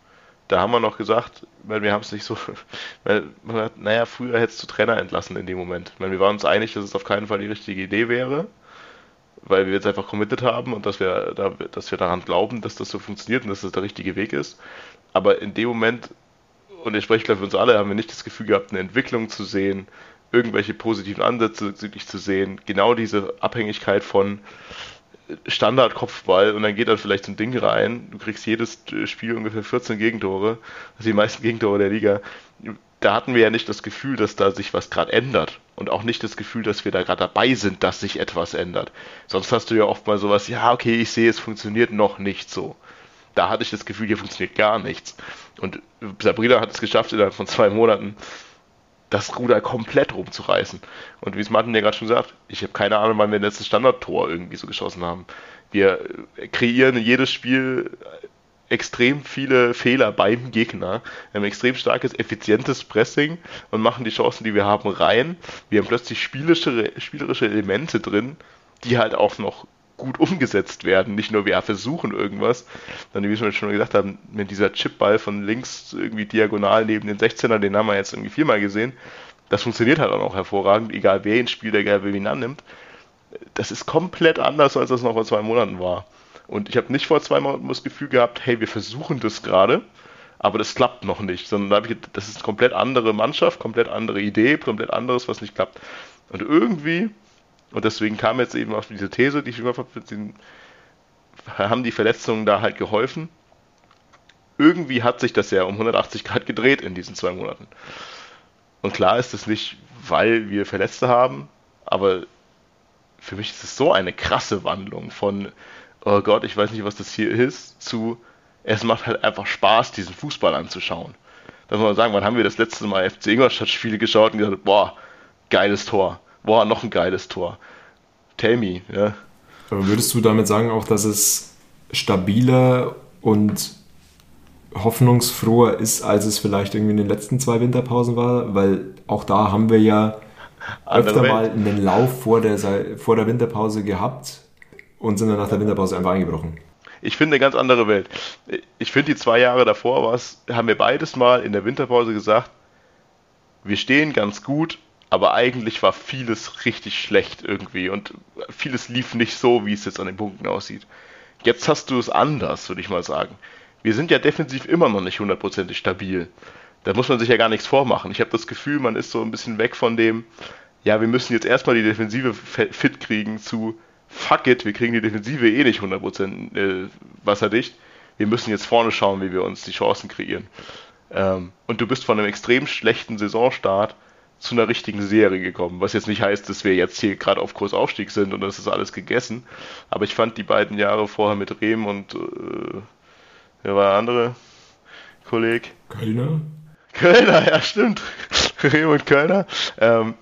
da haben wir noch gesagt, weil wir haben es nicht so, weil man hat, naja, früher hättest du Trainer entlassen in dem Moment. Ich meine, wir waren uns einig, dass es auf keinen Fall die richtige Idee wäre, weil wir jetzt einfach committed haben und dass wir, da, dass wir daran glauben, dass das so funktioniert und dass das der richtige Weg ist. Aber in dem Moment, und ich spreche glaube für uns alle, haben wir nicht das Gefühl gehabt, eine Entwicklung zu sehen, irgendwelche positiven Ansätze wirklich zu sehen. Genau diese Abhängigkeit von Standard-Kopfball und dann geht dann vielleicht so ein Ding rein, du kriegst jedes Spiel ungefähr vierzehn Gegentore, also die meisten Gegentore der Liga. Da hatten wir ja nicht das Gefühl, dass da sich was gerade ändert und auch nicht das Gefühl, dass wir da gerade dabei sind, dass sich etwas ändert. Sonst hast du ja oft mal sowas, ja okay, ich sehe, es funktioniert noch nicht so. Da hatte ich das Gefühl, hier funktioniert gar nichts. Und Sabrina hat es geschafft, innerhalb von zwei Monaten das Ruder komplett rumzureißen. Und wie es Martin ja gerade schon sagt, ich habe keine Ahnung, wann wir das letzte Standardtor irgendwie so geschossen haben. Wir kreieren jedes Spiel extrem viele Fehler beim Gegner. Wir haben extrem starkes, effizientes Pressing und machen die Chancen, die wir haben, rein. Wir haben plötzlich spielerische, spielerische Elemente drin, die halt auch noch gut umgesetzt werden. Nicht nur wir versuchen irgendwas, sondern wie wir schon gesagt haben, mit dieser Chipball von links irgendwie diagonal neben den sechzehner, den haben wir jetzt irgendwie viermal gesehen, das funktioniert halt auch noch hervorragend, egal wer ihn spielt, egal wer ihn annimmt. Das ist komplett anders, als das noch vor zwei Monaten war. Und ich habe nicht vor zwei Monaten das Gefühl gehabt, hey, wir versuchen das gerade, aber das klappt noch nicht, sondern da habe ich, das ist eine komplett andere Mannschaft, komplett andere Idee, komplett anderes, was nicht klappt. Und irgendwie, und deswegen kam jetzt eben auch diese These, die ich immer haben die Verletzungen da halt geholfen. Irgendwie hat sich das ja um hundertachtzig Grad gedreht in diesen zwei Monaten. Und klar ist es nicht, weil wir Verletzte haben, aber für mich ist es so eine krasse Wandlung von, oh Gott, ich weiß nicht, was das hier ist, zu, es macht halt einfach Spaß, diesen Fußball anzuschauen. Da muss man sagen, wann haben wir das letzte Mal F C Ingolstadt-Spiele geschaut und gesagt, boah, geiles Tor. Boah, noch ein geiles Tor. Tell me, ja. Aber würdest du damit sagen auch, dass es stabiler und hoffnungsfroher ist, als es vielleicht irgendwie in den letzten zwei Winterpausen war? Weil auch da haben wir ja öfter mal einen Lauf vor der, vor der Winterpause gehabt und sind dann nach der Winterpause einfach eingebrochen. Ich finde eine ganz andere Welt. Ich finde, die zwei Jahre davor war's, haben wir beides mal in der Winterpause gesagt, wir stehen ganz gut, aber eigentlich war vieles richtig schlecht irgendwie und vieles lief nicht so, wie es jetzt an den Punkten aussieht. Jetzt hast du es anders, würde ich mal sagen. Wir sind ja defensiv immer noch nicht hundertprozentig stabil. Da muss man sich ja gar nichts vormachen. Ich habe das Gefühl, man ist so ein bisschen weg von dem, ja, wir müssen jetzt erstmal die Defensive fit kriegen zu, fuck it, wir kriegen die Defensive eh nicht hundert Prozent äh, wasserdicht. Wir müssen jetzt vorne schauen, wie wir uns die Chancen kreieren. Ähm, und du bist von einem extrem schlechten Saisonstart zu einer richtigen Serie gekommen, was jetzt nicht heißt, dass wir jetzt hier gerade auf Kursaufstieg sind und das ist alles gegessen, aber ich fand die beiden Jahre vorher mit Rehm und äh, wer war der andere Kollege? Kölner? Kölner, ja stimmt, Rehm und Kölner, ähm,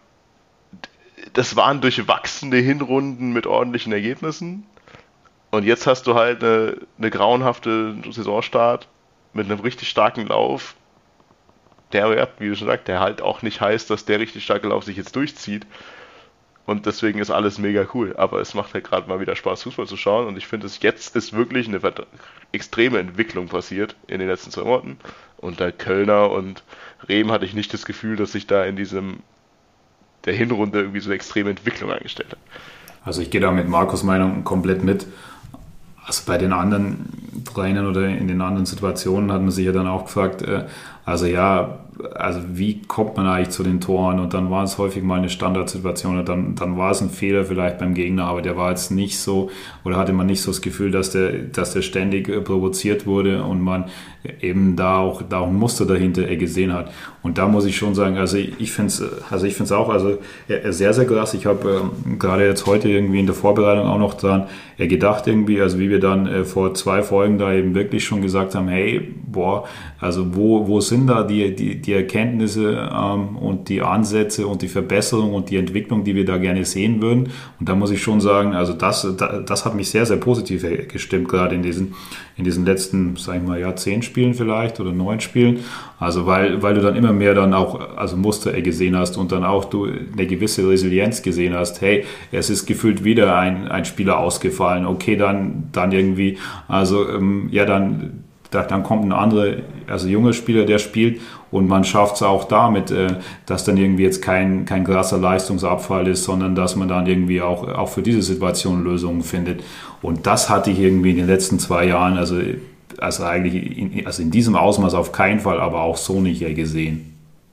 das waren durchwachsene Hinrunden mit ordentlichen Ergebnissen und jetzt hast du halt eine, eine grauenhafte Saisonstart mit einem richtig starken Lauf, der, wie du schon sagst, der halt auch nicht heißt, dass der richtig starke Lauf sich jetzt durchzieht. Und deswegen ist alles mega cool. Aber es macht halt gerade mal wieder Spaß, Fußball zu schauen. Und ich finde, es jetzt ist wirklich eine extreme Entwicklung passiert in den letzten zwei Monaten. Unter Kölner und Rehm hatte ich nicht das Gefühl, dass sich da in diesem der Hinrunde irgendwie so eine extreme Entwicklung eingestellt hat. Also ich gehe da mit Markus' Meinung komplett mit. Also bei den anderen Trainern oder in den anderen Situationen hat man sich ja dann auch gefragt, äh, also ja, also wie kommt man eigentlich zu den Toren? Und dann war es häufig mal eine Standardsituation und dann, dann war es ein Fehler vielleicht beim Gegner, aber der war jetzt nicht so, oder hatte man nicht so das Gefühl, dass der, dass der ständig äh, provoziert wurde und man eben da auch, da auch ein Muster dahinter äh, gesehen hat. Und da muss ich schon sagen, also ich, ich finde es also ich find's auch also äh, sehr, sehr krass. Ich habe äh, gerade jetzt heute irgendwie in der Vorbereitung auch noch dran äh, gedacht irgendwie, also wie wir dann äh, vor zwei Folgen da eben wirklich schon gesagt haben, hey, boah, also wo, wo sind da die, die, die Erkenntnisse ähm, und die Ansätze und die Verbesserung und die Entwicklung, die wir da gerne sehen würden. Und da muss ich schon sagen, also das, das hat mich sehr, sehr positiv gestimmt, gerade in diesen, in diesen letzten, sag ich mal, ja, zehn Spielen vielleicht oder neun Spielen. Also weil, weil du dann immer mehr dann auch also Muster gesehen hast und dann auch du eine gewisse Resilienz gesehen hast. Hey, es ist gefühlt wieder ein, ein Spieler ausgefallen. Okay, dann, dann irgendwie, also ähm, ja, dann dann kommt ein anderer, also junger Spieler, der spielt und man schafft es auch damit, äh, dass dann irgendwie jetzt kein, kein krasser Leistungsabfall ist, sondern dass man dann irgendwie auch, auch für diese Situation Lösungen findet. Und das hatte ich irgendwie in den letzten zwei Jahren, also, also eigentlich in, also in diesem Ausmaß auf keinen Fall, aber auch so nicht gesehen.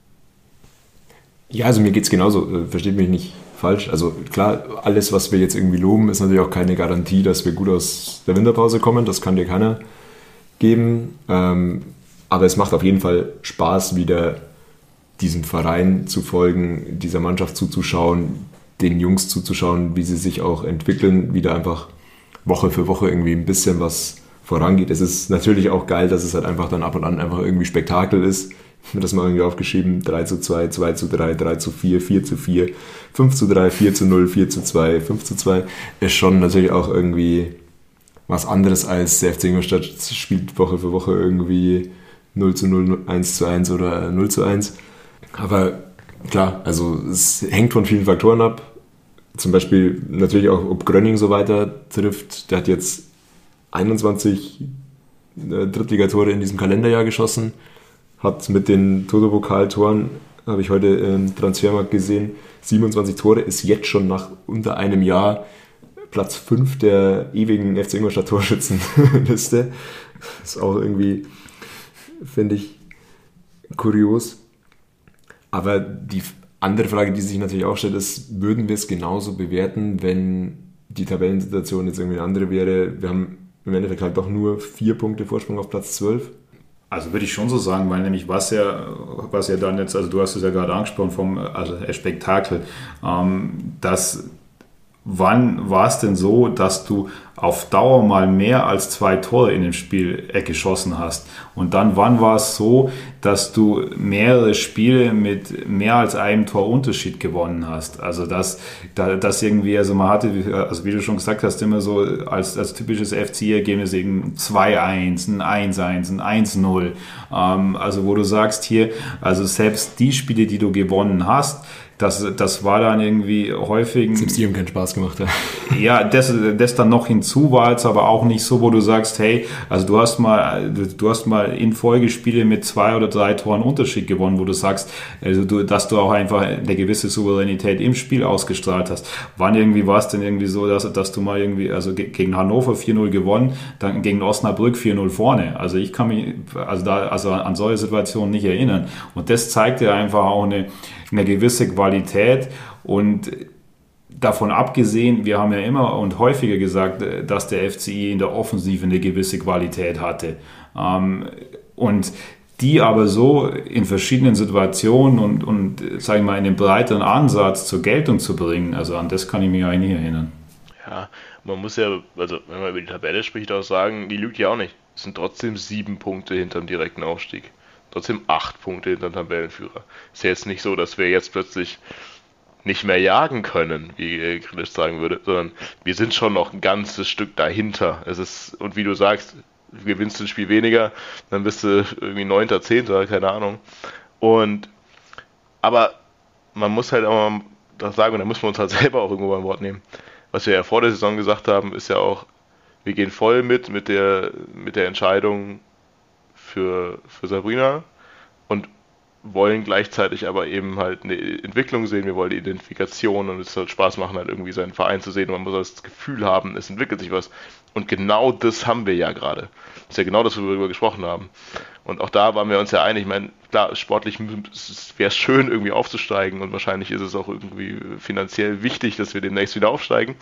Ja, also mir geht es genauso, versteht mich nicht falsch. Also klar, alles, was wir jetzt irgendwie loben, ist natürlich auch keine Garantie, dass wir gut aus der Winterpause kommen. Das kann dir keiner geben. Ähm, aber es macht auf jeden Fall Spaß, wieder diesem Verein zu folgen, dieser Mannschaft zuzuschauen, den Jungs zuzuschauen, wie sie sich auch entwickeln, wieder einfach Woche für Woche irgendwie ein bisschen was vorangeht. Es ist natürlich auch geil, dass es halt einfach dann ab und an einfach irgendwie Spektakel ist. Ich habe das mal irgendwie aufgeschrieben, drei zu zwei, zwei zu drei, drei zu vier, vier zu vier, fünf zu drei, vier zu null, vier zu zwei, fünf zu zwei. Ist schon natürlich auch irgendwie was anderes als der F C Ingolstadt spielt Woche für Woche irgendwie null zu null, eins zu eins oder null zu eins. Aber klar, also es hängt von vielen Faktoren ab. Zum Beispiel natürlich auch, ob Gröning so weiter trifft. Der hat jetzt einundzwanzig Drittligatore in diesem Kalenderjahr geschossen. Hat mit den Toto-Pokal-Toren, habe ich heute im Transfermarkt gesehen, siebenundzwanzig Tore, ist jetzt schon nach unter einem Jahr Platz fünf der ewigen F C Ingolstadt Torschützenliste. Das ist auch irgendwie, finde ich, kurios. Aber die andere Frage, die sich natürlich auch stellt, ist, würden wir es genauso bewerten, wenn die Tabellensituation jetzt irgendwie eine andere wäre? Wir haben im Endeffekt halt doch nur vier Punkte Vorsprung auf Platz zwölf. Also würde ich schon so sagen, weil nämlich was ja, was ja dann jetzt, also du hast es ja gerade angesprochen vom also Spektakel, ähm, dass wann war es denn so, dass du auf Dauer mal mehr als zwei Tore in dem Spiel geschossen hast? Und dann wann war es so, dass du mehrere Spiele mit mehr als einem Torunterschied gewonnen hast? Also das, das irgendwie, also man hatte, also wie du schon gesagt hast, immer so als, als typisches F C-Ergebnis eben zwei eins, ein eins eins, ein eins null. Ähm, also wo du sagst hier, also selbst die Spiele, die du gewonnen hast, Das, das war dann irgendwie häufig... Selbst die haben keinen Spaß gemacht. Ja, ja das, das dann noch hinzu war jetzt aber auch nicht so, wo du sagst, hey, also du hast mal, du, du hast mal in Folgespiele mit zwei oder drei Toren Unterschied gewonnen, wo du sagst, also du, dass du auch einfach eine gewisse Souveränität im Spiel ausgestrahlt hast. Wann irgendwie war es denn irgendwie so, dass, dass du mal irgendwie, also gegen Hannover vier null gewonnen, dann gegen Osnabrück vier null vorne. Also ich kann mich also da, also an solche Situationen nicht erinnern. Und das zeigt ja einfach auch eine, eine gewisse Qualität und davon abgesehen, wir haben ja immer und häufiger gesagt, dass der F C I in der Offensive eine gewisse Qualität hatte. Und die aber so in verschiedenen Situationen und, und sage ich mal, in einem breiteren Ansatz zur Geltung zu bringen, also an das kann ich mich eigentlich nicht erinnern. Ja, man muss ja, also wenn man über die Tabelle spricht, auch sagen, die lügt ja auch nicht. Es sind trotzdem sieben Punkte hinterm direkten Aufstieg. Trotzdem acht Punkte hinter dem Tabellenführer. Ist ja jetzt nicht so, dass wir jetzt plötzlich nicht mehr jagen können, wie Grilic sagen würde, sondern wir sind schon noch ein ganzes Stück dahinter. Es ist, und wie du sagst, du gewinnst ein Spiel weniger, dann bist du irgendwie Neunter, Zehnter, keine Ahnung. Und, aber man muss halt auch mal das sagen, und da müssen wir uns halt selber auch irgendwo beim Wort nehmen. Was wir ja vor der Saison gesagt haben, ist ja auch, wir gehen voll mit, mit der, mit der Entscheidung, Für, für Sabrina und wollen gleichzeitig aber eben halt eine Entwicklung sehen, wir wollen die Identifikation und es soll Spaß machen, halt irgendwie seinen Verein zu sehen und man muss das Gefühl haben, es entwickelt sich was und genau das haben wir ja gerade. Das ist ja genau das, worüber wir darüber gesprochen haben und auch da waren wir uns ja einig, ich meine, klar, sportlich wäre es schön irgendwie aufzusteigen und wahrscheinlich ist es auch irgendwie finanziell wichtig, dass wir demnächst wieder aufsteigen,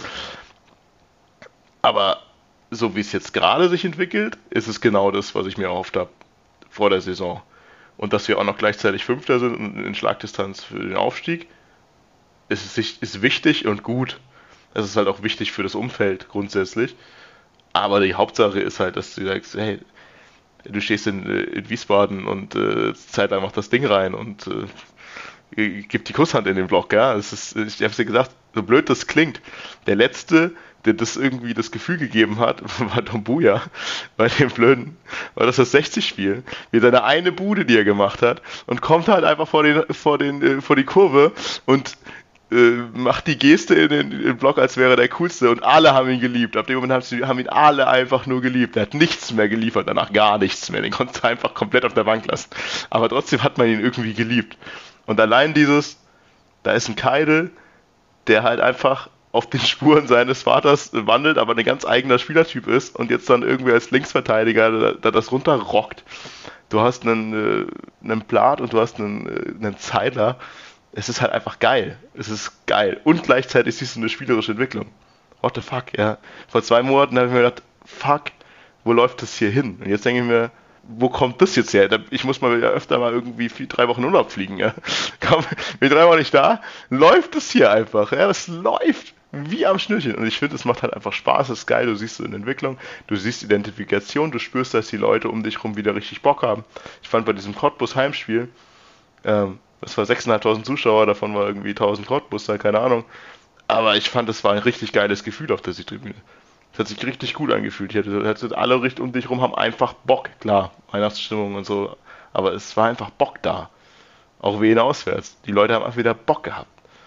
aber so wie es jetzt gerade sich entwickelt, ist es genau das, was ich mir erhofft habe vor der Saison. Und dass wir auch noch gleichzeitig Fünfter sind und in Schlagdistanz für den Aufstieg, ist, ist wichtig und gut. Es ist halt auch wichtig für das Umfeld grundsätzlich. Aber die Hauptsache ist halt, dass du sagst, hey, du stehst in, in Wiesbaden und äh, zeitlang macht das Ding rein und äh, gibt die Kusshand in den Block. Ja? Es ist, ich habe dir gesagt, so blöd das klingt, der Letzte, der das irgendwie das Gefühl gegeben hat, war Dombuja bei dem blöden, war das das sechzig-Spiel, wie seine eine Bude, die er gemacht hat und kommt halt einfach vor den, vor den, vor die Kurve und äh, macht die Geste in den, in den Block, als wäre er der Coolste und alle haben ihn geliebt. Ab dem Moment haben, sie, haben ihn alle einfach nur geliebt. Er hat nichts mehr geliefert, danach gar nichts mehr. Den konnte er einfach komplett auf der Bank lassen. Aber trotzdem hat man ihn irgendwie geliebt. Und allein dieses, da ist ein Keidel, der halt einfach auf den Spuren seines Vaters wandelt, aber ein ganz eigener Spielertyp ist und jetzt dann irgendwie als Linksverteidiger da, da das runterrockt. Du hast einen, äh, einen Plath und du hast einen, äh, einen Zeidler. Es ist halt einfach geil. Es ist geil. Und gleichzeitig siehst du eine spielerische Entwicklung. What the fuck, ja. Vor zwei Monaten habe ich mir gedacht, fuck, wo läuft das hier hin? Und jetzt denke ich mir, wo kommt das jetzt her? Ich muss mal ja öfter mal irgendwie vier, drei Wochen in Urlaub fliegen, ja. Komm, bin drei Wochen nicht da, läuft das hier einfach, ja. Das läuft wie am Schnürchen. Und ich finde, es macht halt einfach Spaß, es ist geil, du siehst so eine Entwicklung, du siehst Identifikation, du spürst, dass die Leute um dich rum wieder richtig Bock haben. Ich fand bei diesem Cottbus-Heimspiel, ähm, das war sechstausendfünfhundert Zuschauer, davon war irgendwie tausend Cottbusser, keine Ahnung. Aber ich fand, es war ein richtig geiles Gefühl auf der Südtribüne. Es hat sich richtig gut angefühlt. Ich hatte, hatte alle Richt um dich rum haben einfach Bock. Klar, Weihnachtsstimmung und so. Aber es war einfach Bock da. Auch Wien auswärts. Die Leute haben einfach wieder Bock gehabt.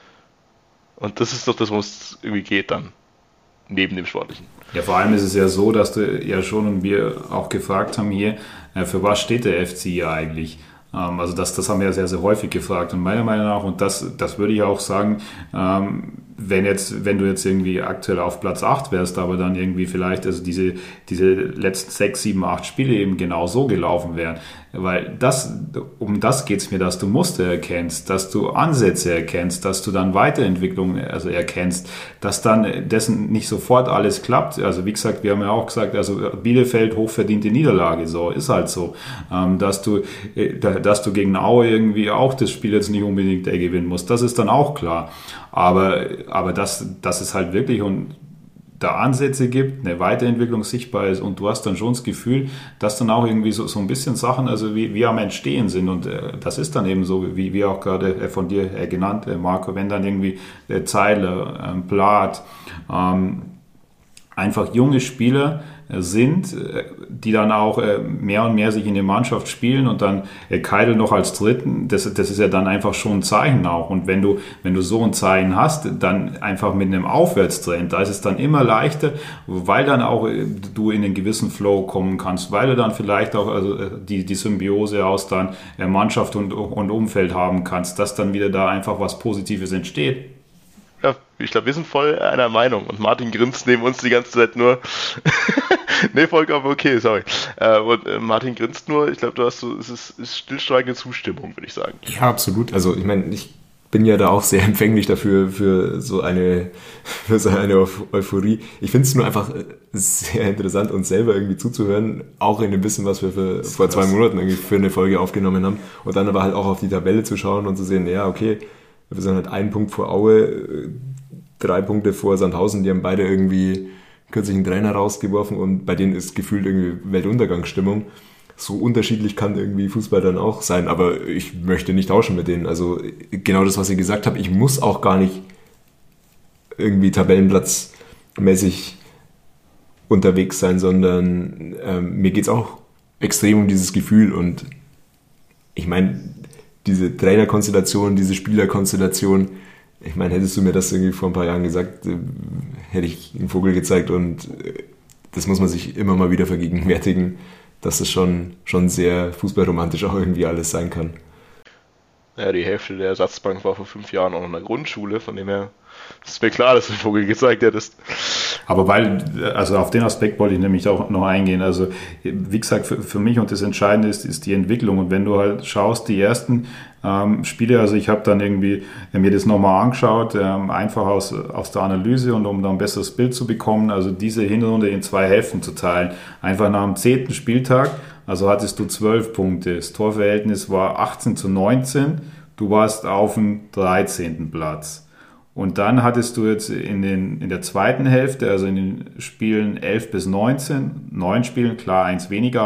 Und das ist doch das, worum es irgendwie geht dann. Neben dem Sportlichen. Ja, vor allem ist es ja so, dass du ja schon und wir auch gefragt haben hier, für was steht der F C hier eigentlich? Also das, das haben wir ja sehr, sehr häufig gefragt und meiner Meinung nach, und das, das würde ich auch sagen, ähm, wenn jetzt, wenn du jetzt irgendwie aktuell auf Platz acht wärst, aber dann irgendwie vielleicht also diese, diese letzten sechs, sieben, acht Spiele eben genau so gelaufen wären, weil das, um das geht's mir, dass du Muster erkennst, dass du Ansätze erkennst, dass du dann Weiterentwicklung also erkennst, dass dann dessen nicht sofort alles klappt. Also wie gesagt, wir haben ja auch gesagt, also Bielefeld hochverdiente Niederlage, so ist halt so, ähm, dass du, dass du gegen Aue irgendwie auch das Spiel jetzt nicht unbedingt der gewinnen musst, das ist dann auch klar. Aber, aber dass, dass es halt wirklich und da Ansätze gibt, eine Weiterentwicklung sichtbar ist und du hast dann schon das Gefühl, dass dann auch irgendwie so, so ein bisschen Sachen, also wie, wie am Entstehen sind und äh, das ist dann eben so, wie, wie auch gerade äh, von dir äh, genannt, äh, Marco, wenn dann irgendwie äh, Zeidler, äh, Plath, ähm, einfach junge Spieler sind, die dann auch mehr und mehr sich in der Mannschaft spielen und dann Keidel noch als Dritten, das, das ist ja dann einfach schon ein Zeichen auch. Und wenn du, wenn du so ein Zeichen hast, dann einfach mit einem Aufwärtstrend, da ist es dann immer leichter, weil dann auch du in einen gewissen Flow kommen kannst, weil du dann vielleicht auch also die, die Symbiose aus dann Mannschaft und, und Umfeld haben kannst, dass dann wieder da einfach was Positives entsteht. Ja, ich glaube, wir sind voll einer Meinung und Martin grinst neben uns die ganze Zeit nur. Nee, vollkommen okay, sorry. Äh, und äh, Martin grinst nur, ich glaube, du hast so, es ist, ist stillschweigende Zustimmung, würde ich sagen. Ja, absolut. Also ich meine, ich bin ja da auch sehr empfänglich dafür, für so eine, für so eine Euphorie. Ich finde es nur einfach sehr interessant, uns selber irgendwie zuzuhören, auch in dem Wissen, was wir für, vor zwei Monaten irgendwie für eine Folge aufgenommen haben. Und dann aber halt auch auf die Tabelle zu schauen und zu sehen, ja, okay, wir sind halt einen Punkt vor Aue, drei Punkte vor Sandhausen, die haben beide irgendwie kürzlich einen Trainer rausgeworfen und bei denen ist gefühlt irgendwie Weltuntergangsstimmung. So unterschiedlich kann irgendwie Fußball dann auch sein, aber ich möchte nicht tauschen mit denen. Also genau das, was ich gesagt habe, ich muss auch gar nicht irgendwie tabellenplatzmäßig unterwegs sein, sondern ähm, mir geht es auch extrem um dieses Gefühl und ich meine, diese Trainerkonstellation, diese Spielerkonstellation, ich meine, hättest du mir das irgendwie vor ein paar Jahren gesagt, hätte ich einen Vogel gezeigt und das muss man sich immer mal wieder vergegenwärtigen, dass es schon, schon sehr fußballromantisch auch irgendwie alles sein kann. Ja, die Hälfte der Ersatzbank war vor fünf Jahren auch in der Grundschule, von dem her ist mir klar, dass du den Vogel gezeigt hättest. Aber weil, also auf den Aspekt wollte ich nämlich auch noch eingehen. Also wie gesagt, für, für mich und das Entscheidende ist, ist die Entwicklung. Und wenn du halt schaust, die ersten ähm, Spiele, also ich habe dann irgendwie mir das nochmal angeschaut, ähm, einfach aus, aus der Analyse und um da ein besseres Bild zu bekommen, also diese Hinrunde in zwei Hälften zu teilen. Einfach nach dem zehnten Spieltag, also hattest du zwölf Punkte. Das Torverhältnis war achtzehn zu neunzehn. Du warst auf dem dreizehnten Platz. Und dann hattest du jetzt in, den, in der zweiten Hälfte, also in den Spielen elf bis neunzehn, neun Spielen, klar, eins weniger, aber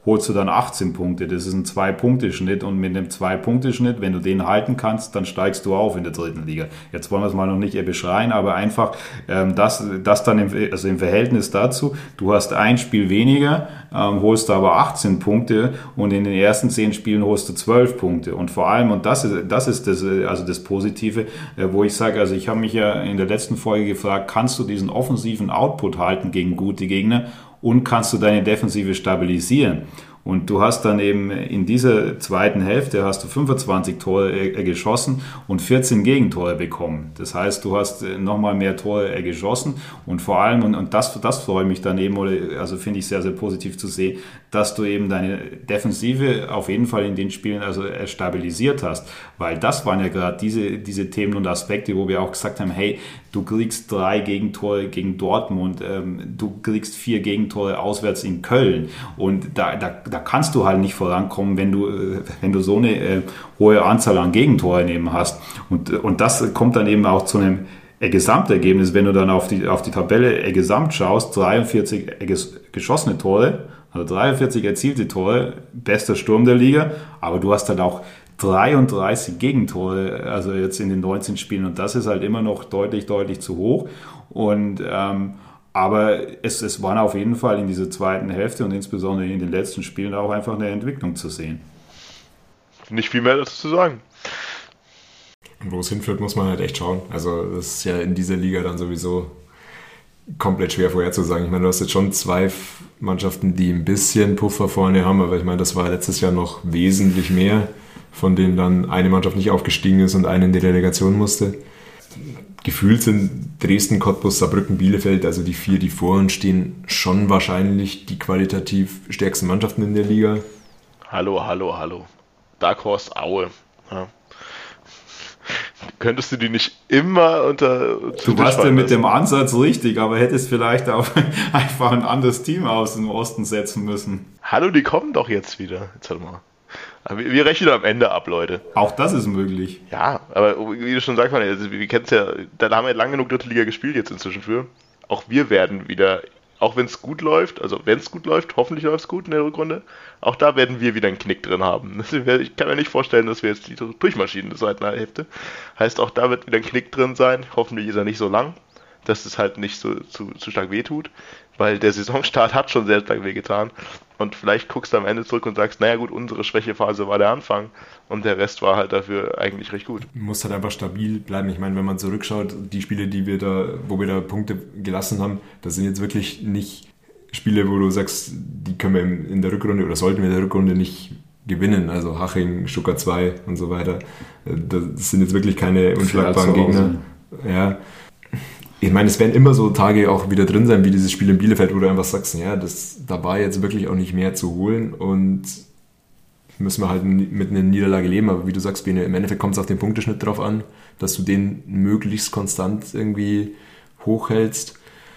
holst du dann achtzehn Punkte. Das ist ein Zwei-Punkte-Schnitt und mit einem Zwei-Punkte-Schnitt, wenn du den halten kannst, dann steigst du auf in der dritten Liga. Jetzt wollen wir es mal noch nicht beschreien, aber einfach ähm, das, das dann im, also im Verhältnis dazu, du hast ein Spiel weniger, ähm, holst du aber achtzehn Punkte und in den ersten zehn Spielen holst du zwölf Punkte. Und vor allem, und das ist, das ist das, also das Positive, äh, wo ich sage, also ich habe mich ja in der letzten Folge gefragt, kannst du diesen offensiven Output halten gegen gute Gegner und kannst du deine Defensive stabilisieren? Und du hast dann eben in dieser zweiten Hälfte hast du fünfundzwanzig Tore geschossen und vierzehn Gegentore bekommen. Das heißt, du hast nochmal mehr Tore geschossen und vor allem, und, und das, das freut mich dann eben, oder, also finde ich sehr, sehr positiv zu sehen, dass du eben deine Defensive auf jeden Fall in den Spielen also stabilisiert hast. Weil das waren ja gerade diese, diese Themen und Aspekte, wo wir auch gesagt haben, hey, du kriegst drei Gegentore gegen Dortmund, ähm, du kriegst vier Gegentore auswärts in Köln und da, da, da kannst du halt nicht vorankommen, wenn du, wenn du so eine äh, hohe Anzahl an Gegentoren eben hast. Und, und das kommt dann eben auch zu einem äh, Gesamtergebnis, wenn du dann auf die, auf die Tabelle äh, gesamt schaust, dreiundvierzig äh, ges- geschossene Tore, also dreiundvierzig erzielte Tore, bester Sturm der Liga, aber du hast dann auch dreiunddreißig Gegentore, also jetzt in den neunzehn Spielen und das ist halt immer noch deutlich, deutlich zu hoch und ähm, aber es, es war auf jeden Fall in dieser zweiten Hälfte und insbesondere in den letzten Spielen auch einfach eine Entwicklung zu sehen. Nicht viel mehr dazu zu sagen. Und wo es hinführt, muss man halt echt schauen. Also das ist ja in dieser Liga dann sowieso komplett schwer vorherzusagen. Ich meine, du hast jetzt schon zwei Mannschaften, die ein bisschen Puffer vorne haben, aber ich meine, das war letztes Jahr noch wesentlich mehr, von denen dann eine Mannschaft nicht aufgestiegen ist und eine in die Relegation musste. Gefühlt sind Dresden, Cottbus, Saarbrücken, Bielefeld, also die vier, die vor uns stehen, schon wahrscheinlich die qualitativ stärksten Mannschaften in der Liga. Hallo, hallo, hallo. Dark Horse Aue. Ja. Könntest du die nicht immer unter... Du warst ja mit dem Ansatz richtig, aber hättest vielleicht auch einfach ein anderes Team aus dem Osten setzen müssen. Hallo, die kommen doch jetzt wieder. Jetzt warte mal. Wir, wir rechnen am Ende ab, Leute. Auch das ist möglich. Ja, aber wie du schon sagst, man, also wir kennen es ja, da haben wir lange genug dritte Liga gespielt jetzt inzwischen für. Auch wir werden wieder, auch wenn es gut läuft, also wenn es gut läuft, hoffentlich läuft es gut in der Rückrunde, auch da werden wir wieder einen Knick drin haben. Ich kann mir nicht vorstellen, dass wir jetzt die durchmarschieren in der zweiten Hälfte. Heißt, auch da wird wieder ein Knick drin sein. Hoffentlich ist er nicht so lang, dass es halt nicht so zu, zu stark wehtut, weil der Saisonstart hat schon sehr stark wehgetan. Und vielleicht guckst du am Ende zurück und sagst, naja gut, unsere Schwächephase war der Anfang und der Rest war halt dafür eigentlich recht gut. Man muss halt einfach stabil bleiben. Ich meine, wenn man zurückschaut, die Spiele, die wir da, wo wir da Punkte gelassen haben, das sind jetzt wirklich nicht Spiele, wo du sagst, die können wir in der Rückrunde oder sollten wir in der Rückrunde nicht gewinnen. Also Haching, Stuttgart zwei und so weiter. Das sind jetzt wirklich keine unschlagbaren Gegner. Ja. Ich meine, es werden immer so Tage auch wieder drin sein, wie dieses Spiel in Bielefeld, wo du einfach sagst, ja, das, da war jetzt wirklich auch nicht mehr zu holen und müssen wir halt mit einer Niederlage leben. Aber wie du sagst, Bene, im Endeffekt kommt es auf den Punkteschnitt drauf an, dass du den möglichst konstant irgendwie hochhältst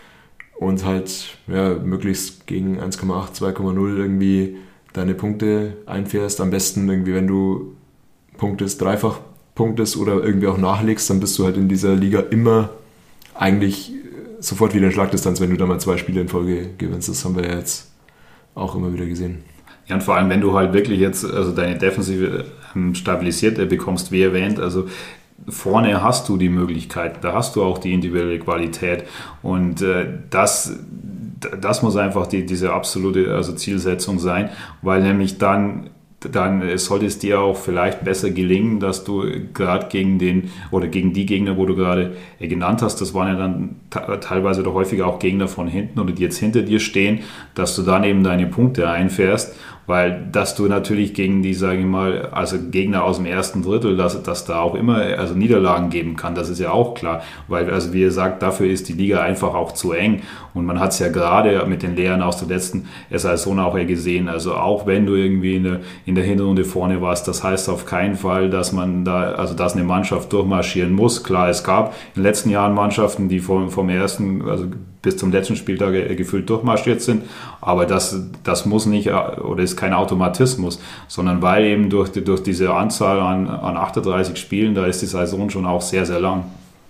und halt ja, möglichst gegen eins Komma acht, zwei Komma null irgendwie deine Punkte einfährst. Am besten irgendwie, wenn du punktest, dreifach punktest oder irgendwie auch nachlegst, dann bist du halt in dieser Liga immer eigentlich sofort wieder in Schlagdistanz, wenn du da mal zwei Spiele in Folge gewinnst. Das haben wir ja jetzt auch immer wieder gesehen. Ja, und vor allem, wenn du halt wirklich jetzt also deine Defensive stabilisiert bekommst, wie erwähnt, also vorne hast du die Möglichkeit, da hast du auch die individuelle Qualität und äh, das, das muss einfach die, diese absolute also Zielsetzung sein, weil nämlich dann dann sollte es dir auch vielleicht besser gelingen, dass du gerade gegen den oder gegen die Gegner, wo du gerade genannt hast, das waren ja dann teilweise oder häufiger auch Gegner von hinten oder die jetzt hinter dir stehen, dass du dann eben deine Punkte einfährst, weil dass du natürlich gegen die, sage ich mal, also Gegner aus dem ersten Drittel, dass, dass da auch immer also Niederlagen geben kann, das ist ja auch klar, weil also wie ihr sagt, dafür ist die Liga einfach auch zu eng und man hat es ja gerade mit den Lehren aus der letzten Saison auch gesehen, also auch wenn du irgendwie in der, in der Hinrunde vorne warst, das heißt auf keinen Fall, dass man da, also dass eine Mannschaft durchmarschieren muss, klar, es gab in den letzten Jahren Mannschaften, die vom, vom ersten, also bis zum letzten Spieltag gefühlt durchmarschiert sind, aber das, das muss nicht oder ist kein Automatismus, sondern weil eben durch, durch diese Anzahl an, an achtunddreißig Spielen, da ist die Saison schon auch sehr, sehr lang.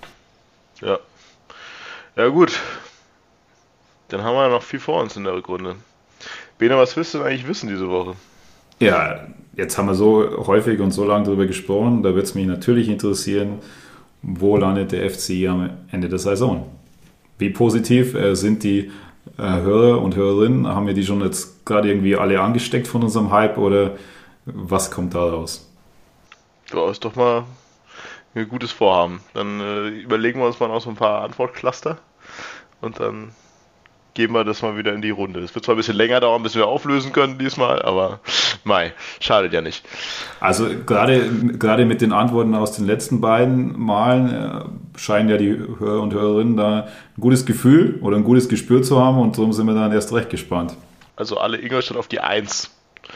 Ja, ja gut, dann haben wir noch viel vor uns in der Rückrunde. Bene, was willst du denn eigentlich wissen diese Woche? Ja, jetzt haben wir so häufig und so lange darüber gesprochen, da wird es mich natürlich interessieren, wo landet der F C am Ende der Saison? Wie positiv äh, sind die äh, Hörer und Hörerinnen? Haben wir die schon jetzt gerade irgendwie alle angesteckt von unserem Hype oder was kommt da raus? Ja, ist doch mal ein gutes Vorhaben. Dann äh, überlegen wir uns mal noch so ein paar Antwortcluster und dann geben wir das mal wieder in die Runde. Das wird zwar ein bisschen länger dauern, bis wir auflösen können diesmal, aber mei, schadet ja nicht. Also gerade gerade mit den Antworten aus den letzten beiden Malen äh, scheinen ja die Hörer und Hörerinnen da ein gutes Gefühl oder ein gutes Gespür zu haben und darum sind wir dann erst recht gespannt. Also alle Ingolstadt auf die Eins.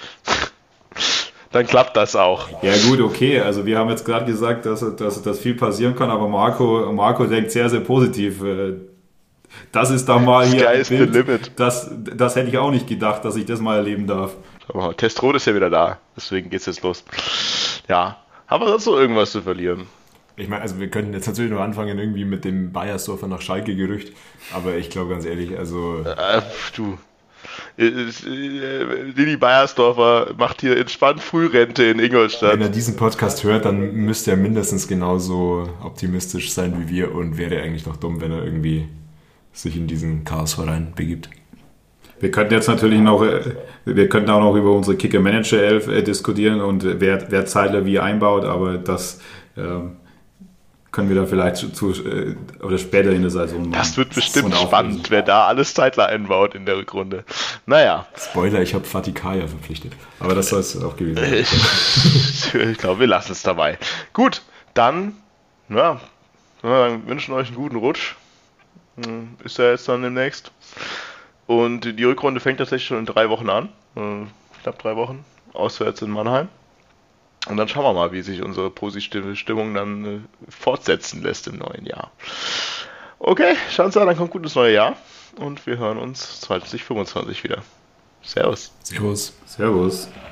Dann klappt das auch. Ja gut, okay. Also wir haben jetzt gerade gesagt, dass, dass, dass viel passieren kann, aber Marco, Marco denkt sehr, sehr positiv. Das ist da mal hier ein Bild, the limit. Das, das hätte ich auch nicht gedacht, dass ich das mal erleben darf. Aber Testrot ist ja wieder da, deswegen geht's jetzt los. Ja, haben wir sonst noch irgendwas zu verlieren? Ich meine, also wir könnten jetzt natürlich nur anfangen irgendwie mit dem Bayersdorfer nach Schalke-Gerücht, aber ich glaube ganz ehrlich, also... Äh, du... Lili Beiersdorfer macht hier entspannt Frührente in Ingolstadt. Wenn er diesen Podcast hört, dann müsste er mindestens genauso optimistisch sein wie wir und wäre eigentlich noch dumm, wenn er irgendwie sich in diesen Chaosverein begibt. Wir könnten jetzt natürlich noch, wir könnten auch noch über unsere Kicker-Manager-Elf diskutieren und wer, wer Zeitler wie einbaut, aber das ähm, können wir da vielleicht zu, äh, oder später in der Saison machen. Das wird bestimmt spannend, wer da alles Zeitler einbaut in der Rückrunde. Naja. Spoiler, ich habe Fatih Kaya verpflichtet. Aber das soll es auch gewesen sein. Ich glaube, wir lassen es dabei. Gut, dann, ja, wir wünschen euch einen guten Rutsch. Ist ja jetzt dann demnächst. Und die Rückrunde fängt tatsächlich schon in drei Wochen an. Knapp drei Wochen. Auswärts in Mannheim. Und dann schauen wir mal, wie sich unsere positive Stimmung dann äh, fortsetzen lässt im neuen Jahr. Okay, Schanzer, dann kommt gutes neue Jahr und wir hören uns zwanzig fünfundzwanzig wieder. Servus. Servus. Servus.